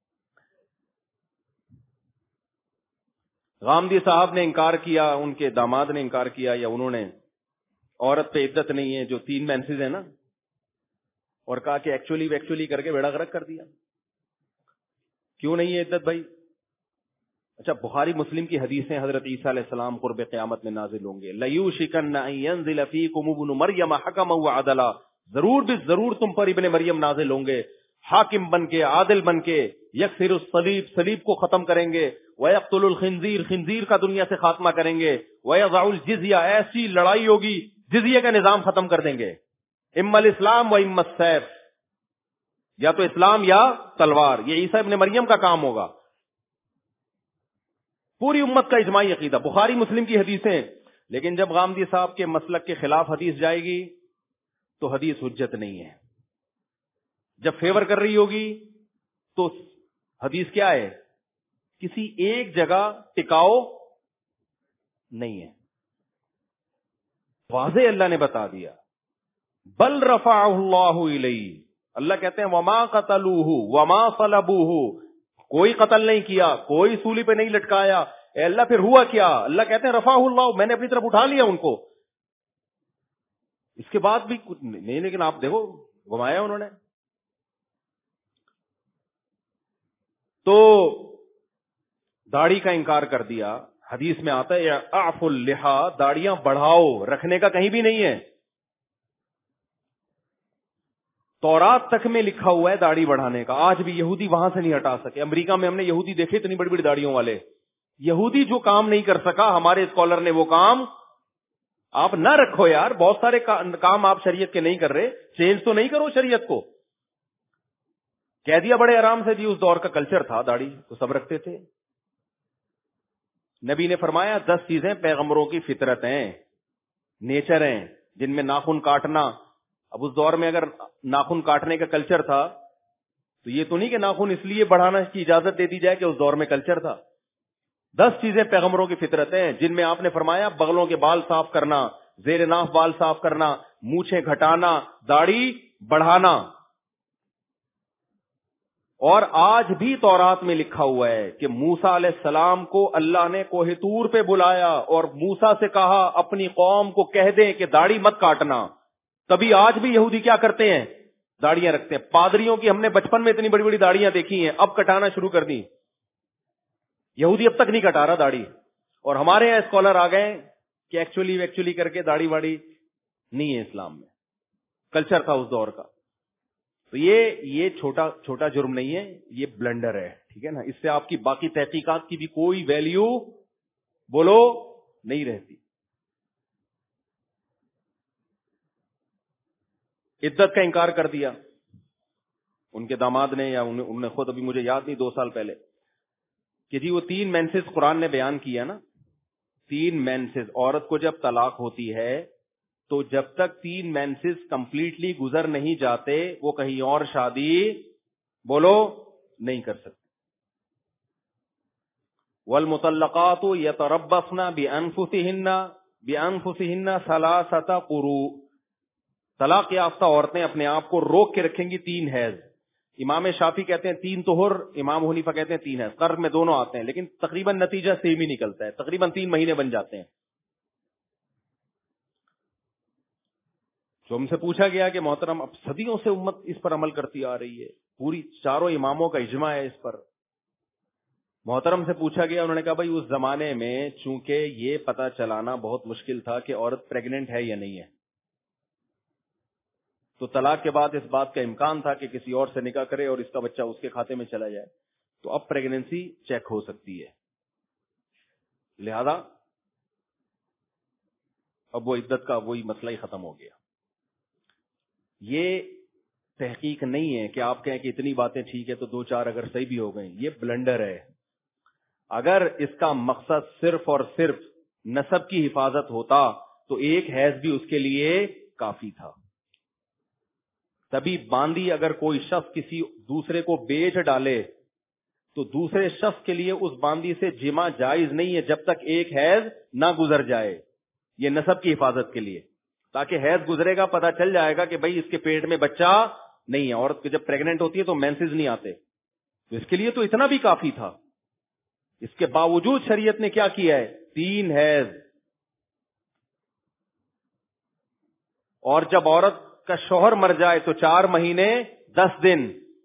Speaker 3: غامدی صاحب نے انکار کیا، ان کے داماد نے انکار کیا، یا انہوں نے عورت پہ عدت نہیں ہے جو تین مینسز ہیں نا، اور کہا کہ ایکچولی ویکچولی کر کے بیڑا غرق کر دیا. کیوں نہیں ہے عدت بھائی؟ اچھا بخاری مسلم کی حدیثیں، حضرت عیسیٰ علیہ السلام قرب قیامت میں نازل ہوں گے. لَيُوشِكَنَّ أَن يَنزِلَ فِيكُمُ ابْنُ مَرْيَمَ حَكَمًا وَعَدْلًا، ضرور بھی ضرور تم پر ابن مریم نازل ہوں گے حاکم بن کے، عادل بن کے. یکسر الصلیب، صلیب کو ختم کریں گے. وَيَقْتُلُ الْخِنزِيرَ، خنزیر کا دنیا سے خاتمہ کریں گے. وَيَضَعُ الْجِزْيَةَ، ایسی لڑائی ہوگی جزیہ کا نظام ختم کر دیں گے. اما الاسلام و اما السیف، یا تو اسلام یا تلوار. یہ عیسیٰ ابن مریم کا کام ہوگا. پوری امت کا اجماعی عقیدہ، بخاری مسلم کی حدیثیں. لیکن جب غامدی صاحب کے مسلک کے خلاف حدیث جائے گی تو حدیث حجت نہیں ہے. جب فیور کر رہی ہوگی تو حدیث کیا ہے؟ کسی ایک جگہ ٹکاؤ نہیں ہے. واضح اللہ نے بتا دیا. بل رفعہ اللہ الیہ، اللہ کہتے ہیں وما قتلوہ وما صلبوہ، کوئی قتل نہیں کیا، کوئی سولی پہ نہیں لٹکایا. اے اللہ پھر ہوا کیا؟ اللہ کہتے ہیں رفعہ اللہ، میں نے اپنی طرف اٹھا لیا ان کو. اس کے بعد بھی کچھ نہیں، لیکن آپ دیکھو گھمایا انہوں نے. تو داڑھی کا انکار کر دیا. حدیث میں آتا ہے اعفوا اللحا، داڑیاں بڑھاؤ، رکھنے کا کہیں بھی نہیں ہے. تورات تک میں لکھا ہوا ہے داڑھی بڑھانے کا، آج بھی یہودی وہاں سے نہیں ہٹا سکے. امریکہ میں ہم نے یہودی دیکھے اتنی بڑی بڑی داڑھیوں والے. یہودی جو کام نہیں کر سکا، ہمارے اسکالر نے وہ کام. آپ نہ رکھو یار، بہت سارے کام آپ شریعت کے نہیں کر رہے، چینج تو نہیں کرو شریعت کو. کہہ دیا بڑے آرام سے جی اس دور کا کلچر تھا، داڑھی تو سب رکھتے تھے. نبی نے فرمایا دس چیزیں پیغمبروں کی فطرت ہیں، نیچر ہیں، جن میں ناخن کاٹنا. اب اس دور میں اگر ناخن کاٹنے کا کلچر تھا تو یہ تو نہیں کہ ناخن اس لیے بڑھانا کی اجازت دے دی جائے کہ اس دور میں کلچر تھا. دس چیزیں پیغمبروں کی فطرت ہیں، جن میں آپ نے فرمایا بغلوں کے بال صاف کرنا، زیر ناف بال صاف کرنا، مونچھیں گھٹانا، داڑھی بڑھانا. اور آج بھی تورات میں لکھا ہوا ہے کہ موسیٰ علیہ السلام کو اللہ نے کوہ طور پہ بلایا اور موسیٰ سے کہا اپنی قوم کو کہہ دیں کہ داڑھی مت کاٹنا. تبھی آج بھی یہودی کیا کرتے ہیں؟ داڑیاں رکھتے ہیں. پادریوں کی ہم نے بچپن میں اتنی بڑی بڑی داڑیاں دیکھی ہیں، اب کٹانا شروع کر دی. یہودی اب تک نہیں کٹا رہا داڑھی. اور ہمارے یہاں اسکالر آ گئے کہ ایکچولی ایکچولی کر کے داڑھی واڑی نہیں ہے اسلام میں، کلچر تھا اس دور کا. تو یہ یہ چھوٹا چھوٹا جرم نہیں ہے، یہ بلنڈر ہے. ٹھیک ہے نا، اس سے آپ کی باقی تحقیقات کی بھی کوئی ویلیو بولو نہیں رہتی. عدت کا انکار کر دیا. ان کے داماد نے یا انہوں نے خود، ابھی مجھے یاد نہیں، دو سال پہلے، کہ جی وہ تین مینسز قرآن نے بیان کیا نا، تین مینسز، عورت کو جب طلاق ہوتی ہے تو جب تک تین مینسز کمپلیٹلی گزر نہیں جاتے وہ کہیں اور شادی بولو نہیں کر سکتے. والمطلقات یتربصن بانفسهن بانفسهن ثلاثه قروء، طلاق یافتہ عورتیں اپنے آپ کو روک کے رکھیں گی تین حیض. امام شافعی کہتے ہیں تین طہر، امام حنیفہ کہتے ہیں تین حیض. قرض میں دونوں آتے ہیں لیکن تقریباً نتیجہ سیم ہی نکلتا ہے، تقریباً تین مہینے بن جاتے ہیں. جو ہم سے پوچھا گیا کہ محترم اب صدیوں سے امت اس پر عمل کرتی آ رہی ہے، پوری چاروں اماموں کا اجماع ہے اس پر. محترم سے پوچھا گیا، انہوں نے کہا بھائی اس زمانے میں چونکہ یہ پتہ چلانا بہت مشکل تھا کہ عورت پریگننٹ ہے یا نہیں ہے، تو طلاق کے بعد اس بات کا امکان تھا کہ کسی اور سے نکاح کرے اور اس کا بچہ اس کے کھاتے میں چلا جائے، تو اب پریگننسی چیک ہو سکتی ہے، لہذا اب وہ عدت کا وہی مسئلہ ہی ختم ہو گیا. یہ تحقیق نہیں ہے کہ آپ کہیں کہ اتنی باتیں ٹھیک ہے تو دو چار اگر صحیح بھی ہو گئیں، یہ بلنڈر ہے. اگر اس کا مقصد صرف اور صرف نسب کی حفاظت ہوتا تو ایک حیض بھی اس کے لیے کافی تھا. تبھی باندی اگر کوئی شخص کسی دوسرے کو بیچ ڈالے تو دوسرے شخص کے لیے اس باندی سے جمع جائز نہیں ہے جب تک ایک حیض نہ گزر جائے. یہ نسب کی حفاظت کے لیے، تاکہ حیض گزرے گا پتہ چل جائے گا کہ بھئی اس کے پیٹ میں بچہ نہیں ہے. عورت جب پریگننٹ ہوتی ہے تو مینسز نہیں آتے، تو اس کے لیے تو اتنا بھی کافی تھا. اس کے باوجود شریعت نے کیا کیا ہے؟ تین حیض. اور جب عورت کا شوہر مر جائے تو چار مہینے دس دن.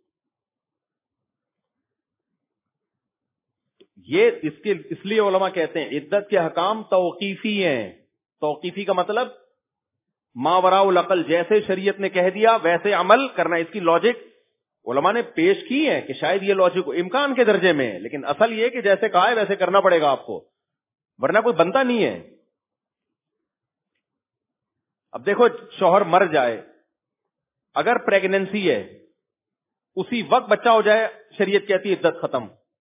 Speaker 3: یہ اس کے اس لیے علماء کہتے ہیں عدت کے حکام توقیفی ہیں. توقیفی کا مطلب ماوراء العقل، جیسے شریعت نے کہہ دیا ویسے عمل کرنا. اس کی لاجک علماء نے پیش کی ہے کہ شاید یہ لاجک امکان کے درجے میں ہے، لیکن اصل یہ کہ جیسے کہا ہے ویسے کرنا پڑے گا آپ کو، ورنہ کوئی بنتا نہیں ہے. اب دیکھو شوہر مر جائے، اگر پریگننسی ہے اسی وقت بچہ ہو جائے، شریعت کہتی ہے عدت ختم.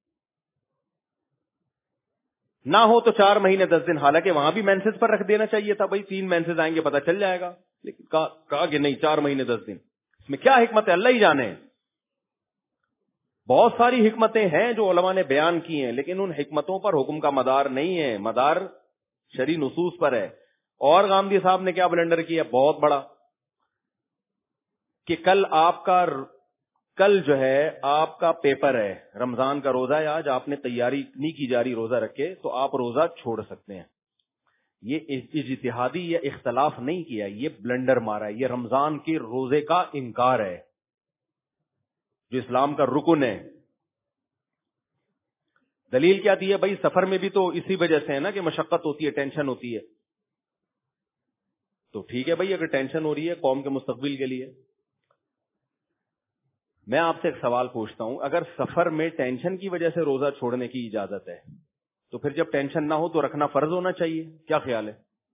Speaker 3: نہ ہو تو چار مہینے دس دن، حالانکہ وہاں بھی مینسز پر رکھ دینا چاہیے تھا، بھائی تین مینسز آئیں گے پتہ چل جائے گا، لیکن کہا کہ نہیں چار مہینے دس دن. اس میں کیا حکمت ہے اللہ ہی جانے. بہت ساری حکمتیں ہیں جو علماء نے بیان کی ہیں، لیکن ان حکمتوں پر حکم کا مدار نہیں ہے، مدار شرعی نصوص پر ہے. اور غامدی صاحب نے کیا بلنڈر کیا بہت بڑا، کہ کل آپ کا کل جو ہے آپ کا پیپر ہے، رمضان کا روزہ ہے، آج آپ نے تیاری نہیں کی جا رہی روزہ رکھے تو آپ روزہ چھوڑ سکتے ہیں. یہ اجتہادی یا اختلاف نہیں کیا، یہ بلنڈر مارا ہے. یہ رمضان کے روزے کا انکار ہے جو اسلام کا رکن ہے. دلیل کیا دی ہے؟ بھائی سفر میں بھی تو اسی وجہ سے ہے نا کہ مشقت ہوتی ہے، ٹینشن ہوتی ہے. تو ٹھیک ہے بھائی اگر ٹینشن ہو رہی ہے قوم کے مستقبل کے لیے. میں آپ سے ایک سوال پوچھتا ہوں، اگر سفر میں ٹینشن کی وجہ سے روزہ چھوڑنے کی اجازت ہے تو پھر جب ٹینشن نہ ہو تو رکھنا فرض ہونا چاہیے. کیا خیال ہے؟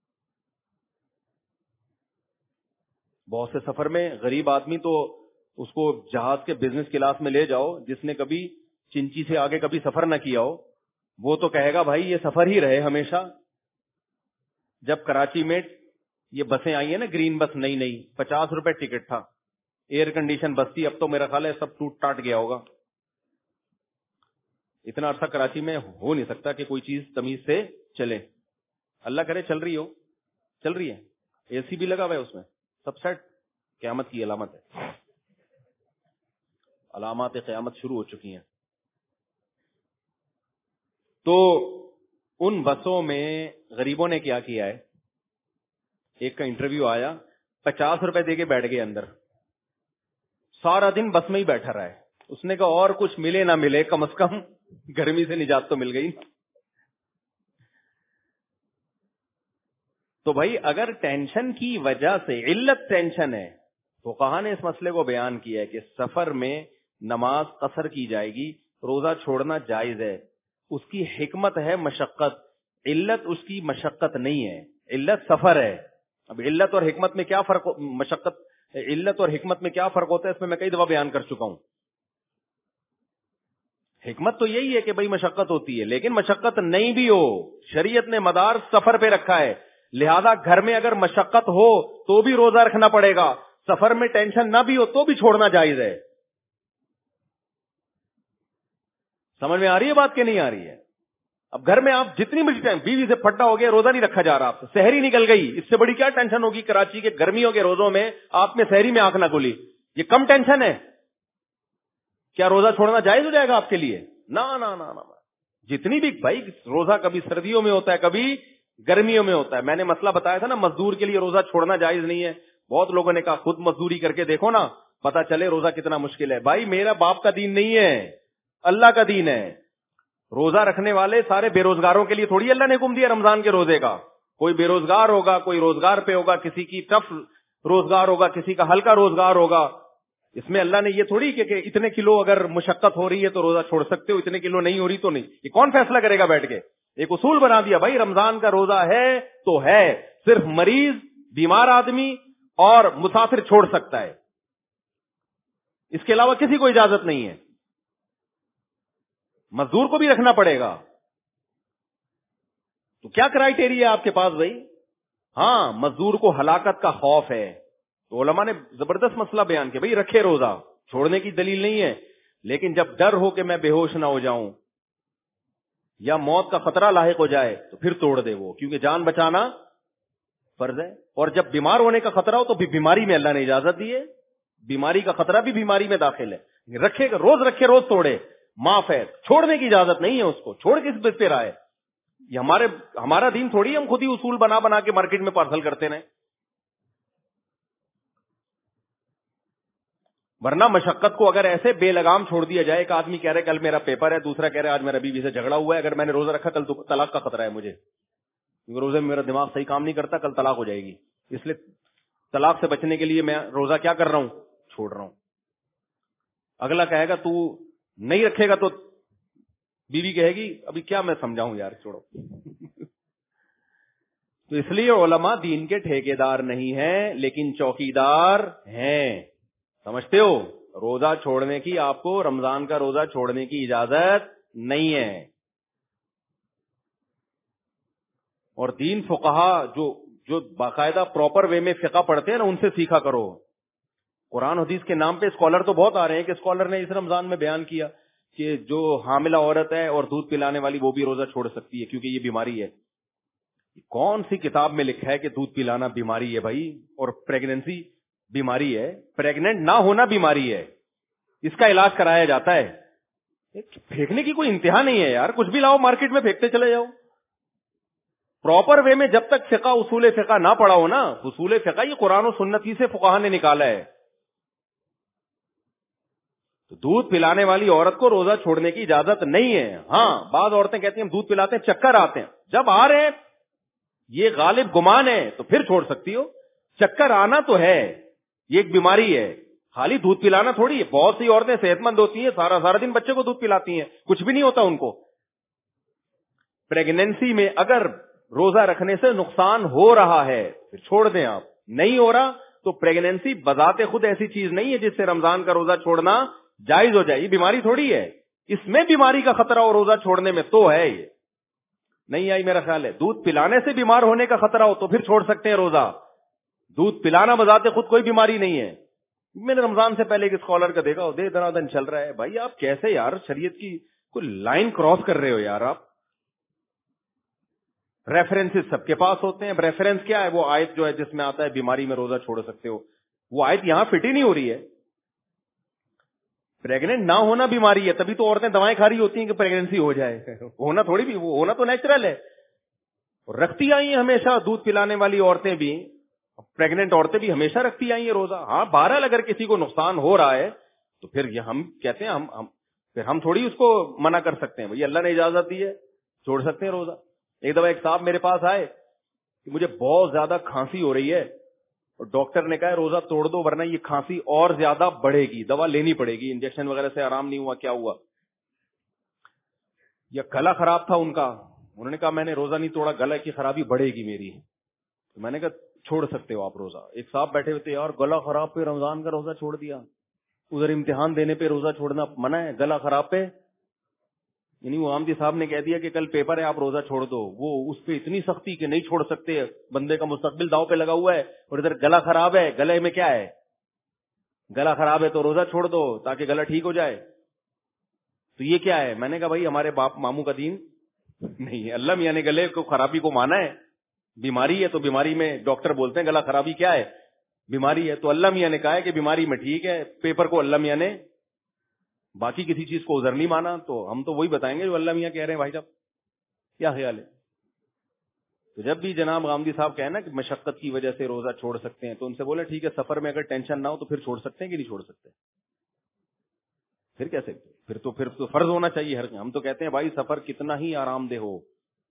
Speaker 3: بہت سے سفر میں غریب آدمی تو اس کو جہاز کے بزنس کلاس میں لے جاؤ، جس نے کبھی چنچی سے آگے کبھی سفر نہ کیا ہو وہ تو کہے گا بھائی یہ سفر ہی رہے ہمیشہ. جب کراچی میں یہ بسیں آئی ہیں نا گرین بس، نئی نئی پچاس روپے ٹکٹ تھا، ایئر کنڈیشن بس تھی، اب تو میرا خیال ہے سب ٹوٹ ٹاٹ گیا ہوگا. اتنا عرصہ کراچی میں ہو نہیں سکتا کہ کوئی چیز تمیز سے چلے. اللہ کرے چل رہی ہو، چل رہی ہے، اے سی بھی لگا ہوا ہے اس میں، سب سیٹ. قیامت کی علامت ہے، علامات قیامت شروع ہو چکی ہیں. تو ان بسوں میں غریبوں نے کیا کیا ہے، ایک کا انٹرویو آیا، پچاس روپے دے کے بیٹھ گئے اندر، سارا دن بس میں ہی بیٹھا رہا ہے. اس نے کہا اور کچھ ملے نہ ملے کم از کم گرمی سے نجات تو مل گئی. تو بھائی اگر ٹینشن کی وجہ سے علت ٹینشن ہے تو کہاں نے اس مسئلے کو بیان کیا ہے کہ سفر میں نماز قصر کی جائے گی، روزہ چھوڑنا جائز ہے. اس کی حکمت ہے مشقت، علت اس کی مشقت نہیں ہے، علت سفر ہے. اب علت اور حکمت میں کیا فرق؟ مشقت علت اور حکمت میں کیا فرق ہوتا ہے اس میں میں کئی دفعہ بیان کر چکا ہوں. حکمت تو یہی ہے کہ بھائی مشقت ہوتی ہے, لیکن مشقت نہیں بھی ہو, شریعت نے مدار سفر پہ رکھا ہے, لہذا گھر میں اگر مشقت ہو تو بھی روزہ رکھنا پڑے گا, سفر میں ٹینشن نہ بھی ہو تو بھی چھوڑنا جائز ہے. سمجھ میں آ رہی ہے بات کہ نہیں آ رہی ہے؟ اب گھر میں آپ جتنی مرضی ٹائم, بیوی سے پھٹا ہو گیا, روزہ نہیں رکھا جا رہا, آپ سے سحری نکل گئی, اس سے بڑی کیا ٹینشن ہوگی؟ کراچی کے گرمیوں کے روزوں میں آپ میں سحری میں آنکھ نہ کھلی, یہ کم ٹینشن ہے؟ کیا روزہ چھوڑنا جائز ہو جائے گا آپ کے لیے؟ نہ نہ نہ نہ. جتنی بھی بھائی روزہ کبھی سردیوں میں ہوتا ہے, کبھی گرمیوں میں ہوتا ہے. میں نے مسئلہ بتایا تھا نا, مزدور کے لیے روزہ چھوڑنا جائز نہیں ہے. بہت لوگوں نے کہا خود مزدوری کر کے دیکھو نا, پتا چلے روزہ کتنا مشکل ہے. بھائی میرا باپ کا دین نہیں ہے, اللہ کا دین ہے. روزہ رکھنے والے سارے بے روزگاروں کے لیے تھوڑی اللہ نے حکم دیا رمضان کے روزے کا. کوئی بے روزگار ہوگا, کوئی روزگار پہ ہوگا, کسی کی ٹف روزگار ہوگا, کسی کا ہلکا روزگار ہوگا. اس میں اللہ نے یہ تھوڑی کہ, کہ اتنے کلو اگر مشقت ہو رہی ہے تو روزہ چھوڑ سکتے ہو, اتنے کلو نہیں ہو رہی تو نہیں. یہ کون فیصلہ کرے گا بیٹھ کے؟ ایک اصول بنا دیا بھائی رمضان کا روزہ ہے تو ہے, صرف مریض, بیمار آدمی اور مسافر چھوڑ سکتا ہے, اس کے علاوہ کسی کو اجازت نہیں ہے. مزدور کو بھی رکھنا پڑے گا. تو کیا کرائیٹیریا ہے آپ کے پاس بھائی؟ ہاں مزدور کو ہلاکت کا خوف ہے, تو علماء نے زبردست مسئلہ بیان کیا, بھائی رکھے روزہ, چھوڑنے کی دلیل نہیں ہے, لیکن جب ڈر ہو کہ میں بے ہوش نہ ہو جاؤں یا موت کا خطرہ لاحق ہو جائے تو پھر توڑ دے وہ, کیونکہ جان بچانا فرض ہے. اور جب بیمار ہونے کا خطرہ ہو تو بھی بیماری میں اللہ نے اجازت دی ہے, بیماری کا خطرہ بھی بیماری میں داخل ہے. رکھے روز رکھے روز توڑے, معاف ہے, چھوڑنے کی اجازت نہیں ہے اس کو. چھوڑ کس بس پہ رہا ہے؟ یہ ہمارے ہمارا دین تھوڑی ہم خود ہی اصول بنا بنا کے مارکیٹ میں پارسل کرتے ہیں. ورنہ مشقت کو اگر ایسے بے لگام چھوڑ دیا جائے, ایک آدمی کہہ رہے کل میرا پیپر ہے, دوسرا کہہ رہے آج میرا بیوی سے جھگڑا ہوا ہے, اگر میں نے روزہ رکھا کل تو طلاق کا خطرہ ہے مجھے, کیونکہ روزے میں میرا دماغ صحیح کام نہیں کرتا, کل طلاق ہو جائے گی, اس لیے طلاق سے بچنے کے لیے میں روزہ کیا کر رہا ہوں, چھوڑ رہا ہوں. اگلا کہے گا تو نہیں رکھے گا تو بیوی کہے گی ابھی کیا میں سمجھاؤں یار, چھوڑو. تو اس لیے علماء دین کے ٹھیکیدار نہیں ہیں لیکن چوکیدار ہیں. سمجھتے ہو؟ روزہ چھوڑنے کی, آپ کو رمضان کا روزہ چھوڑنے کی اجازت نہیں ہے. اور دین فقہا جو جو باقاعدہ پراپر وے میں فقہ پڑھتے ہیں نا, ان سے سیکھا کرو. قرآن حدیث کے نام پہ اسکالر تو بہت آ رہے ہیں کہ اسکالر نے اس رمضان میں بیان کیا کہ جو حاملہ عورت ہے اور دودھ پلانے والی وہ بھی روزہ چھوڑ سکتی ہے کیونکہ یہ بیماری ہے. کون سی کتاب میں لکھا ہے کہ دودھ پلانا بیماری ہے بھائی, اور پریگننسی بیماری ہے؟ پریگننٹ نہ ہونا بیماری ہے, اس کا علاج کرایا جاتا ہے. پھینکنے کی کوئی انتہا نہیں ہے یار, کچھ بھی لاؤ مارکیٹ میں پھینکتے چلے جاؤ. پراپر وے میں جب تک فقہ اصول فقہ نہ پڑھا ہو نا, اصول فقہ یہ قرآن و سنتی سے فقہا نے نکالا ہے. تو دودھ پلانے والی عورت کو روزہ چھوڑنے کی اجازت نہیں ہے. ہاں بعض عورتیں کہتی ہیں ہم دودھ پلاتے ہیں, چکر آتے ہیں, جب آ رہے ہیں یہ غالب گمان ہے تو پھر چھوڑ سکتی ہو. چکر آنا تو ہے, یہ ایک بیماری ہے, خالی دودھ پلانا تھوڑی ہے. بہت سی عورتیں صحت مند ہوتی ہیں, سارا سارا دن بچے کو دودھ پلاتی ہیں, کچھ بھی نہیں ہوتا ان کو. پریگنینسی میں اگر روزہ رکھنے سے نقصان ہو رہا ہے پھر چھوڑ دیں آپ, نہیں ہو رہا تو پریگنینسی بذات خود ایسی چیز نہیں ہے جس سے رمضان کا روزہ چھوڑنا جائز ہو جائے. یہ بیماری تھوڑی ہے, اس میں بیماری کا خطرہ اور روزہ چھوڑنے میں تو ہے. یہ نہیں آئی میرا خیال ہے. دودھ پلانے سے بیمار ہونے کا خطرہ ہو تو پھر چھوڑ سکتے ہیں روزہ. دودھ پلانا بذات خود کوئی بیماری نہیں ہے. میں نے رمضان سے پہلے ایک اسکالر کا دیکھا, دے دنا دن چل رہا ہے. بھائی آپ کیسے یار شریعت کی کوئی لائن کراس کر رہے ہو یار. آپ ریفرنسز سب کے پاس ہوتے ہیں. ریفرنس کیا ہے؟ وہ آیت جو ہے جس میں آتا ہے بیماری میں روزہ چھوڑ سکتے ہو, وہ آیت یہاں فٹ ہی نہیں ہو رہی ہے. پریگننٹ نہ ہونا بیماری ہے, تبھی تو عورتیں دوائیں کھا رہی ہوتی ہیں کہ پریگننسی ہو جائے. ہونا تھوڑی بھی, وہ ہونا تو نیچرل ہے. رکھتی آئی ہیں ہمیشہ دودھ پلانے والی عورتیں بھی, پریگننٹ عورتیں بھی ہمیشہ رکھتی آئی ہیں روزہ. ہاں بہرحال اگر کسی کو نقصان ہو رہا ہے تو پھر یہ ہم کہتے ہیں ہم ہم پھر ہم تھوڑی اس کو منع کر سکتے ہیں. بھائی اللہ نے اجازت دی ہے, چھوڑ سکتے ہیں روزہ. ایک دفعہ ایک صاحب میرے پاس آئے کہ مجھے بہت زیادہ کھانسی ہو رہی ہے اور ڈاکٹر نے کہا روزہ توڑ دو ورنہ یہ کھانسی اور زیادہ بڑھے گی, دوا لینی پڑے گی, انجیکشن وغیرہ سے آرام نہیں ہوا. کیا ہوا؟ یا گلا خراب تھا ان کا, انہوں نے کہا میں نے روزہ نہیں توڑا, گلا کی خرابی بڑھے گی میری. تو میں نے کہا چھوڑ سکتے ہو آپ روزہ. ایک صاحب بیٹھے ہوئے تھے, یار گلا خراب پہ رمضان کا روزہ چھوڑ دیا, ادھر امتحان دینے پہ روزہ چھوڑنا منع ہے, گلا خراب پہ, یعنی وہ عامدی صاحب نے کہہ دیا کہ کل پیپر ہے آپ روزہ چھوڑ دو, وہ اس پہ اتنی سختی کہ نہیں چھوڑ سکتے, بندے کا مستقبل داؤ پہ لگا ہوا ہے, اور ادھر گلا خراب ہے, گلے میں کیا ہے, گلا خراب ہے تو روزہ چھوڑ دو تاکہ گلا ٹھیک ہو جائے. تو یہ کیا ہے؟ میں نے کہا بھائی ہمارے باپ ماموں کا دین نہیں ہے. اللہ میاں نے گلے کو خرابی کو مانا ہے, بیماری ہے تو بیماری میں ڈاکٹر بولتے ہیں گلا خرابی کیا ہے, بیماری ہے, تو اللہ میاں نے کہا ہے کہ بیماری میں ٹھیک ہے, پیپر کو اللہ میاں نے باقی کسی چیز کو عذر نہیں مانا, تو ہم تو وہی بتائیں گے جو اللہ میاں کہہ رہے ہیں. بھائی صاحب کیا خیال ہے؟ تو جب بھی جناب غامدی صاحب کہیں نا کہ مشقت کی وجہ سے روزہ چھوڑ سکتے ہیں, تو ان سے بولے ٹھیک ہے, سفر میں اگر ٹینشن نہ ہو تو پھر چھوڑ سکتے ہیں کہ نہیں چھوڑ سکتے؟ پھر کیسے؟ پھر تو پھر تو فرض ہونا چاہیے ہر. ہم تو کہتے ہیں بھائی سفر کتنا ہی آرام دہ ہو,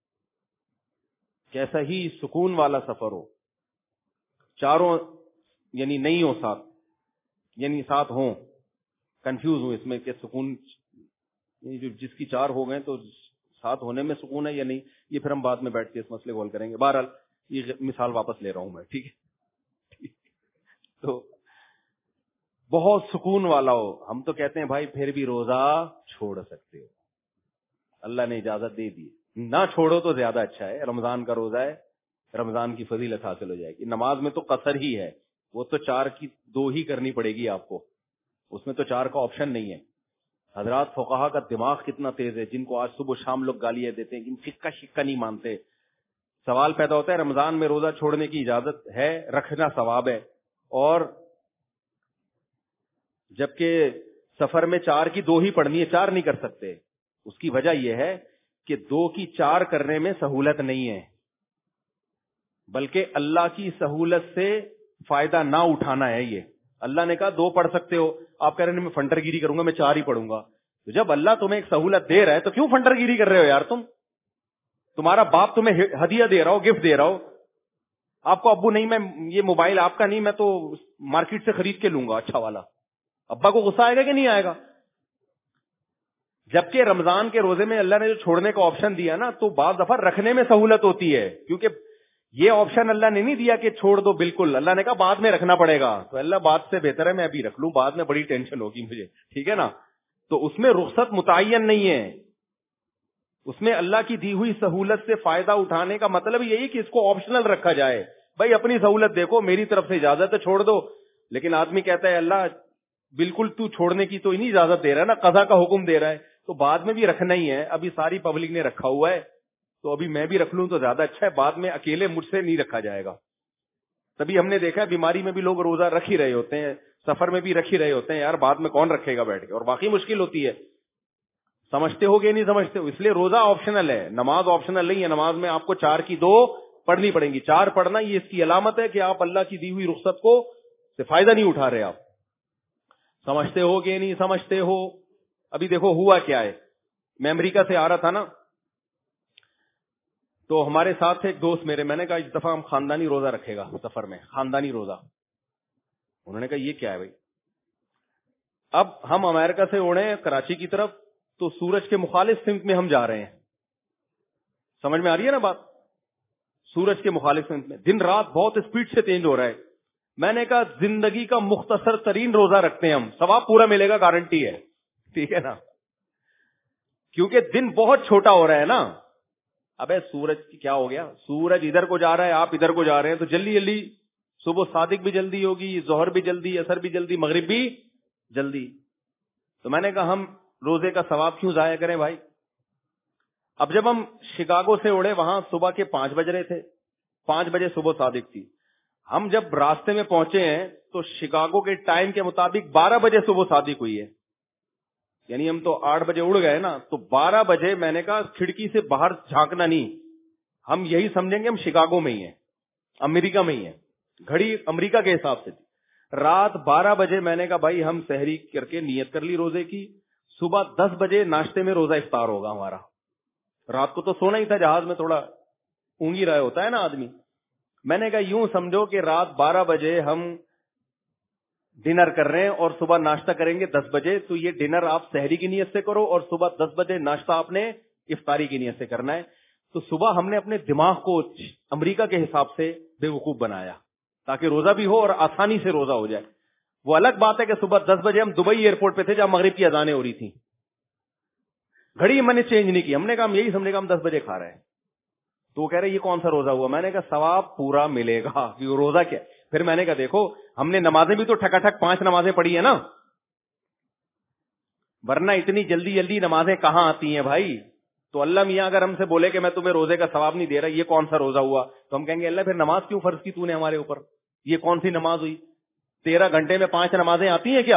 Speaker 3: کیسا ہی سکون والا سفر ہو, چاروں یعنی نہیں ہو ساتھ, یعنی ساتھ ہوں, کنفیوز ہوں اس میں کہ سکون جو جس کی چار ہو گئے تو ساتھ ہونے میں سکون ہے یا نہیں, یہ پھر ہم بعد میں بیٹھ کے اس مسئلے کو حل کریں گے. بہرحال یہ مثال واپس لے رہا ہوں میں, ٹھیک ہے؟ تو بہت سکون والا ہو, ہم تو کہتے ہیں بھائی پھر بھی روزہ چھوڑ سکتے ہو, اللہ نے اجازت دے دی, نہ چھوڑو تو زیادہ اچھا ہے. رمضان کا روزہ ہے, رمضان کی فضیلت حاصل ہو جائے گی. نماز میں تو قصر ہی ہے, وہ تو چار کی دو ہی کرنی پڑے گی آپ کو, اس میں تو چار کا آپشن نہیں ہے. حضرات فقہا کا دماغ کتنا تیز ہے, جن کو آج صبح شام لوگ گالیاں دیتے ہیں, جن فقہ شکا نہیں مانتے. سوال پیدا ہوتا ہے رمضان میں روزہ چھوڑنے کی اجازت ہے, رکھنا ثواب ہے, اور جبکہ سفر میں چار کی دو ہی پڑھنی ہے, چار نہیں کر سکتے. اس کی وجہ یہ ہے کہ دو کی چار کرنے میں سہولت نہیں ہے, بلکہ اللہ کی سہولت سے فائدہ نہ اٹھانا ہے. یہ اللہ نے کہا دو پڑھ سکتے ہو, آپ کہہ رہے ہیں میں فنٹر گیری کروں گا, میں چار ہی پڑھوں گا. تو جب اللہ تمہیں ایک سہولت دے رہا ہے تو کیوں فنٹر گیری کر رہے ہو یار؟ تم تمہارا باپ تمہیں ہدیہ دے رہا ہو, گفٹ دے رہا ہو, آپ کو ابو نہیں میں یہ موبائل آپ کا نہیں, میں تو مارکیٹ سے خرید کے لوں گا اچھا والا, ابا کو غصہ آئے گا کہ نہیں آئے گا؟ جبکہ رمضان کے روزے میں اللہ نے جو چھوڑنے کا آپشن دیا نا, تو بعض دفعہ رکھنے میں سہولت ہوتی ہے, کیونکہ یہ آپشن اللہ نے نہیں دیا کہ چھوڑ دو بالکل, اللہ نے کہا بعد میں رکھنا پڑے گا. تو اللہ بعد سے بہتر ہے میں ابھی رکھ لوں, بعد میں بڑی ٹینشن ہوگی مجھے, ٹھیک ہے نا. تو اس میں رخصت متعین نہیں ہے, اس میں اللہ کی دی ہوئی سہولت سے فائدہ اٹھانے کا مطلب یہی کہ اس کو آپشنل رکھا جائے. بھائی اپنی سہولت دیکھو, میری طرف سے اجازت ہے چھوڑ دو, لیکن آدمی کہتا ہے اللہ بالکل تو چھوڑنے کی تو نہیں اجازت دے رہا ہے نا, قضا کا حکم دے رہا ہے, تو بعد میں بھی رکھنا ہی ہے. ابھی ساری پبلک نے رکھا ہوا ہے تو ابھی میں بھی رکھ لوں تو زیادہ اچھا ہے, بعد میں اکیلے مجھ سے نہیں رکھا جائے گا. تبھی ہم نے دیکھا ہے بیماری میں بھی لوگ روزہ رکھ ہی رہے ہوتے ہیں, سفر میں بھی رکھ ہی رہے ہوتے ہیں, یار بعد میں کون رکھے گا بیٹھ کے, اور باقی مشکل ہوتی ہے. سمجھتے ہو گے نہیں سمجھتے ہو, اس لیے روزہ آپشنل ہے, نماز آپشنل نہیں ہے. نماز میں آپ کو چار کی دو پڑھنی پڑیں گی. چار پڑھنا یہ اس کی علامت ہے کہ آپ اللہ کی دی ہوئی رخصت کو سے فائدہ نہیں اٹھا رہے. آپ سمجھتے ہو گے نہیں سمجھتے ہو. ابھی دیکھو ہوا کیا ہے, میں امریکہ سے آ رہا تھا نا, تو ہمارے ساتھ تھے ایک دوست میرے, میں نے کہا اس دفعہ ہم خاندانی روزہ رکھے گا سفر میں, خاندانی روزہ. انہوں نے کہا یہ کیا ہے بھائی؟ اب ہم امریکہ سے اڑے ہیں کراچی کی طرف, تو سورج کے مخالف سمت میں ہم جا رہے ہیں, سمجھ میں آ رہی ہے نا بات؟ سورج کے مخالف سمت میں دن رات بہت اسپیڈ سے چینج ہو رہا ہے. میں نے کہا زندگی کا مختصر ترین روزہ رکھتے ہیں ہم, ثواب پورا ملے گا, گارنٹی ہے, ٹھیک ہے نا, کیونکہ دن بہت چھوٹا ہو رہا ہے نا. ابے سورج کی کیا ہو گیا, سورج ادھر کو جا رہا ہے, آپ ادھر کو جا رہے ہیں, تو جلدی جلدی صبح صادق بھی جلدی ہوگی, ظہر بھی جلدی, عصر بھی جلدی, مغرب بھی جلدی. تو میں نے کہا ہم روزے کا ثواب کیوں ضائع کریں بھائی. اب جب ہم شکاگو سے اڑے, وہاں صبح کے پانچ بج رہے تھے, پانچ بجے صبح صادق تھی. ہم جب راستے میں پہنچے ہیں تو شکاگو کے ٹائم کے مطابق بارہ بجے صبح صادق ہوئی ہے, یعنی ہم تو آٹھ بجے اڑ گئے نا, تو بارہ بجے میں نے کہا کھڑکی سے باہر جھانکنا نہیں, ہم یہی سمجھیں گے ہم شکاگو میں ہی ہیں, امریکہ میں ہی ہیں, گھڑی امریکہ کے حساب سے تھی. رات بارہ بجے میں نے کہا بھائی ہم سحری کر کے نیت کر لی روزے کی, صبح دس بجے ناشتے میں روزہ افطار ہوگا ہمارا. رات کو تو سونا ہی تھا, جہاز میں تھوڑا اونگی رہا ہوتا ہے نا آدمی. میں نے کہا یوں سمجھو کہ رات بارہ بجے ہم ڈنر کر رہے ہیں اور صبح ناشتہ کریں گے دس بجے, تو یہ ڈنر آپ سحری کی نیت سے کرو اور صبح دس بجے ناشتہ آپ نے افطاری کی نیت سے کرنا ہے. تو صبح ہم نے اپنے دماغ کو امریکہ کے حساب سے بے وقوف بنایا تاکہ روزہ بھی ہو اور آسانی سے روزہ ہو جائے. وہ الگ بات ہے کہ صبح دس بجے ہم دبئی ایئرپورٹ پہ تھے جہاں مغرب کی اذانیں ہو رہی تھیں, گھڑی میں نے چینج نہیں کی, ہم نے کہا ہم یہی سمجھے کہ ہم دس بجے کھا رہے ہیں. تو وہ کہہ رہے یہ کون سا روزہ ہوا؟ میں نے کہا ثواب پورا ملے گا. کہ روزہ کیا؟ پھر میں نے کہا دیکھو ہم نے نمازیں بھی تو ٹھکا ٹھک پانچ نمازیں پڑھی ہیں نا, ورنہ اتنی جلدی جلدی نمازیں کہاں آتی ہیں بھائی. تو اللہ میاں اگر ہم سے بولے کہ میں تمہیں روزے کا ثواب نہیں دے رہا, یہ کون سا روزہ ہوا؟ تو ہم کہیں گے اللہ پھر نماز کیوں فرض کی تو نے ہمارے اوپر؟ یہ کون سی نماز ہوئی؟ تیرہ گھنٹے میں پانچ نمازیں آتی ہیں کیا؟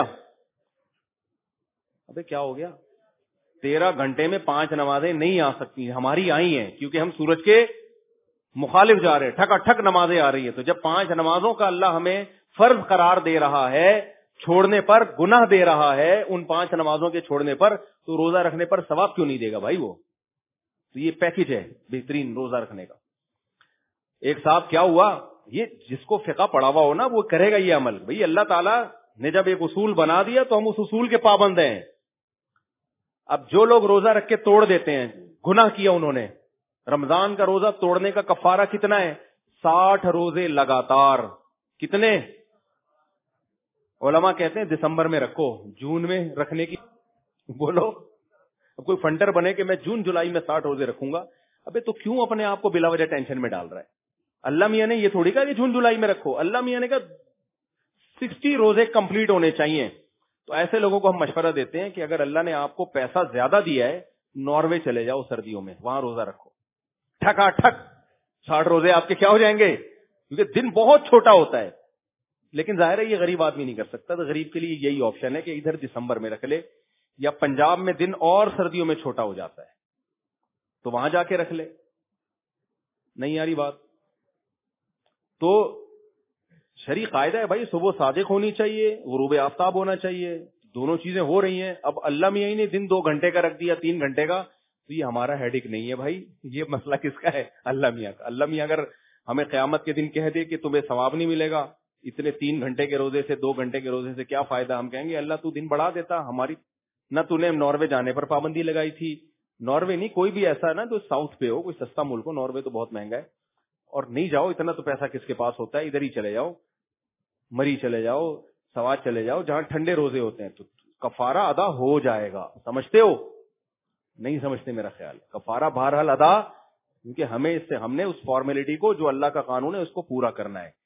Speaker 3: ابے کیا ہو گیا؟ تیرہ گھنٹے میں پانچ نمازیں نہیں آ سکتی, ہماری آئی ہیں کیونکہ ہم سورج کے مخالف جا رہے ہیں, ٹھکا ٹھک نمازیں آ رہی ہیں. تو جب پانچ نمازوں کا اللہ ہمیں فرض قرار دے رہا ہے, چھوڑنے پر گناہ دے رہا ہے ان پانچ نمازوں کے چھوڑنے پر, تو روزہ رکھنے پر ثواب کیوں نہیں دے گا بھائی وہ؟ تو یہ پیکج ہے بہترین روزہ رکھنے کا. ایک صاحب کیا ہوا, یہ جس کو فقہ پڑھا ہوا ہو نا وہ کرے گا یہ عمل. بھئی اللہ تعالیٰ نے جب ایک اصول بنا دیا تو ہم اس اصول کے پابند ہیں. اب جو لوگ روزہ رکھ کے توڑ دیتے ہیں, گناہ کیا انہوں نے. رمضان کا روزہ توڑنے کا کفارہ کتنا ہے؟ ساٹھ روزے لگاتار. کتنے؟ علماء کہتے ہیں دسمبر میں رکھو, جون میں رکھنے کی بولو. اب کوئی فنڈر بنے کہ میں جون جولائی میں ساٹھ روزے رکھوں گا, ابے تو کیوں اپنے آپ کو بلا وجہ ٹینشن میں ڈال رہا ہے؟ اللہ میاں نے یہ تھوڑی کہا کہ جون جولائی میں رکھو, اللہ میاں نے کہا سکسٹی روزے کمپلیٹ ہونے چاہیے. تو ایسے لوگوں کو ہم مشورہ دیتے ہیں کہ اگر اللہ نے آپ کو پیسہ زیادہ دیا ہے, ناروے چلے جاؤ سردیوں میں, وہاں روزہ رکھو ٹھکا ٹھک ساٹھ روزے آپ کے کیا ہو جائیں گے, کیونکہ دن بہت چھوٹا ہوتا ہے. لیکن ظاہر ہے یہ غریب آدمی نہیں کر سکتا, تو غریب کے لیے یہی آپشن ہے کہ ادھر دسمبر میں رکھ لے, یا پنجاب میں دن اور سردیوں میں چھوٹا ہو جاتا ہے تو وہاں جا کے رکھ لے. نہیں آ رہی بات؟ تو شرعی قاعدہ ہے بھائی, صبح صادق ہونی چاہیے, غروب آفتاب ہونا چاہیے, دونوں چیزیں ہو رہی ہیں. اب اللہ میاں ہی نے دن دو گھنٹے کا رکھ دیا, تین گھنٹے کا, تو یہ ہمارا ہیڈک نہیں ہے بھائی. یہ مسئلہ کس کا ہے؟ اللہ میاں کا. اللہ میاں اگر ہمیں قیامت کے دن کہہ دے کہ تمہیں ثواب نہیں ملے گا اتنے تین گھنٹے کے روزے سے, دو گھنٹے کے روزے سے کیا فائدہ؟ ہم کہیں گے اللہ تو دن بڑھا دیتا ہماری. نہ تو نے ناروے جانے پر پابندی لگائی تھی, ناروے نہیں کوئی بھی ایسا ہے نا جو ساؤتھ پہ ہو, کوئی سستا ملک ہو, ناروے تو بہت مہنگا ہے, اور نہیں جاؤ, اتنا تو پیسہ کس کے پاس ہوتا ہے, ادھر ہی چلے جاؤ, مری چلے جاؤ, سوات چلے جاؤ, جہاں ٹھنڈے روزے ہوتے ہیں, تو کفارہ ادا ہو جائے گا. سمجھتے ہو؟ نہیں سمجھتے میرا خیال. کفارہ بہرحال ادا, کیونکہ ہمیں اس سے ہم نے اس فارمیلٹی کو جو اللہ کا قانون ہے اس کو پورا کرنا ہے.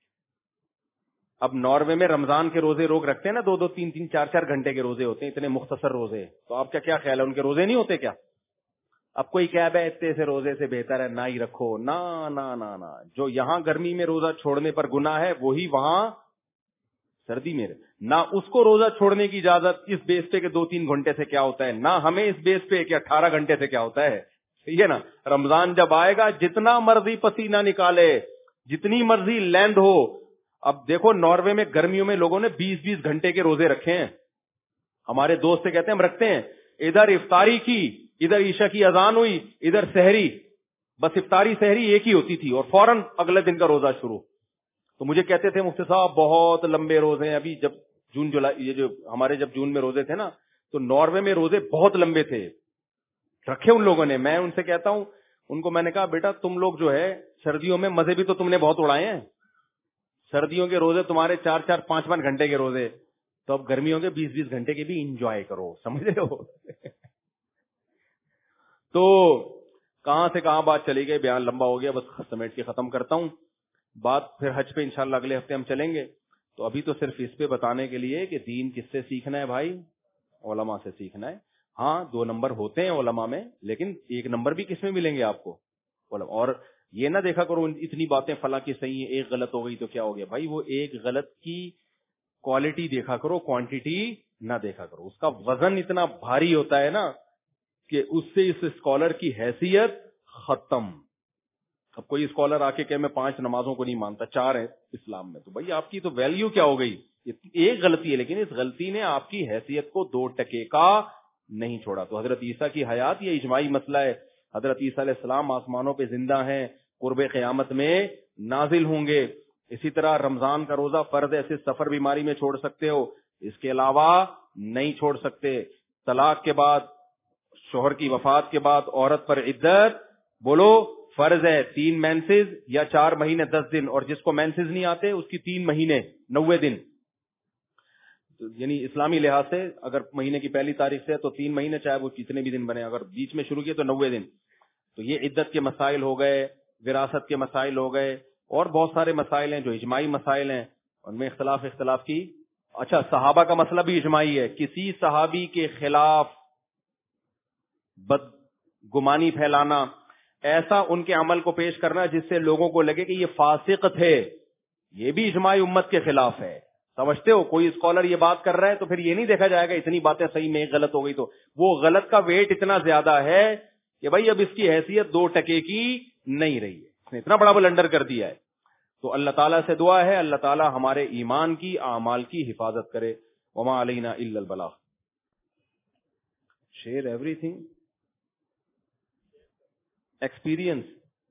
Speaker 3: اب ناروے میں رمضان کے روزے روک رکھتے ہیں نا, دو دو تین تین چار چار گھنٹے کے روزے ہوتے ہیں, اتنے مختصر روزے, تو آپ کا کیا خیال ہے ان کے روزے نہیں ہوتے کیا؟ اب کوئی کہہ ہے اتنے سے روزے سے بہتر ہے نہ ہی رکھو. نہ نہ نہ نہ, جو یہاں گرمی میں روزہ چھوڑنے پر گناہ ہے وہی وہاں سردی میں نہ, اس کو روزہ چھوڑنے کی اجازت اس بیس پہ کہ دو تین گھنٹے سے کیا ہوتا ہے, نہ ہمیں اس بیس پہ کہ اٹھارہ گھنٹے سے کیا ہوتا ہے. ٹھیک ہے نا؟ رمضان جب آئے گا جتنا مرضی پسینہ نکالے, جتنی مرضی لیند ہو. اب دیکھو ناروے میں گرمیوں میں لوگوں نے بیس بیس گھنٹے کے روزے رکھے ہیں. ہمارے دوست سے کہتے ہیں ہم رکھتے ہیں, ادھر افطاری کی, ادھر عشاء کی اذان ہوئی, ادھر سحری, بس افطاری سحری ایک ہی ہوتی تھی, اور فوراً اگلے دن کا روزہ شروع. تو مجھے کہتے تھے مفتی صاحب بہت لمبے روزے ہیں. ابھی جب جون جولائی, یہ جو ہمارے جب جون میں روزے تھے نا, تو ناروے میں روزے بہت لمبے تھے, رکھے ان لوگوں نے. میں ان سے کہتا ہوں, ان کو میں نے کہا بیٹا تم لوگ جو ہے سردیوں میں مزے بھی تو تم نے بہت اڑائے ہیں, سردیوں کے روزے تمہارے چار چار پانچ پانچ گھنٹے کے روزے, تو اب گرمیوں کے بیس بیس گھنٹے کے بھی انجوائے کرو. سمجھ رہے ہو؟ تو کہاں سے کہاں بات چلی گئی, بیان لمبا ہو گیا, بس سمیٹ کے ختم کرتا ہوں بات. پھر حج پہ انشاءاللہ اگلے ہفتے ہم چلیں گے. تو ابھی تو صرف اس پہ بتانے کے لیے کہ دین کس سے سیکھنا ہے بھائی, علماء سے سیکھنا ہے. ہاں دو نمبر ہوتے ہیں علماء میں, لیکن ایک نمبر بھی کس میں ملیں گے آپ کو؟ اور یہ نہ دیکھا کرو اتنی باتیں فلاں کی صحیح ہیں, ایک غلط ہو گئی تو کیا ہو گیا بھائی. وہ ایک غلط کی کوالٹی دیکھا کرو, کوانٹیٹی نہ دیکھا کرو. اس کا وزن اتنا بھاری ہوتا ہے نا کہ اس سے اس اسکالر کی حیثیت ختم. اب کوئی اسکالر آ کے کہ میں پانچ نمازوں کو نہیں مانتا, چار ہے اسلام میں, تو بھائی آپ کی تو ویلیو کیا ہو گئی؟ ایک غلطی ہے, لیکن اس غلطی نے آپ کی حیثیت کو دو ٹکے کا نہیں چھوڑا. تو حضرت عیسیٰ کی حیات یہ اجماعی مسئلہ ہے. حضرت عیسیٰ علیہ السلام آسمانوں پہ زندہ ہیں, قرب قیامت میں نازل ہوں گے. اسی طرح رمضان کا روزہ فرض ہے, صرف سفر بیماری میں چھوڑ سکتے ہو, اس کے علاوہ نہیں چھوڑ سکتے. طلاق کے بعد, شوہر کی وفات کے بعد عورت پر عدت بولو فرض ہے تین مینسز یا چار مہینے دس دن, اور جس کو مینسز نہیں آتے اس کی تین مہینے نوے دن. یعنی اسلامی لحاظ سے اگر مہینے کی پہلی تاریخ سے تو تین مہینے چاہے وہ کتنے بھی دن بنے, اگر بیچ میں شروع کیے تو نوے دن. تو یہ عدت کے مسائل ہو گئے, وراثت کے مسائل ہو گئے, اور بہت سارے مسائل ہیں جو اجماعی مسائل ہیں, ان میں اختلاف اختلاف کی. اچھا, صحابہ کا مسئلہ بھی اجماعی ہے. کسی صحابی کے خلاف بد گمانی پھیلانا, ایسا ان کے عمل کو پیش کرنا جس سے لوگوں کو لگے کہ یہ فاسق تھے, یہ بھی اجماعی امت کے خلاف ہے. سمجھتے ہو, کوئی اسکالر یہ بات کر رہا ہے تو پھر یہ نہیں دیکھا جائے گا اتنی باتیں صحیح میں غلط ہو گئی تو وہ غلط کا ویٹ اتنا زیادہ ہے کہ بھائی اب اس کی حیثیت دو ٹکے کی نہیں رہی ہے, اس نے اتنا بڑا بلنڈر کر دیا ہے. تو اللہ تعالیٰ سے دعا ہے اللہ تعالیٰ ہمارے ایمان کی اعمال کی حفاظت کرے. وما علینا الا البلاغ. Share everything. Experience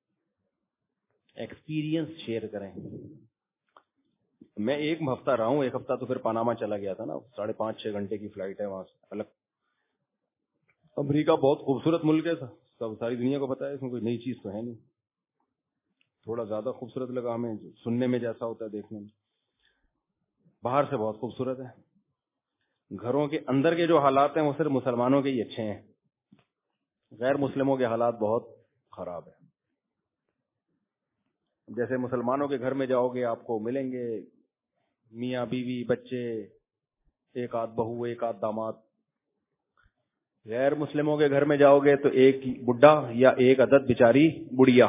Speaker 3: experience share کریں. میں ایک ہفتہ رہا ہوں, ایک ہفتہ تو پھر پاناما چلا گیا تھا نا, ساڑھے پانچ چھ گھنٹے کی فلائٹ ہے وہاں سے الگ. امریکہ بہت خوبصورت ملک ہے, سب ساری دنیا کو پتا ہے, اس میں کوئی نئی چیز تو ہے نہیں. تھوڑا زیادہ خوبصورت لگا ہمیں, سننے میں جیسا ہوتا ہے دیکھنے میں. باہر سے بہت خوبصورت ہے. گھروں کے اندر کے جو حالات ہیں وہ صرف مسلمانوں کے ہی اچھے ہیں, غیر مسلموں کے حالات بہت خراب ہیں. جیسے مسلمانوں کے گھر میں جاؤ گے آپ کو ملیں گے میاں بیوی بچے, ایک آدھ بہو ایک آدھ داماد. غیر مسلموں کے گھر میں جاؤ گے تو ایک بڈھا یا ایک عدد بیچاری بڑھیا,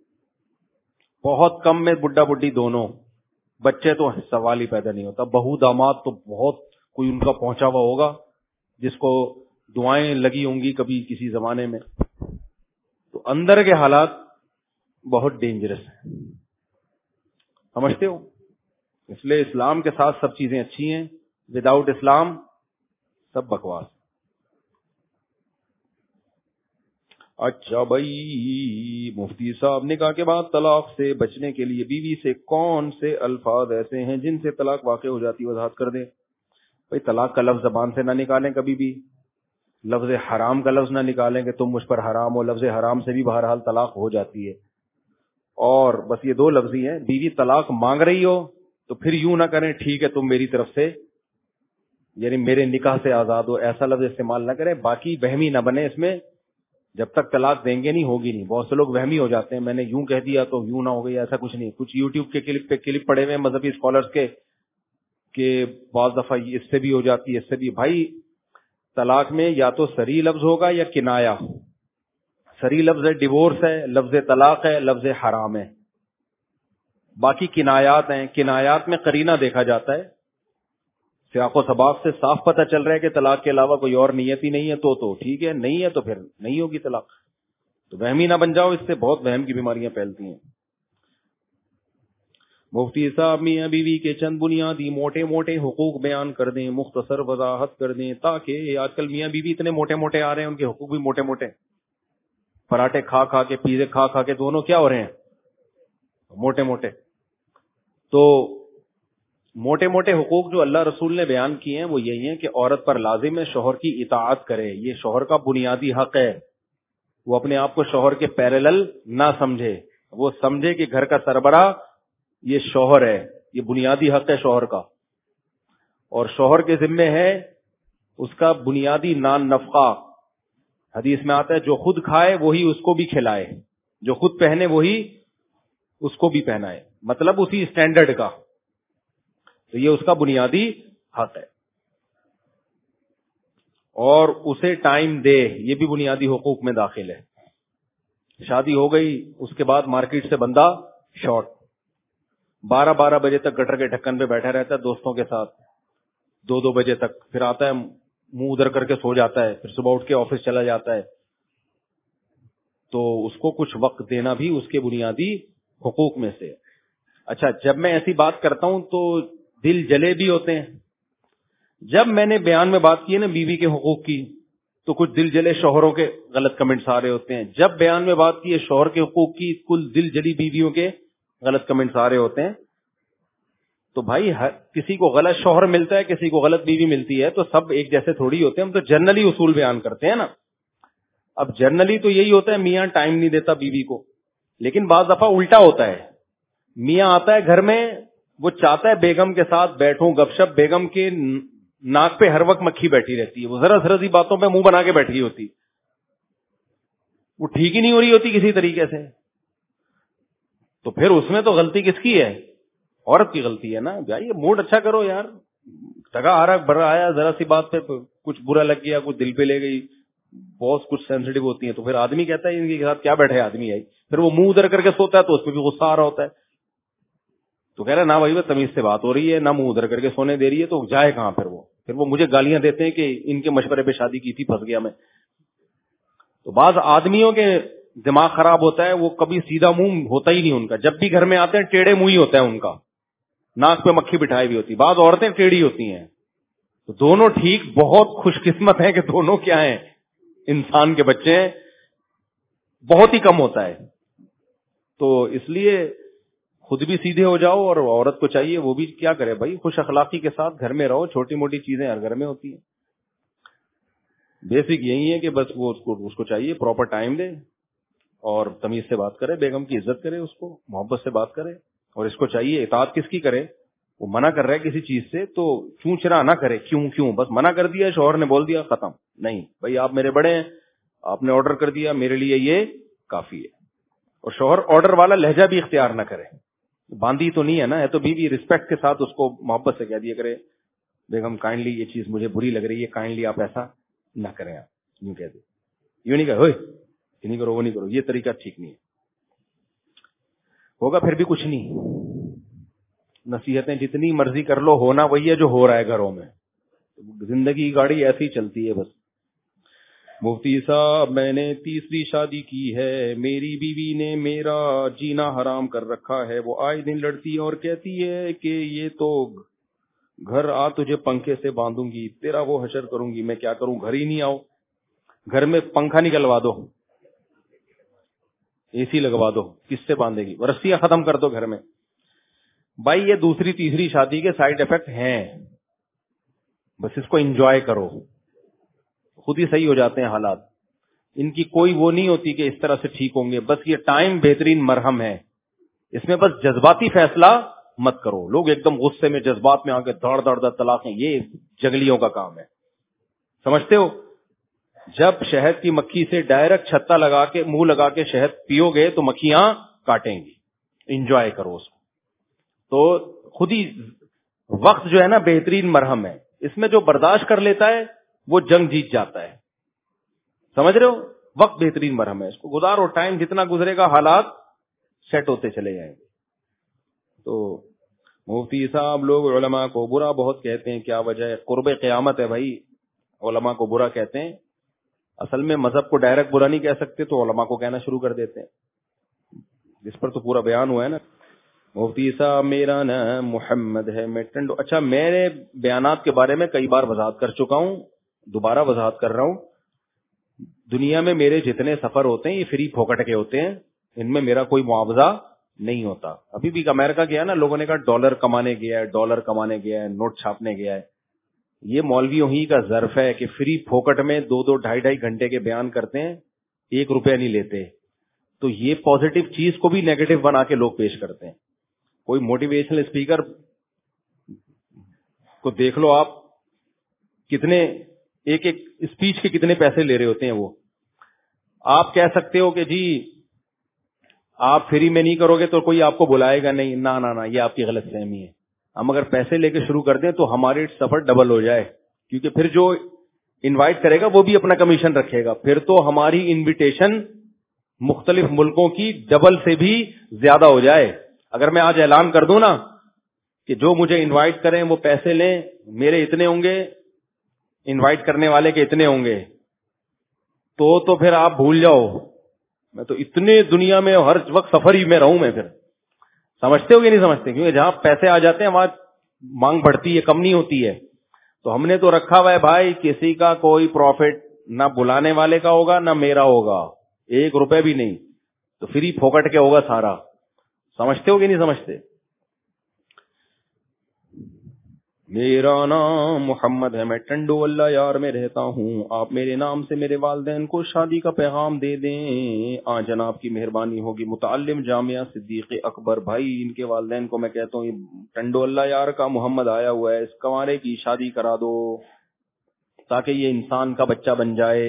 Speaker 3: بہت کم میں بڈھا بڈھی دونوں. بچے تو سوال ہی پیدا نہیں ہوتا. بہو داماد تو بہت کوئی ان کا پہنچا ہوا ہوگا جس کو دعائیں لگی ہوں گی کبھی کسی زمانے میں. تو اندر کے حالات بہت ڈینجرس ہیں, سمجھتے ہو. اس لیے اسلام کے ساتھ سب چیزیں اچھی ہیں, وداؤٹ اسلام سب بکواس. اچھا بھائی, مفتی صاحب نے کہا کہ بعد طلاق سے بچنے کے لیے بیوی سے کون سے الفاظ ایسے ہیں جن سے طلاق واقع ہو جاتی, وضاحت کر دیں. بھائی طلاق کا لفظ زبان سے نہ نکالیں کبھی بھی, لفظ حرام کا لفظ نہ نکالیں کہ تم مجھ پر حرام ہو. لفظ حرام سے بھی بہرحال طلاق ہو جاتی ہے. اور بس یہ دو لفظ ہی ہیں, بیوی طلاق مانگ رہی ہو تو پھر یوں نہ کریں ٹھیک ہے تم میری طرف سے یعنی میرے نکاح سے آزاد ہو, ایسا لفظ استعمال نہ کریں. باقی وہمی نہ بنے اس میں, جب تک طلاق دیں گے نہیں ہوگی نہیں. بہت سے لوگ وہمی ہو جاتے ہیں, میں نے یوں کہہ دیا تو یوں نہ ہو گئی, ایسا کچھ نہیں. کچھ یوٹیوب کے کلپ پہ کلپ پڑے ہوئے مذہبی اسکالرس کے کہ بعض دفعہ اس سے بھی ہو جاتی ہے اس سے بھی. بھائی طلاق میں یا تو صریح لفظ ہوگا یا کنایا. صریح لفظ ہے ڈیورس ہے, لفظ طلاق ہے, لفظ حرام ہے. باقی کنایات ہیں, کنایات میں قرینہ دیکھا جاتا ہے, سیاق و سباق سے صاف پتہ چل رہا ہے کہ طلاق کے علاوہ کوئی اور نیت ہی نہیں ہے تو تو ٹھیک ہے, نہیں ہے تو پھر نہیں ہوگی طلاق. تو وہمی نہ بن جاؤ, اس سے بہت وہم کی بیماریاں پھیلتی ہیں. مفتی صاحب میاں بیوی کے چند بنیادی موٹے موٹے حقوق بیان کر دیں, مختصر وضاحت کر دیں, تاکہ آج کل میاں بیوی اتنے موٹے موٹے آ رہے ہیں ان کے حقوق بھی موٹے موٹے. پراٹھے کھا کھا کے پیزے کھا کھا کے دونوں کیا ہو رہے ہیں موٹے موٹے. تو موٹے موٹے حقوق جو اللہ رسول نے بیان کیے ہیں وہ یہی ہیں کہ عورت پر لازم ہے شوہر کی اطاعت کرے, یہ شوہر کا بنیادی حق ہے. وہ اپنے آپ کو شوہر کے پیرالل نہ سمجھے, وہ سمجھے کہ گھر کا سربراہ یہ شوہر ہے, یہ بنیادی حق ہے شوہر کا. اور شوہر کے ذمے ہے اس کا بنیادی نان نفقہ. حدیث میں آتا ہے جو خود کھائے وہی اس کو بھی کھلائے, جو خود پہنے وہی اس کو بھی پہنائے, مطلب اسی اسٹینڈرڈ کا. تو یہ اس کا بنیادی حق ہے. اور اسے ٹائم دے, یہ بھی بنیادی حقوق میں داخل ہے. شادی ہو گئی اس کے بعد مارکیٹ سے بندہ شارٹ, بارہ بارہ بجے تک گٹر کے ڈھکن پہ بیٹھا رہتا ہے دوستوں کے ساتھ, دو دو بجے تک, پھر آتا ہے منہ ادھر کر کے سو جاتا ہے, پھر صبح اٹھ کے آفس چلا جاتا ہے. تو اس کو کچھ وقت دینا بھی اس کے بنیادی حقوق میں سے. اچھا, جب میں ایسی بات کرتا ہوں تو دل جلے بھی ہوتے ہیں. جب میں نے بیان میں بات کی ہے نا بیوی کے حقوق کی, تو کچھ دل جلے شوہروں کے غلط کمنٹس آ رہے ہوتے ہیں. جب بیان میں بات کی ہے شوہر کے حقوق کی, کل دل جلی بیویوں کے غلط کمنٹس آ رہے ہوتے ہیں. تو بھائی کسی کو غلط شوہر ملتا ہے, کسی کو غلط بیوی ملتی ہے, تو سب ایک جیسے تھوڑی ہوتے ہیں. ہم تو جنرلی اصول بیان کرتے ہیں نا. اب جنرلی تو یہی ہوتا ہے میاں ٹائم نہیں دیتا بیوی کو, لیکن بعض دفعہ الٹا ہوتا ہے. میاں آتا ہے گھر میں, وہ چاہتا ہے بیگم کے ساتھ بیٹھوں گپ شپ, بیگم کے ناک پہ ہر وقت مکھی بیٹھی رہتی ہے, وہ ذرا ذرا سی باتوں پہ منہ بنا کے بیٹھی ہوتی, وہ ٹھیک ہی نہیں ہو رہی ہوتی کسی طریقے سے. تو پھر اس میں تو غلطی کس کی ہے؟ عورت کی غلطی ہے نا. بھائی موڈ اچھا کرو یار, ٹگا ہارا بڑا آیا, ذرا سی بات پہ کچھ برا لگ گیا, کچھ دل پہ لے گئی, بہت کچھ سینسٹیو ہوتی ہیں, تو پھر آدمی کہتا ہے ان کے ساتھ کیا بیٹھے آدمی آئی, پھر وہ منہ ادھر کر کے سوتا ہے تو اس پہ بھی غصہ آ رہا ہوتا ہے. تو کہہ رہا ہے نہ بھائی وہ تمیز سے بات ہو رہی ہے, نہ منہ ادھر کر کے سونے دے رہی ہے, تو جائے کہاں پھر وہ پھر وہ مجھے گالیاں دیتے ہیں کہ ان کے مشورے پہ شادی کی تھی, پھنس گیا میں. تو بعض آدمیوں کے دماغ خراب ہوتا ہے, وہ کبھی سیدھا منہ ہوتا ہی نہیں ان کا, جب بھی گھر میں آتے ہیں ٹیڑھے منہ ہی ہوتا ہے ان کا, ناک پہ مکھی بٹھائی ہوئی ہوتی. بعض عورتیں ٹیڑھی ہوتی ہیں. تو دونوں ٹھیک, بہت خوش قسمت ہیں کہ دونوں کیا ہیں, انسان کے بچے ہیں. بہت ہی کم ہوتا ہے. تو اس لیے خود بھی سیدھے ہو جاؤ, اور عورت کو چاہیے وہ بھی کیا کرے بھائی, خوش اخلاقی کے ساتھ گھر میں رہو. چھوٹی موٹی چیزیں ہر گھر میں ہوتی ہیں. بیسک یہی ہے کہ بس وہ اس کو اس کو چاہیے پراپر ٹائم دے, اور تمیز سے بات کرے, بیگم کی عزت کرے, اس کو محبت سے بات کرے. اور اس کو چاہیے اطاعت کس کی کرے, وہ منع کر رہا ہے کسی چیز سے تو چوں چرا نہ کرے, کیوں کیوں بس منع کر دیا, شوہر نے بول دیا, ختم. نہیں بھائی, آپ میرے بڑے ہیں, آپ نے آرڈر کر دیا, میرے لیے یہ کافی ہے. اور شوہر آرڈر والا لہجہ بھی اختیار نہ کرے, باندھی تو نہیں ہے نا, ہے تو بیوی, رسپیکٹ کے ساتھ اس کو محبت سے کہہ دیا کرے, بیگم کائنڈلی یہ چیز مجھے بری لگ رہی ہے, کائنڈلی آپ ایسا نہ کریں, آپ یوں کہہ دیں. یوں نہیں کہ ہوئے یہ نہیں کرو وہ نہیں کرو, یہ طریقہ ٹھیک نہیں ہے. ہوگا پھر بھی کچھ نہیں. نصیحتیں جتنی مرضی کر لو, ہونا وہی ہے جو ہو رہا ہے گھروں میں. زندگی کی گاڑی ایسی چلتی ہے بس. مفتی صاحب میں نے تیسری شادی کی ہے, میری بیوی نے میرا جینا حرام کر رکھا ہے. وہ آئے دن لڑتی ہے اور کہتی ہے کہ یہ تو گھر آ تجھے پنکھے سے باندھوں گی, تیرا وہ حشر کروں گی. میں کیا کروں, گھر ہی نہیں آؤ, گھر میں پنکھا نکلوا دو, اے سی لگوا دو, کس سے باندھے گی, رسیاں ختم کر دو گھر میں. بھائی یہ دوسری تیسری شادی کے سائیڈ افیکٹ ہیں, بس اس کو انجوائے کرو, خود ہی صحیح ہو جاتے ہیں حالات. ان کی کوئی وہ نہیں ہوتی کہ اس طرح سے ٹھیک ہوں گے, بس یہ ٹائم بہترین مرہم ہے. اس میں بس جذباتی فیصلہ مت کرو. لوگ ایک دم غصے میں جذبات میں آ کے دھڑ دھڑ دھڑ طلاقیں, یہ جگلیوں کا کام ہے, سمجھتے ہو. جب شہد کی مکھی سے ڈائریکٹ چھتا لگا کے منہ لگا کے شہد پیو گے تو مکھیاں کاٹیں گی. انجوائے کرو اس کو. تو خود ہی وقت جو ہے نا بہترین مرہم ہے. اس میں جو برداشت کر لیتا ہے وہ جنگ جیت جاتا ہے, سمجھ رہے ہو. وقت بہترین مرہم ہے, اس کو گزارو. ٹائم جتنا گزرے گا حالات سیٹ ہوتے چلے جائیں گے. تو مفتی صاحب لوگ علماء کو برا بہت کہتے ہیں, کیا وجہ ہے؟ قرب قیامت ہے بھائی, علماء کو برا کہتے ہیں. اصل میں مذہب کو ڈائریکٹ برا نہیں کہہ سکتے تو علماء کو کہنا شروع کر دیتے ہیں, جس پر تو پورا بیان ہوا ہے نا. مفتی صاحب میرا نام محمد ہے, میں ٹنڈو. اچھا, میرے بیانات کے بارے میں کئی بار وضاحت کر چکا ہوں, دوبارہ وضاحت کر رہا ہوں. دنیا میں میرے جتنے سفر ہوتے ہیں یہ فری پھوکٹ کے ہوتے ہیں, ان میں میرا کوئی معاوضہ نہیں ہوتا. ابھی بھی امریکہ گیا نا, لوگوں نے کہا ڈالر کمانے گیا ہے, ڈالر کمانے گیا ہے, نوٹ چھاپنے گیا ہے. یہ مولویوں ہی کا ظرف ہے کہ فری پھوکٹ میں دو دو ڈھائی ڈھائی گھنٹے کے بیان کرتے ہیں, ایک روپیہ نہیں لیتے. تو یہ پازیٹو چیز کو بھی نیگیٹو بنا کے لوگ پیش کرتے ہیں. کوئی موٹیویشنل اسپیکر کو دیکھ لو آپ, کتنے ایک ایک اسپیچ کے کتنے پیسے لے رہے ہوتے ہیں وہ. آپ کہہ سکتے ہو کہ جی آپ فری میں نہیں کرو گے تو کوئی آپ کو بلائے گا نہیں, نہ نہ یہ آپ کی غلط فہمی ہے. ہم اگر پیسے لے کے شروع کر دیں تو ہماری سفر ڈبل ہو جائے, کیونکہ پھر جو انوائٹ کرے گا وہ بھی اپنا کمیشن رکھے گا, پھر تو ہماری انویٹیشن مختلف ملکوں کی ڈبل سے بھی زیادہ ہو جائے. اگر میں آج اعلان کر دوں نا کہ جو مجھے انوائٹ کریں وہ پیسے لیں, میرے اتنے ہوں گے, انوائٹ کرنے والے کے اتنے ہوں گے, تو تو پھر آپ بھول جاؤ. میں تو اتنے دنیا میں ہر وقت سفر ہی میں رہوں میں. پھر سمجھتے ہو کہ نہیں سمجھتے, کیونکہ جہاں پیسے آ جاتے ہیں وہاں مانگ بڑھتی ہے, کم نہیں ہوتی ہے. تو ہم نے تو رکھا ہوا ہے بھائی, کسی کا کوئی پروفٹ نہ بلانے والے کا ہوگا نہ میرا ہوگا, ایک روپے بھی نہیں. تو فری پھوکٹ کے ہوگا سارا. سمجھتے ہو کہ نہیں سمجھتے؟ میرا نام محمد ہے، میں ٹنڈو اللہ یار میں رہتا ہوں، آپ میرے نام سے میرے والدین کو شادی کا پیغام دے دیں، آ جناب کی مہربانی ہوگی۔ متعلم جامعہ صدیق اکبر بھائی، ان کے والدین کو میں کہتا ہوں یہ ٹنڈو اللہ یار کا محمد آیا ہوا ہے، اس کنوارے کی شادی کرا دو تاکہ یہ انسان کا بچہ بن جائے۔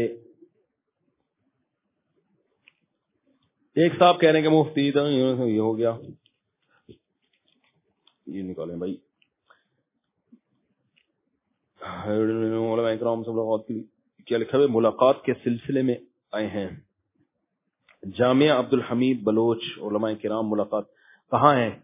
Speaker 3: ایک صاحب کہہ رہے ہیں کہ مفتی یہ ہو گیا، یہ نکالیں بھائی، علماء اکرام سے ملاقات کی کیا لکھا ہے؟ ملاقات کے سلسلے میں آئے ہیں۔ جامعہ عبد الحمید بلوچ، علماء کرام ملاقات کہاں ہے؟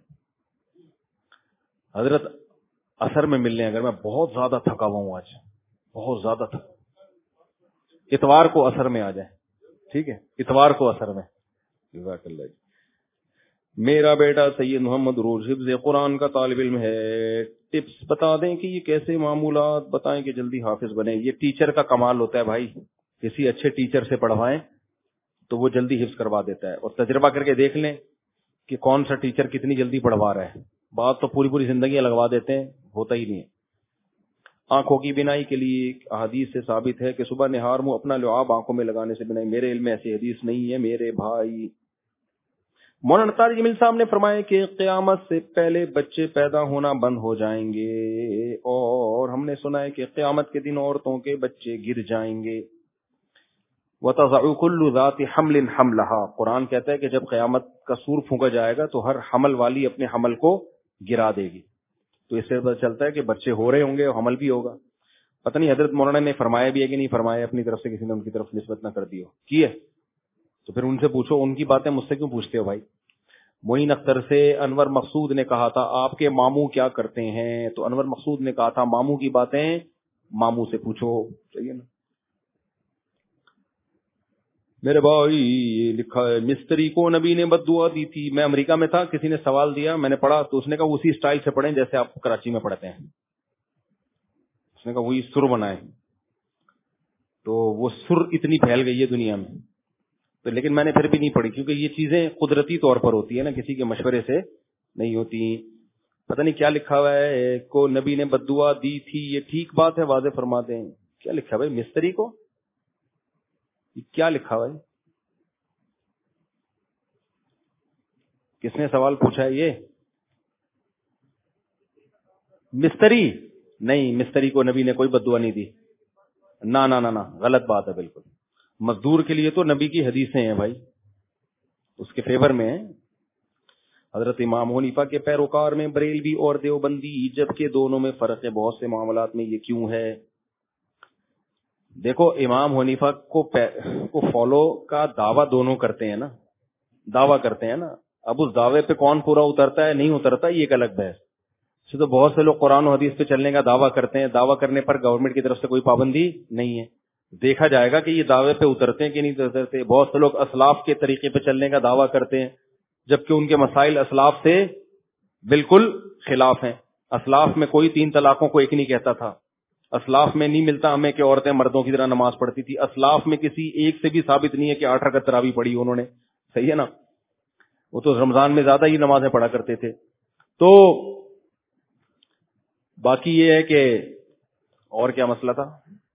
Speaker 3: حضرت اثر میں ملنے، اگر میں بہت زیادہ تھکا ہوا ہوں آج، بہت زیادہ تھکا، اتوار کو اثر میں آ جائیں، ٹھیک ہے؟ اتوار کو اثر میں۔ جزاک اللہ جی۔ میرا بیٹا سید محمد روز حفظ قرآن کا طالب علم ہے، ٹپس بتا دیں کہ یہ کیسے معمولات بتائیں کہ جلدی حافظ بنے۔ یہ ٹیچر کا کمال ہوتا ہے بھائی، کسی اچھے ٹیچر سے پڑھوائیں تو وہ جلدی حفظ کروا دیتا ہے، اور تجربہ کر کے دیکھ لیں کہ کون سا ٹیچر کتنی جلدی پڑھوا رہا ہے۔ بات تو پوری پوری زندگی لگوا دیتے ہیں، ہوتا ہی نہیں ہے۔ آنکھوں کی بینائی کے لیے حدیث سے ثابت ہے کہ صبح نہار منہ اپنا لعاب آنکھوں میں لگانے سے بینائی، میرے علم میں ایسی حدیث نہیں ہے میرے بھائی۔ مولانا طارق جمیل صاحب نے فرمایا کہ قیامت سے پہلے بچے پیدا ہونا بند ہو جائیں گے، اور ہم نے سنا ہے کہ قیامت کے دن عورتوں کے بچے گر جائیں گے۔ وَتَضَعُ كُلُّ ذَاتِ حَمْلٍ حَمْلَهَا، قرآن کہتا ہے کہ جب قیامت کا سور پھونکا جائے گا تو ہر حمل والی اپنے حمل کو گرا دے گی۔ تو اس سے پتہ چلتا ہے کہ بچے ہو رہے ہوں گے اور حمل بھی ہوگا۔ پتہ نہیں حضرت مولانا نے فرمایا بھی ہے کہ نہیں فرمایا، اپنی طرف سے کسی نے ان کی طرف نسبت نہ کر دی ہو، کی ہے تو پھر ان سے پوچھو، ان کی باتیں مجھ سے کیوں پوچھتے ہو بھائی؟ معین اختر سے انور مقصود نے کہا تھا آپ کے ماموں کیا کرتے ہیں، تو انور مقصود نے کہا تھا ماموں کی باتیں ماموں سے پوچھو، صحیح ہے نا؟ میرے بھائی یہ لکھا ہے مستری کو نبی نے بد دعا دی تھی۔ میں امریکہ میں تھا، کسی نے سوال دیا، میں نے پڑھا تو اس نے کہا اسی اسٹائل سے پڑھیں جیسے آپ کراچی میں پڑھتے ہیں، اس نے کہا وہی سر بنائے، تو وہ سر اتنی پھیل گئی ہے دنیا میں، تو لیکن میں نے پھر بھی نہیں پڑھی کیونکہ یہ چیزیں قدرتی طور پر ہوتی ہے نا، کسی کے مشورے سے نہیں ہوتی۔ پتہ نہیں کیا لکھا ہوا ہے، کو نبی نے بد دعا دی تھی، یہ ٹھیک بات ہے، واضح فرما دیں کیا لکھا ہوا ہے؟ مستری کو کیا لکھا ہوا ہے؟ کس نے سوال پوچھا ہے؟ یہ مستری نہیں، مستری کو نبی نے کوئی بد دعا نہیں دی، نہ نہ نہ غلط بات ہے بالکل۔ مزدور کے لیے تو نبی کی حدیثیں ہیں بھائی، اس کے فیور میں ہیں۔ حضرت امام حنیفہ کے پیروکار میں بریلوی اور دیوبندی، جبکہ دونوں میں فرق ہے، بہت سے معاملات میں یہ کیوں ہے؟ دیکھو امام حنیفہ کو کو فالو کا دعویٰ دونوں کرتے ہیں نا، دعویٰ کرتے ہیں نا، اب اس دعوے پہ کون پورا اترتا ہے نہیں اترتا یہ ایک الگ بحث سے۔ تو بہت سے لوگ قرآن و حدیث پہ چلنے کا دعویٰ کرتے ہیں، دعویٰ کرنے پر گورنمنٹ کی طرف سے کوئی پابندی نہیں ہے، دیکھا جائے گا کہ یہ دعوے پہ اترتے ہیں کہ نہیں اترتے۔ بہت سے لوگ اسلاف کے طریقے پہ چلنے کا دعویٰ کرتے ہیں جبکہ ان کے مسائل اسلاف سے بالکل خلاف ہیں۔ اسلاف میں کوئی تین طلاقوں کو ایک نہیں کہتا تھا، اسلاف میں نہیں ملتا ہمیں کہ عورتیں مردوں کی طرح نماز پڑھتی تھی، اسلاف میں کسی ایک سے بھی ثابت نہیں ہے کہ آٹھ رکعت تراویح پڑھی انہوں نے، صحیح ہے نا؟ وہ تو رمضان میں زیادہ ہی نمازیں پڑھا کرتے تھے۔ تو باقی یہ ہے کہ اور کیا مسئلہ تھا؟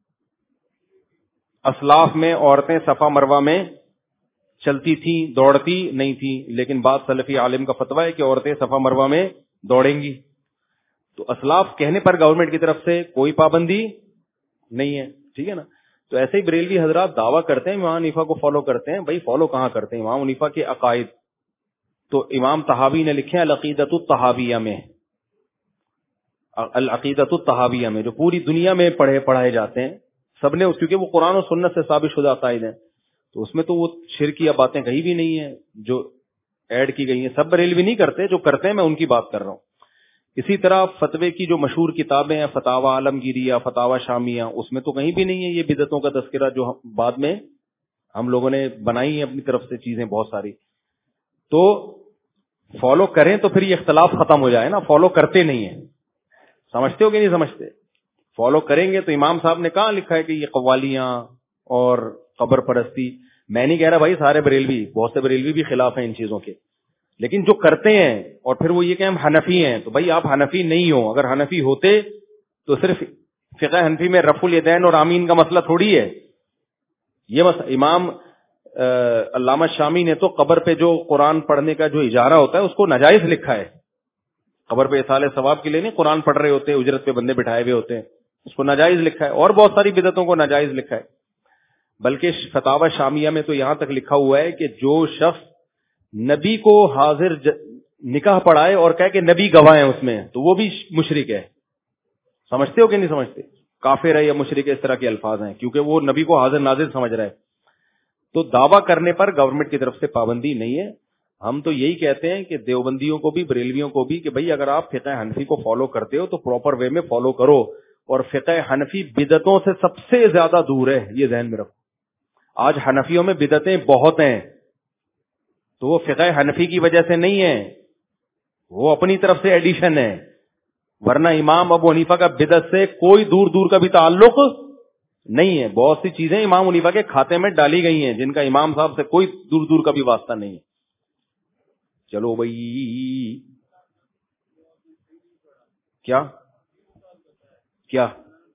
Speaker 3: اسلاف میں عورتیں صفا مروہ میں چلتی تھیں، دوڑتی نہیں تھیں، لیکن بعض سلفی عالم کا فتویٰ ہے کہ عورتیں صفا مروہ میں دوڑیں گی۔ تو اسلاف کہنے پر گورنمنٹ کی طرف سے کوئی پابندی نہیں ہے، ٹھیک ہے نا؟ تو ایسے ہی بریلوی حضرات دعویٰ کرتے ہیں امام حنیفہ کو فالو کرتے ہیں، بھائی فالو کہاں کرتے ہیں امام حنیفہ کے عقائد؟ تو امام طحاوی نے لکھے ہیں العقیدۃ الطحاویہ میں، العقیدۃ الطحاویہ میں جو پوری دنیا میں پڑھے پڑھائے جاتے ہیں سب نے، کیونکہ وہ قرآن و سنت سے ثابت شدہ عقائد ہیں، تو اس میں تو وہ شرکیہ باتیں کہیں بھی نہیں ہیں جو ایڈ کی گئی ہیں۔ سب بریلوی نہیں کرتے، جو کرتے ہیں میں ان کی بات کر رہا ہوں۔ اسی طرح فتوے کی جو مشہور کتابیں ہیں، فتاوی عالمگیریہ، فتاوی شامیہ، اس میں تو کہیں بھی نہیں ہے یہ بدعتوں کا تذکرہ جو بعد میں ہم لوگوں نے بنائی ہیں اپنی طرف سے چیزیں بہت ساری۔ تو فالو کریں تو پھر یہ اختلاف ختم ہو جائے نا، فالو کرتے نہیں ہیں، سمجھتے ہو کہ نہیں سمجھتے؟ فالو کریں گے تو امام صاحب نے کہاں لکھا ہے کہ یہ قوالیاں اور قبر پرستی؟ میں نہیں کہہ رہا بھائی سارے بریلوی، بہت سے بریلوی بھی خلاف ہیں ان چیزوں کے، لیکن جو کرتے ہیں اور پھر وہ یہ کہ ہم حنفی ہیں، تو بھائی آپ حنفی نہیں ہو، اگر حنفی ہوتے تو صرف فقہ حنفی میں رفع الیدین اور آمین کا مسئلہ تھوڑی ہے یہ مسئلہ. امام علامہ شامی نے تو قبر پہ جو قرآن پڑھنے کا جو اجارہ ہوتا ہے اس کو ناجائز لکھا ہے. قبر پہ اصالہ ثواب کے لیے نہیں, قرآن پڑھ رہے ہوتے ہیں, اجرت پہ بندے بٹھائے ہوئے ہوتے ہیں, اس کو ناجائز لکھا ہے. اور بہت ساری بدعتوں کو ناجائز لکھا ہے. بلکہ فتاوی شامیہ میں تو یہاں تک لکھا ہوا ہے کہ جو شخص نبی کو حاضر ج... نکاح پڑھائے اور کہے کہ نبی گواہ ہیں اس میں, تو وہ بھی مشرک ہے. سمجھتے ہو کہ نہیں سمجھتے؟ کافر ہے یا مشرک ہے, اس طرح کے الفاظ ہیں, کیونکہ وہ نبی کو حاضر ناظر سمجھ رہا ہے. تو دعویٰ کرنے پر گورنمنٹ کی طرف سے پابندی نہیں ہے. ہم تو یہی کہتے ہیں کہ دیوبندیوں کو بھی بریلویوں کو بھی کہ بھئی اگر آپ فقہ حنفی کو فالو کرتے ہو تو پراپر وے میں فالو کرو, اور فقہ حنفی بدعتوں سے سب سے زیادہ دور ہے, یہ ذہن میں رکھو. آج حنفیوں میں بدعتیں بہت ہیں, تو وہ فقہ حنفی کی وجہ سے نہیں ہے, وہ اپنی طرف سے ایڈیشن ہے. ورنہ امام ابو حنیفہ کا بدعت سے کوئی دور دور کا بھی تعلق نہیں ہے. بہت سی چیزیں امام حنیفہ کے کھاتے میں ڈالی گئی ہیں جن کا امام صاحب سے کوئی دور دور کا بھی واسطہ نہیں ہے. چلو بھائی, کیا کیا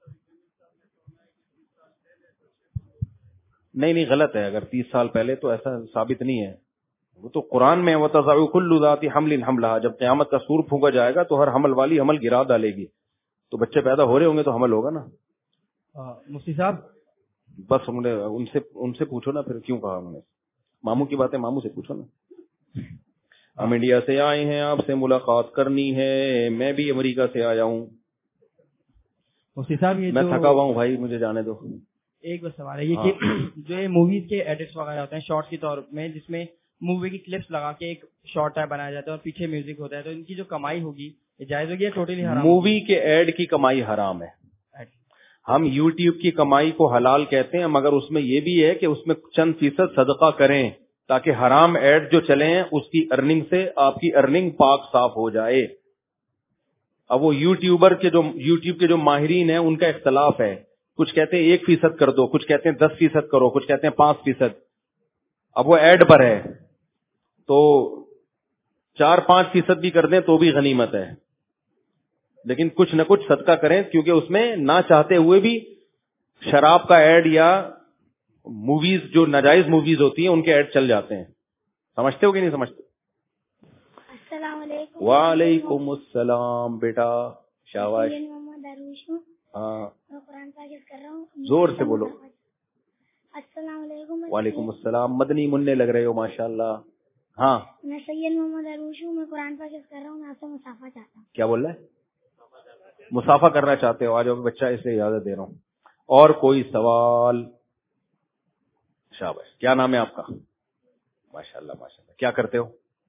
Speaker 3: نہیں نہیں غلط ہے. اگر تیس سال پہلے تو ایسا ثابت نہیں ہے. وہ تو قرآن میں وَتَضَعُ كُلُّ ذَاتِ حَمْلٍ حَمْلَهَا, جب قیامت کا سور پھونکا جائے گا تو ہر حمل والی حمل گرا ڈالے گی. تو بچے پیدا ہو رہے ہوں گے تو حمل ہوگا نا.
Speaker 2: مفتی صاحب
Speaker 3: بس ہم نے ان سے ان سے پوچھو نا پھر کیوں کہا ہم نے. ماموں کی باتیں ماموں سے پوچھو نا. ہم انڈیا سے آئے ہیں, آپ سے ملاقات کرنی ہے. میں بھی امریکہ سے آیا ہوں.
Speaker 2: مفتی صاحب یہ
Speaker 3: میں تھکا ہوا ہوں بھائی, مجھے جانے دو.
Speaker 2: ایک بس سوال ہے یہ کہ جو یہ موویز کے ایڈٹس وغیرہ ہوتے ہیں شارٹ کے طور میں, جس میں مووی کی کلپس لگا کے ایک شارٹ ٹائپ بنایا جاتا ہے اور پیچھے میوزک ہوتا ہے, تو ان کی جو کمائی ہوگی یہ جائز ہوگی یا ٹوٹلی حرام؟
Speaker 3: مووی کے ایڈ کی کمائی حرام ہے. ہم یوٹیوب کی کمائی کو حلال کہتے ہیں, مگر اس میں یہ بھی ہے کہ اس میں چند فیصد صدقہ کریں تاکہ حرام ایڈ جو چلے ہیں اس کی ارننگ سے آپ کی ارننگ پاک صاف ہو جائے. اب وہ یوٹیوبر کے جو یوٹیوب کے جو ماہرین ہیں ان کا اختلاف ہے. کچھ کہتے ہیں ایک فیصد کر دو, کچھ کہتے ہیں دس فیصد کرو, کچھ کہتے ہیں پانچ فیصد. اب وہ ایڈ پر ہے تو چار پانچ فیصد بھی کر دیں تو بھی غنیمت ہے, لیکن کچھ نہ کچھ صدقہ کریں, کیونکہ اس میں نہ چاہتے ہوئے بھی شراب کا ایڈ یا موویز جو ناجائز موویز ہوتی ہیں ان کے ایڈ چل جاتے ہیں. سمجھتے ہو کہ نہیں سمجھتے؟
Speaker 4: السلام علیکم.
Speaker 3: وعلیکم السلام بیٹا. شاباش. ہاں
Speaker 4: قرآن پاک کر رہا ہوں,
Speaker 3: زور سے بولو.
Speaker 4: السلام علیکم.
Speaker 3: وعلیکم السلام. مدنی مننے لگ رہے ہو ماشاء اللہ. ہاں
Speaker 4: میں سید محمد عروش ہوں, میں قرآن پاک کر رہا ہوں, میں آپ سے مسافہ چاہتا ہوں.
Speaker 3: کیا بول رہا ہے؟ مسافہ کرنا چاہتے ہو؟ آ جاؤ بچہ, اس لیے اجازت دے رہا ہوں. اور کوئی سوال؟ شاباش. کیا نام ہے آپ کا؟ ماشاء اللہ ماشاء اللہ. کیا کرتے ہو؟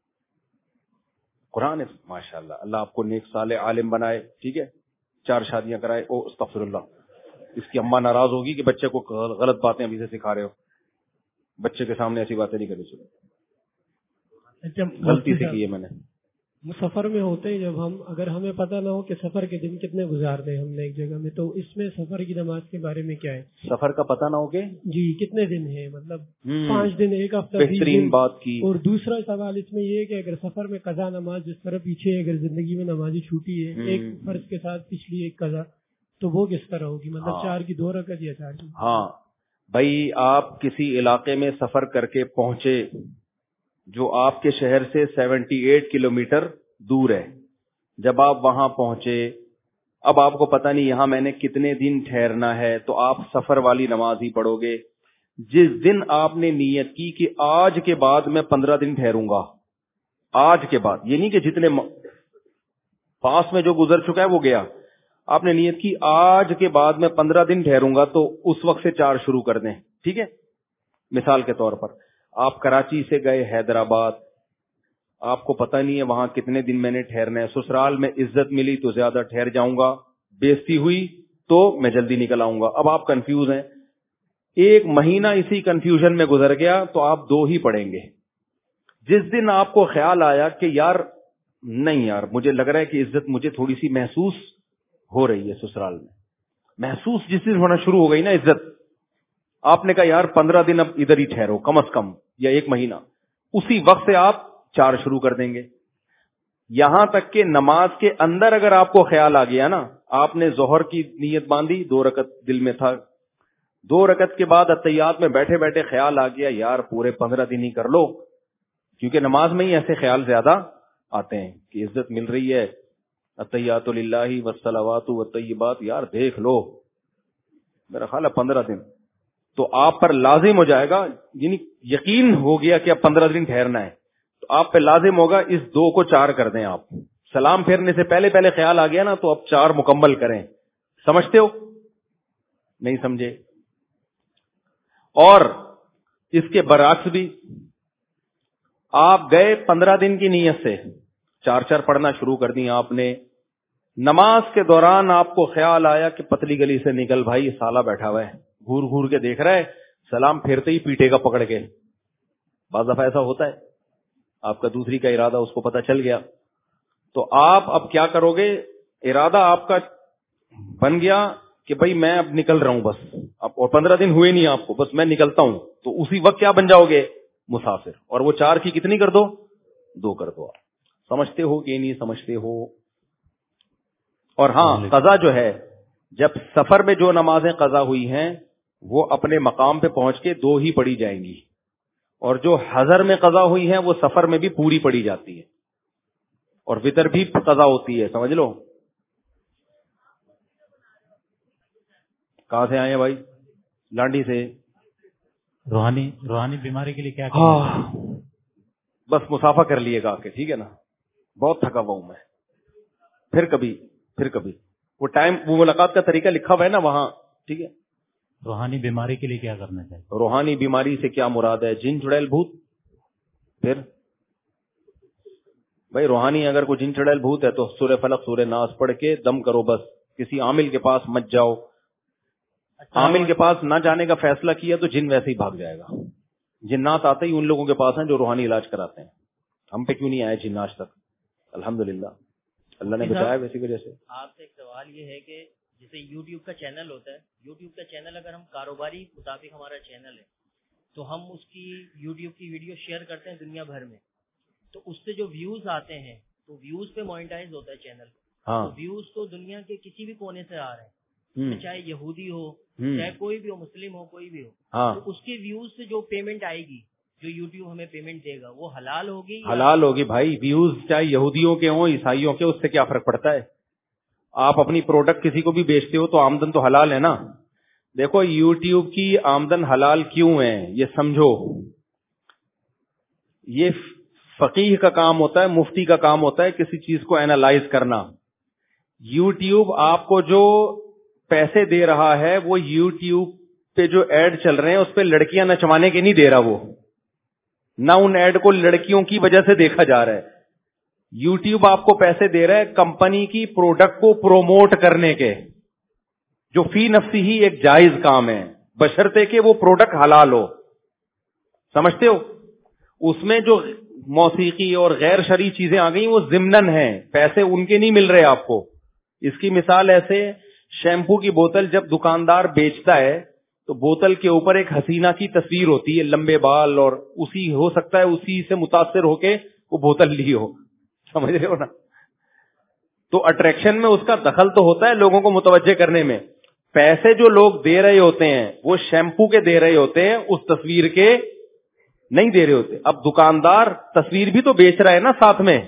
Speaker 3: قرآن. ماشاء اللہ. اللہ آپ کو نیک صالح عالم بنائے. ٹھیک ہے, چار شادیاں کرائے. او استغفر اللہ. اس کی اماں ناراض ہوگی کہ بچے کو غلط باتیں ابھی سے سکھا رہے ہو. بچے کے سامنے ایسی باتیں نہیں کرنی چاہیے. غلطی سے کی ہے میں نے.
Speaker 5: سفر میں ہوتے ہیں جب ہم, اگر ہمیں پتہ نہ ہو کہ سفر کے دن کتنے گزارتے ہیں ہم نے ایک جگہ میں, تو اس میں سفر کی نماز کے بارے میں کیا ہے؟
Speaker 3: سفر کا پتہ نہ ہو کہ
Speaker 5: جی کتنے دن ہے, مطلب پانچ دن, ایک ہفتہ,
Speaker 3: بہترین بات کی.
Speaker 5: اور دوسرا سوال اس میں یہ ہے کہ اگر سفر میں قضا نماز جس طرح پیچھے اگر زندگی میں نمازی چھوٹی ہے ایک فرض کے ساتھ پچھلی ایک قضا, تو وہ کس طرح ہوگی؟ مطلب چار کی دو رکعت یا چار کی؟
Speaker 3: ہاں بھائی, آپ کسی علاقے میں سفر کر کے پہنچے جو آپ کے شہر سے سیونٹی ایٹ کلو میٹر دور ہے. جب آپ وہاں پہنچے, اب آپ کو پتہ نہیں یہاں میں نے کتنے دن ٹھہرنا ہے, تو آپ سفر والی نماز ہی پڑھو گے. جس دن آپ نے نیت کی کہ آج کے بعد میں پندرہ دن ٹھہروں گا, آج کے بعد, یہ نہیں کہ جتنے پاس میں جو گزر چکا ہے وہ گیا, آپ نے نیت کی آج کے بعد میں پندرہ دن ٹھہروں گا, تو اس وقت سے چار شروع کر دیں. ٹھیک ہے, مثال کے طور پر آپ کراچی سے گئے حیدرآباد, آپ کو پتہ نہیں ہے وہاں کتنے دن میں نے ٹھہرنا ہے. سسرال میں عزت ملی تو زیادہ ٹھہر جاؤں گا, بےزتی ہوئی تو میں جلدی نکل آؤں گا. اب آپ کنفیوز ہیں, ایک مہینہ اسی کنفیوژن میں گزر گیا, تو آپ دو ہی پڑھیں گے. جس دن آپ کو خیال آیا کہ یار نہیں یار مجھے لگ رہا ہے کہ عزت مجھے تھوڑی سی محسوس ہو رہی ہے سسرال میں, محسوس جس دن ہونا شروع ہو گئی نا عزت, آپ نے کہا یار پندرہ دن اب ادھر ہی ٹھہرو کم از کم, یا ایک مہینہ, اسی وقت سے آپ چار شروع کر دیں گے. یہاں تک کہ نماز کے اندر اگر آپ کو خیال آ گیا نا, آپ نے ظہر کی نیت باندھی, دو رکعت دل میں تھا, دو رکعت کے بعد اتحیات میں بیٹھے بیٹھے خیال آ گیا یار پورے پندرہ دن ہی کر لو, کیونکہ نماز میں ہی ایسے خیال زیادہ آتے ہیں کہ عزت مل رہی ہے, اتحیات للہ والصلوات والطیبات, یار دیکھ لو, میرا خیال ہے پندرہ دن تو آپ پر لازم ہو جائے گا, یعنی یقین ہو گیا کہ اب پندرہ دن ٹھہرنا ہے, تو آپ پہ لازم ہوگا اس دو کو چار کر دیں. آپ سلام پھیرنے سے پہلے پہلے خیال آ گیا نا, تو اب چار مکمل کریں. سمجھتے ہو؟ نہیں سمجھے؟ اور اس کے برعکس بھی, آپ گئے پندرہ دن کی نیت سے, چار چار پڑھنا شروع کر دی آپ نے, نماز کے دوران آپ کو خیال آیا کہ پتلی گلی سے نکل بھائی, سالہ بیٹھا ہوا ہے, گھور گھور کے دیکھ رہا ہے, سلام پھیرتے ہی پیٹے گا پکڑ کے. بعض دفعہ ایسا ہوتا ہے, آپ کا دوسری کا ارادہ اس کو پتہ چل گیا, تو آپ اب کیا کرو گے؟ ارادہ آپ کا بن گیا کہ بھائی میں اب نکل رہا ہوں بس, اب اور پندرہ دن ہوئے نہیں آپ کو, بس میں نکلتا ہوں, تو اسی وقت کیا بن جاؤ گے؟ مسافر. اور وہ چار کی کتنی کر دو؟ دو کر دو. آپ سمجھتے ہو کہ نہیں سمجھتے ہو؟ اور ہاں, قضا جو ہے, جب سفر میں جو نمازیں قضا ہوئی ہیں وہ اپنے مقام پہ پہنچ کے دو ہی پڑھی جائیں گی, اور جو حضر میں قضا ہوئی ہیں وہ سفر میں بھی پوری پڑھی جاتی ہے, اور وتر بھی قضا ہوتی ہے. سمجھ لو. کہاں سے آئے ہیں بھائی؟ لانڈی سے.
Speaker 6: روحانی روحانی بیماری کے لیے کیا کرنا
Speaker 3: ہاں بس مسافہ کر لیے گا کہ ٹھیک ہے نا, بہت تھکا ہوا ہوں میں, پھر کبھی پھر کبھی وہ ٹائم وہ ملاقات کا طریقہ لکھا ہوا ہے نا وہاں, ٹھیک ہے.
Speaker 6: روحانی بیماری کے لیے کیا کرنا چاہیے؟
Speaker 3: روحانی بیماری سے کیا مراد ہے؟ جن چڑیل بھوت. پھر بھائی روحانی اگر کوئی جن چڑیل بھوت ہے تو سورہ فلق سورہ ناس پڑھ کے دم کرو بس, کسی عامل کے پاس مت جاؤ. عامل کے پاس نہ جانے کا فیصلہ کیا تو جن ویسے ہی بھاگ جائے گا. جنات آتے ہی ان لوگوں کے پاس ہیں جو روحانی علاج کراتے ہیں. ہم پہ کیوں نہیں آئے جن آج تک؟ الحمدللہ اللہ نے بچایا ویسی وجہ سے.
Speaker 7: آپ سے ایک سوال یہ ہے کہ جیسے یوٹیوب کا چینل ہوتا ہے, یوٹیوب کا چینل اگر ہم کاروباری مطابق ہمارا چینل ہے تو ہم اس کی یوٹیوب کی ویڈیو شیئر کرتے ہیں دنیا بھر میں, تو اس سے جو ویوز آتے ہیں تو ویوز پہ مونیٹائز ہوتا ہے چینل.
Speaker 3: ہاں
Speaker 7: تو ویوز تو دنیا کے کسی بھی کونے سے آ رہے ہیں, چاہے یہودی ہو چاہے کوئی بھی ہو, مسلم ہو کوئی بھی ہو, تو اس کے ویوز سے جو پیمنٹ آئے گی, جو یوٹیوب ہمیں پیمنٹ دے گا, وہ حلال ہوگی؟
Speaker 3: حلال ہوگی بھائی. ویوز چاہے یہودیوں کے ہوں عیسائیوں کے, اس سے کیا فرق پڑتا ہے؟ آپ اپنی پروڈکٹ کسی کو بھی بیچتے ہو تو آمدن تو حلال ہے نا. دیکھو یوٹیوب کی آمدن حلال کیوں ہے یہ سمجھو. یہ فقیہ کا کام ہوتا ہے, مفتی کا کام ہوتا ہے کسی چیز کو اینالائز کرنا. یوٹیوب آپ کو جو پیسے دے رہا ہے وہ یوٹیوب پہ جو ایڈ چل رہے ہیں اس پہ لڑکیاں نچوانے کے نہیں دے رہا, وہ نہ ان ایڈ کو لڑکیوں کی وجہ سے دیکھا جا رہا ہے. یوٹیوب آپ کو پیسے دے رہا ہے کمپنی کی پروڈکٹ کو پروموٹ کرنے کے, جو فی نفسی ہی ایک جائز کام ہے بشرطے کہ وہ پروڈکٹ حلال ہو. سمجھتے ہو؟ اس میں جو موسیقی اور غیر شرعی چیزیں آ گئی وہ ضمنن ہیں, پیسے ان کے نہیں مل رہے آپ کو. اس کی مثال ایسے, شیمپو کی بوتل جب دکاندار بیچتا ہے تو بوتل کے اوپر ایک حسینہ کی تصویر ہوتی ہے, لمبے بال, اور اسی ہو سکتا ہے اسی سے متاثر ہو کے وہ بوتل لی ہو. سمجھ رہے ہو نا؟ تو اٹریکشن میں اس کا دخل تو ہوتا ہے لوگوں کو متوجہ کرنے میں. پیسے جو لوگ دے رہے ہوتے ہیں وہ شیمپو کے دے رہے ہوتے ہیں, اس تصویر کے نہیں دے رہے ہوتے. اب دکاندار تصویر بھی تو بیچ رہا ہے نا ساتھ میں,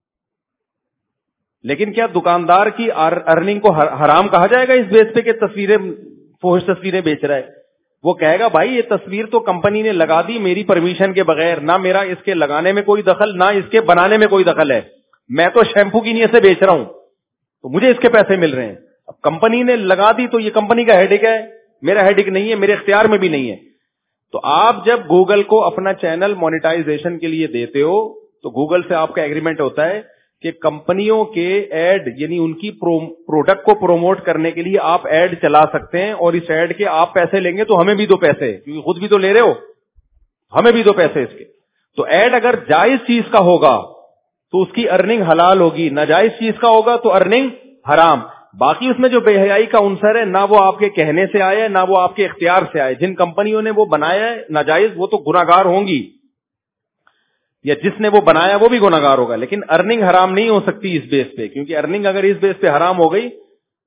Speaker 3: لیکن کیا دکاندار کی ارننگ کو حرام کہا جائے گا اس بیس پہ کہ تصویریں فوش تصویریں بیچ رہا ہے؟ وہ کہے گا بھائی یہ تصویر تو کمپنی نے لگا دی میری پرمیشن کے بغیر, نہ میرا اس کے لگانے میں کوئی دخل نہ اس کے بنانے میں کوئی دخل ہے, میں تو شیمپو کی نیت سے بیچ رہا ہوں تو مجھے اس کے پیسے مل رہے ہیں. اب کمپنی نے لگا دی تو یہ کمپنی کا ہیڈک ہے, میرا ہیڈک نہیں ہے, میرے اختیار میں بھی نہیں ہے. تو آپ جب گوگل کو اپنا چینل مونیٹائزیشن کے لیے دیتے ہو تو گوگل سے آپ کا ایگریمنٹ ہوتا ہے کہ کمپنیوں کے ایڈ یعنی ان کی پروڈکٹ کو پروموٹ کرنے کے لیے آپ ایڈ چلا سکتے ہیں, اور اس ایڈ کے آپ پیسے لیں گے تو ہمیں بھی دو پیسے, کیونکہ خود بھی تو لے رہے ہو, ہمیں بھی دو پیسے اس کے. تو ایڈ اگر جائز چیز کا ہوگا تو اس کی ارننگ حلال ہوگی, ناجائز چیز کا ہوگا تو ارننگ حرام. باقی اس میں جو بے حیائی کا عنصر ہے نہ وہ آپ کے کہنے سے آئے نہ وہ آپ کے اختیار سے آئے. جن کمپنیوں نے وہ بنایا ہے ناجائز وہ تو گناہگار ہوں گی, یا جس نے وہ بنایا وہ بھی گناہگار ہوگا, لیکن ارننگ حرام نہیں ہو سکتی اس بیس پہ, کیونکہ ارننگ اگر اس بیس پہ حرام ہو گئی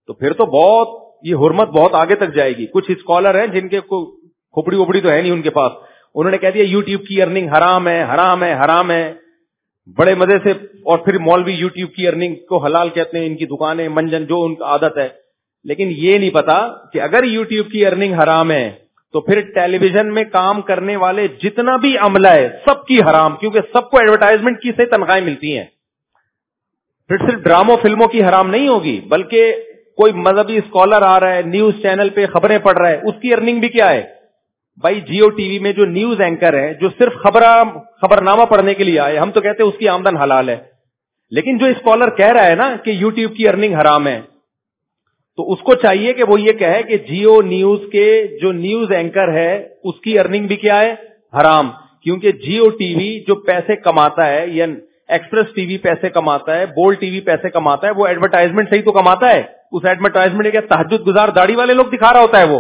Speaker 3: تو پھر تو بہت یہ حرمت بہت آگے تک جائے گی. کچھ اسکالر ہیں جن کے کھوپڑی وپڑی تو ہے نہیں ان کے پاس, انہوں نے کہہ دیا یوٹیوب کی ارننگ حرام ہے حرام ہے حرام ہے بڑے مزے سے, اور پھر مولوی یوٹیوب کی ارننگ کو حلال کہتے ہیں, ان کی دکانیں منجن جو ان کی عادت ہے. لیکن یہ نہیں پتا کہ اگر یوٹیوب کی ارننگ حرام ہے تو پھر ٹیلی ویژن میں کام کرنے والے جتنا بھی عملہ ہے سب کی حرام, کیونکہ سب کو ایڈورٹائزمنٹ کی سے تنخواہیں ملتی ہیں. پھر صرف ڈراموں فلموں کی حرام نہیں ہوگی, بلکہ کوئی مذہبی اسکالر آ رہا ہے نیوز چینل پہ خبریں پڑھ رہا ہے, اس کی ارننگ بھی کیا ہے بھائی. جیو ٹی وی میں جو نیوز اینکر ہے جو صرف خبر خبرنامہ پڑھنے کے لیے آئے, ہم تو کہتے ہیں اس کی آمدن حلال ہے. لیکن جو اسکالر کہہ رہا ہے نا کہ یوٹیوب کی ارننگ حرام ہے, تو اس کو چاہیے کہ وہ یہ کہے کہ جیو نیوز کے جو نیوز اینکر ہے اس کی ارننگ بھی کیا ہے حرام, کیونکہ جیو ٹی وی جو پیسے کماتا ہے یا ایکسپریس ٹی وی پیسے کماتا ہے, بول ٹی وی پیسے کماتا ہے, وہ ایڈورٹائزمنٹ سے ہی تو کماتا ہے. اس ایڈورٹائزمنٹ کے تہجد گزار داڑھی والے لوگ دکھا رہا ہوتا ہے. وہ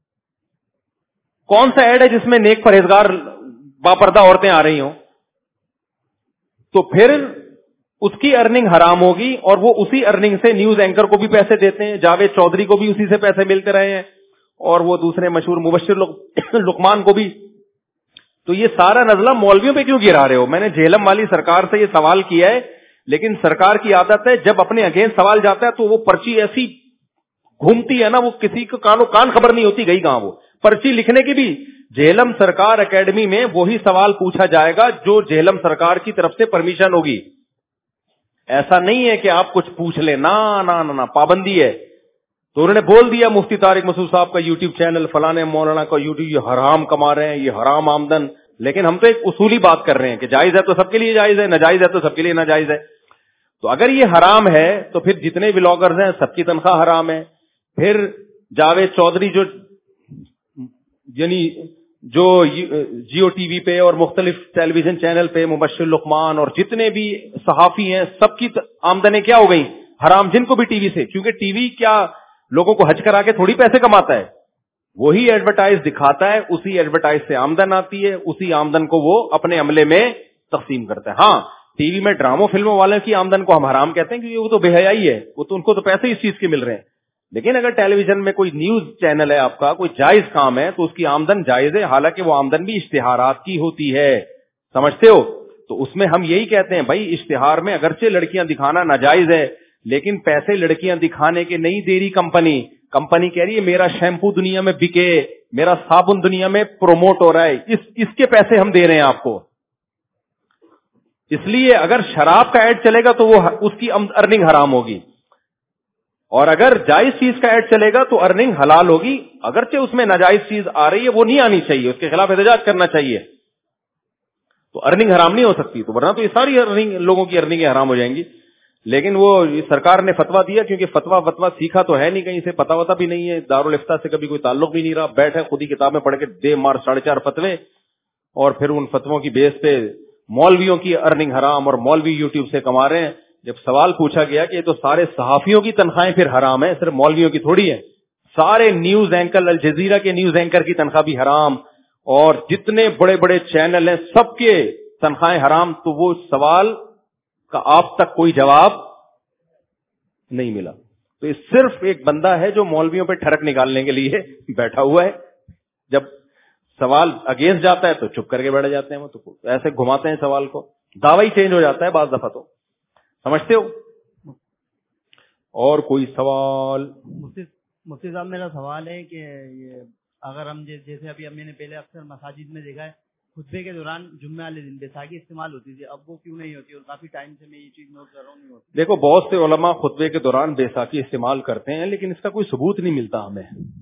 Speaker 3: کون سا ایڈ ہے جس میں نیک پرہیزگار باپردہ عورتیں آ رہی ہوں؟ تو پھر اس کی ارننگ حرام ہوگی, اور وہ اسی ارننگ سے نیوز اینکر کو بھی پیسے دیتے ہیں, جاوید چودھری کو بھی اسی سے پیسے ملتے رہے ہیں, اور وہ دوسرے مشہور مبشر لقمان کو بھی. تو یہ سارا نزلہ مولویوں پہ کیوں گرا رہے ہو؟ میں نے جہلم والی سرکار سے یہ سوال کیا ہے, لیکن سرکار کی عادت ہے جب اپنے اگینسٹ سوال جاتا ہے تو وہ پرچی ایسی گھومتی ہے نا, وہ کسی کو کانوں کان خبر نہیں ہوتی گئی کہاں. وہ پرچی لکھنے کی بھی جہلم سرکار اکیڈمی میں وہی سوال پوچھا جائے گا جو جہلم سرکار کی طرف سے پرمیشن ہوگی. ایسا نہیں ہے کہ آپ کچھ پوچھ لیں, نا نا نا پابندی ہے. تو انہوں نے بول دیا مفتی طارق مسعود صاحب کا یوٹیوب چینل, فلانے مولانا کا یوٹیوب, یہ حرام کما رہے ہیں, یہ حرام آمدن. لیکن ہم تو ایک اصولی بات کر رہے ہیں کہ جائز ہے تو سب کے لیے جائز ہے, ناجائز ہے تو سب کے لیے ناجائز ہے. تو اگر یہ حرام ہے تو پھر جتنے بلاگرز ہیں سب کی تنخواہ حرام ہے. پھر جاوید چودھری جو یعنی جو جیو ٹی وی پہ اور مختلف ٹیلی ویژن چینل پہ مبشر لقمان اور جتنے بھی صحافی ہیں سب کی آمدنیں کیا ہو گئی حرام, جن کو بھی ٹی وی سے, کیونکہ ٹی وی کیا لوگوں کو حج کرا کے تھوڑی پیسے کماتا ہے, وہی ایڈورٹائز دکھاتا ہے, اسی ایڈورٹائز سے آمدن آتی ہے, اسی آمدن کو وہ اپنے عملے میں تقسیم کرتا ہے. ہاں ٹی وی میں ڈراموں فلموں والوں کی آمدن کو ہم حرام کہتے ہیں کیونکہ وہ تو بے حیائی ہے, وہ تو ان کو تو پیسے اس چیز کے مل رہے ہیں. لیکن اگر ٹیلی ویژن میں کوئی نیوز چینل ہے آپ کا, کوئی جائز کام ہے, تو اس کی آمدن جائز ہے, حالانکہ وہ آمدن بھی اشتہارات کی ہوتی ہے, سمجھتے ہو. تو اس میں ہم یہی کہتے ہیں بھائی اشتہار میں اگرچہ لڑکیاں دکھانا ناجائز ہے, لیکن پیسے لڑکیاں دکھانے کے نہیں دے رہی کمپنی. کمپنی کہہ رہی ہے میرا شیمپو دنیا میں بکے, میرا صابن دنیا میں پروموٹ ہو رہا ہے, اس اس کے پیسے ہم دے رہے ہیں آپ کو. اس لیے اگر شراب کا ایڈ چلے گا تو وہ اس کی ارننگ حرام ہوگی, اور اگر جائز چیز کا ایڈ چلے گا تو ارننگ حلال ہوگی. اگرچہ اس میں ناجائز چیز آ رہی ہے وہ نہیں آنی چاہیے, اس کے خلاف احتجاج کرنا چاہیے, تو ارننگ حرام نہیں ہو سکتی. تو ورنہ تو یہ ساری ارننگ لوگوں کی ارننگیں حرام ہو جائیں گی. لیکن وہ سرکار نے فتوا دیا, کیونکہ فتوا فتوا سیکھا تو ہے نہیں, کہیں سے پتا وتا بھی نہیں ہے, دارالفتہ سے کبھی کوئی تعلق بھی نہیں رہا, بیٹھے خود ہی کتابیں پڑھ کے دے مار ساڑھے چار فتوے, اور پھر ان فتووں کی بیس پہ مولویوں کی ارننگ حرام اور مولوی یوٹیوب سے کما رہے ہیں. جب سوال پوچھا گیا کہ یہ تو سارے صحافیوں کی تنخواہیں پھر حرام ہیں, صرف مولویوں کی تھوڑی ہے, سارے نیوز اینکر, الجزیرہ کے نیوز اینکر کی تنخواہ بھی حرام, اور جتنے بڑے بڑے چینل ہیں سب کے تنخواہیں حرام. تو وہ سوال کا آپ تک کوئی جواب نہیں ملا. تو یہ صرف ایک بندہ ہے جو مولویوں پہ ٹھڑک نکالنے کے لیے بیٹھا ہوا ہے. جب سوال اگینسٹ جاتا ہے تو چپ کر کے بیٹھ جاتے ہیں, وہ تو ایسے گھماتے ہیں سوال کو, دعویٰ ہی چینج ہو جاتا ہے بعض دفعہ. تو سمجھتے ہو. اور کوئی سوال؟
Speaker 8: مفتی صاحب میرا سوال ہے کہ یہ اگر ہم جیسے ابھی میں نے پہلے اکثر مساجد میں دیکھا ہے خطبے کے دوران جمعہ والے دن بیساکھی استعمال ہوتی تھی, اب وہ کیوں نہیں ہوتی؟ اور کافی ٹائم سے میں یہ چیز نوٹ کر رہا ہوں نہیں ہوتی.
Speaker 3: دیکھو بہت سے علماء خطبے کے دوران بیساکھی استعمال کرتے ہیں, لیکن اس کا کوئی ثبوت نہیں ملتا, ہمیں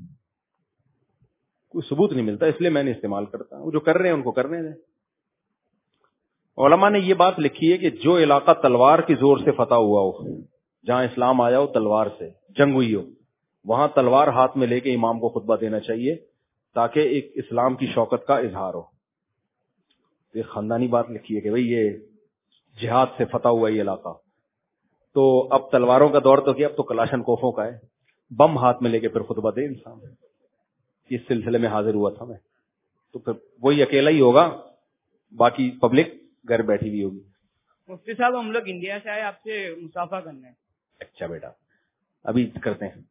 Speaker 3: کوئی ثبوت نہیں ملتا, اس لیے میں نہیں استعمال کرتا. وہ جو کر رہے ہیں ان کو کرنے دیں. علماء نے یہ بات لکھی ہے کہ جو علاقہ تلوار کی زور سے فتح ہوا ہو, جہاں اسلام آیا ہو تلوار سے جنگ ہوئی ہو, وہاں تلوار ہاتھ میں لے کے امام کو خطبہ دینا چاہیے, تاکہ ایک اسلام کی شوکت کا اظہار ہو. ایک خاندانی بات لکھی ہے کہ بھئی یہ جہاد سے فتح ہوا یہ علاقہ, تو اب تلواروں کا دور تو کیا, اب تو کلاشن کوفوں کا ہے, بم ہاتھ میں لے کے پھر خطبہ دے انسان. اس سلسلے میں حاضر ہوا تھا میں, تو پھر وہی اکیلا ہی ہوگا, باقی پبلک گھر بیٹھی ہوئی ہوگی.
Speaker 8: مفتی صاحب ہم لوگ انڈیا سے آئے آپ سے مسافہ کرنا ہے.
Speaker 3: اچھا بیٹا, ابھی کرتے ہیں.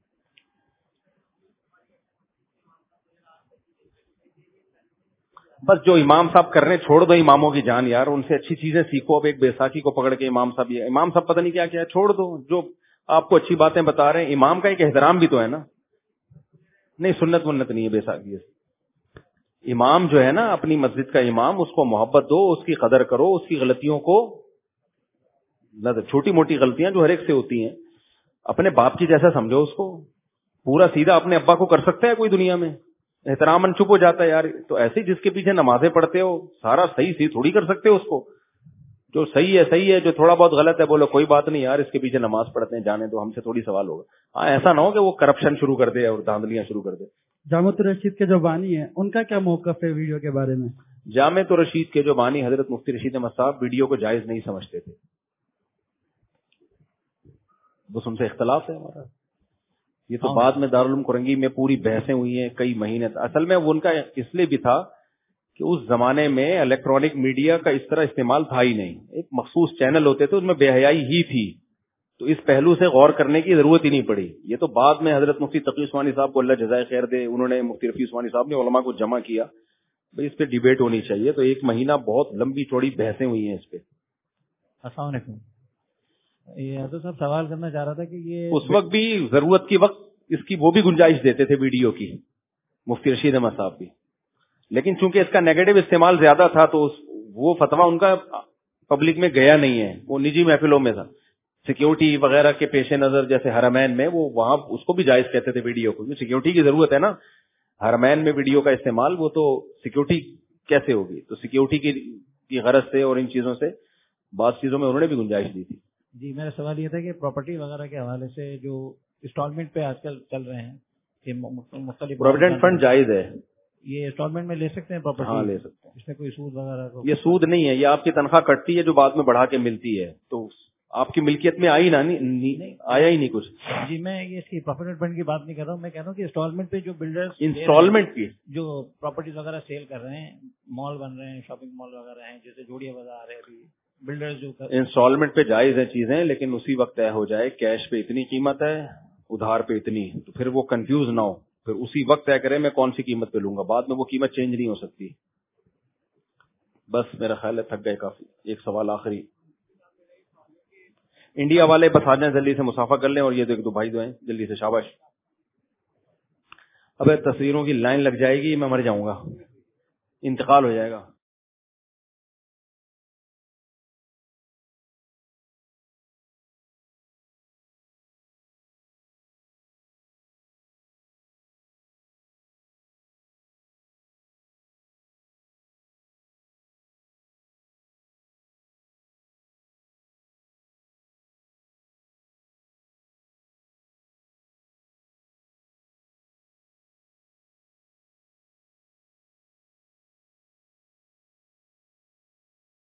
Speaker 3: بس جو امام صاحب کر رہے ہیں چھوڑ دو اماموں کی جان یار, ان سے اچھی چیزیں سیکھو. اب ایک بیساکھی کو پکڑ کے امام صاحب یہ امام صاحب پتہ نہیں کیا کیا, چھوڑ دو. جو آپ کو اچھی باتیں بتا رہے ہیں, امام کا ایک احترام بھی تو ہے نا. نہیں سنت منت نہیں ہے بیساکھی. امام جو ہے نا اپنی مسجد کا امام, اس کو محبت دو, اس کی قدر کرو, اس کی غلطیوں کو, چھوٹی موٹی غلطیاں جو ہر ایک سے ہوتی ہیں, اپنے باپ کی جیسا سمجھو اس کو. پورا سیدھا اپنے ابا کو کر سکتا ہے کوئی دنیا میں؟ احترام چپ ہو جاتا ہے یار. تو ایسے جس کے پیچھے نمازیں پڑھتے ہو سارا صحیح صحیح تھوڑی کر سکتے ہو اس کو. جو صحیح ہے صحیح ہے, جو تھوڑا بہت غلط ہے بولو کوئی بات نہیں یار, اس کے پیچھے نماز پڑھتے ہیں جانے تو, ہم سے تھوڑی سوال ہوگا. ہاں ایسا نہ ہو کہ وہ کرپشن شروع کر دے اور دھاندلیاں شروع کر دے.
Speaker 9: جامعۃ الرشید کے جو بانی ہیں ان کا کیا موقف ہے ویڈیو کے بارے میں؟
Speaker 3: جامعۃ الرشید کے جو بانی حضرت مفتی رشید احمد صاحب ویڈیو کو جائز نہیں سمجھتے تھے, بس ان سے اختلاف ہے ہمارا. یہ تو بعد میں دارالعلوم کرنگی میں پوری بحثیں ہوئی ہیں کئی مہینے. اصل میں ان کا اس لیے بھی تھا کہ اس زمانے میں الیکٹرانک میڈیا کا اس طرح استعمال تھا ہی نہیں. ایک مخصوص چینل ہوتے تھے, ان میں بے حیائی ہی تھی, تو اس پہلو سے غور کرنے کی ضرورت ہی نہیں پڑی. یہ تو بعد میں حضرت مفتی تقی عثمانی صاحب کو اللہ جزائے خیر دے, انہوں نے مفتی رفیع عثمانی صاحب نے علماء کو جمع کیا, بھائی اس پہ ڈیبیٹ ہونی چاہیے. تو ایک مہینہ بہت لمبی چوڑی بحثیں ہوئی ہیں اس پہ.
Speaker 6: السلام علیکم. یہ تو صاحب سوال کرنا چاہ رہا تھا کہ یہ
Speaker 3: اس وقت بھی ضرورت کی وقت اس کی وہ بھی گنجائش دیتے تھے ویڈیو کی, مفتی رشید احمد صاحب بھی, لیکن چونکہ اس کا نیگیٹو استعمال زیادہ تھا تو وہ فتویٰ ان کا پبلک میں گیا نہیں ہے, وہ نجی محفلوں میں تھا. سیکیورٹی وغیرہ کے پیش نظر جیسے حرمین میں وہ وہاں اس کو بھی جائز کہتے تھے ویڈیو کو, سیکیورٹی کی ضرورت ہے نا حرمین میں ویڈیو کا استعمال, وہ تو سیکیورٹی کیسے ہوگی, تو سیکیورٹی کی غرض سے اور ان چیزوں سے بعض چیزوں میں انہوں نے بھی گنجائش دی تھی.
Speaker 6: جی میرا سوال یہ تھا کہ پراپرٹی وغیرہ کے حوالے سے جو انسٹالمنٹ پہ آج کل چل رہے ہیں کہ مختلف
Speaker 3: پروویڈنٹ فنڈ جائز ہے,
Speaker 6: یہ انسٹالمنٹ میں لے سکتے ہیں پراپرٹی؟
Speaker 3: ہاں لے سکتے ہیں.
Speaker 6: اس میں کوئی سود وغیرہ کو؟
Speaker 3: یہ سود نہیں ہے, یہ آپ کی تنخواہ کٹتی ہے جو بعد میں بڑھا کے ملتی ہے, تو آپ کی ملکیت میں آئی نہ نہیں, آیا ہی نہیں کچھ.
Speaker 6: جی میں یہ اس کی پروویڈنٹ فنڈ کی بات نہیں کر رہا ہوں, میں کہہ رہا ہوں کہ انسٹالمنٹ پہ جو بلڈر
Speaker 3: انسٹالمنٹ کی
Speaker 6: جو پراپرٹیز وغیرہ سیل کر رہے ہیں, مال بن رہے ہیں, شاپنگ مال وغیرہ ہیں, جیسے جوڑیا بازار ہے, ابھی بلڈر جو
Speaker 3: انسٹالمنٹ پہ جائز ہیں چیزیں, لیکن اسی وقت طے ہو جائے کیش پہ اتنی قیمت ہے ادھار پہ اتنی, تو پھر وہ کنفیوز نہ ہو, پھر اسی وقت طے کرے میں کون سی قیمت پہ لوں گا, بعد میں وہ قیمت چینج نہیں ہو سکتی. بس میرا خیال ہے تھک گئے کافی. ایک سوال آخری, انڈیا والے بس آ جائیں جلدی سے مسافہ کر لیں, اور یہ دو بھائی جو ہیں جلدی سے شاباش. اب تصویروں کی لائن لگ جائے گی, میں مر جاؤں گا, انتقال ہو جائے گا.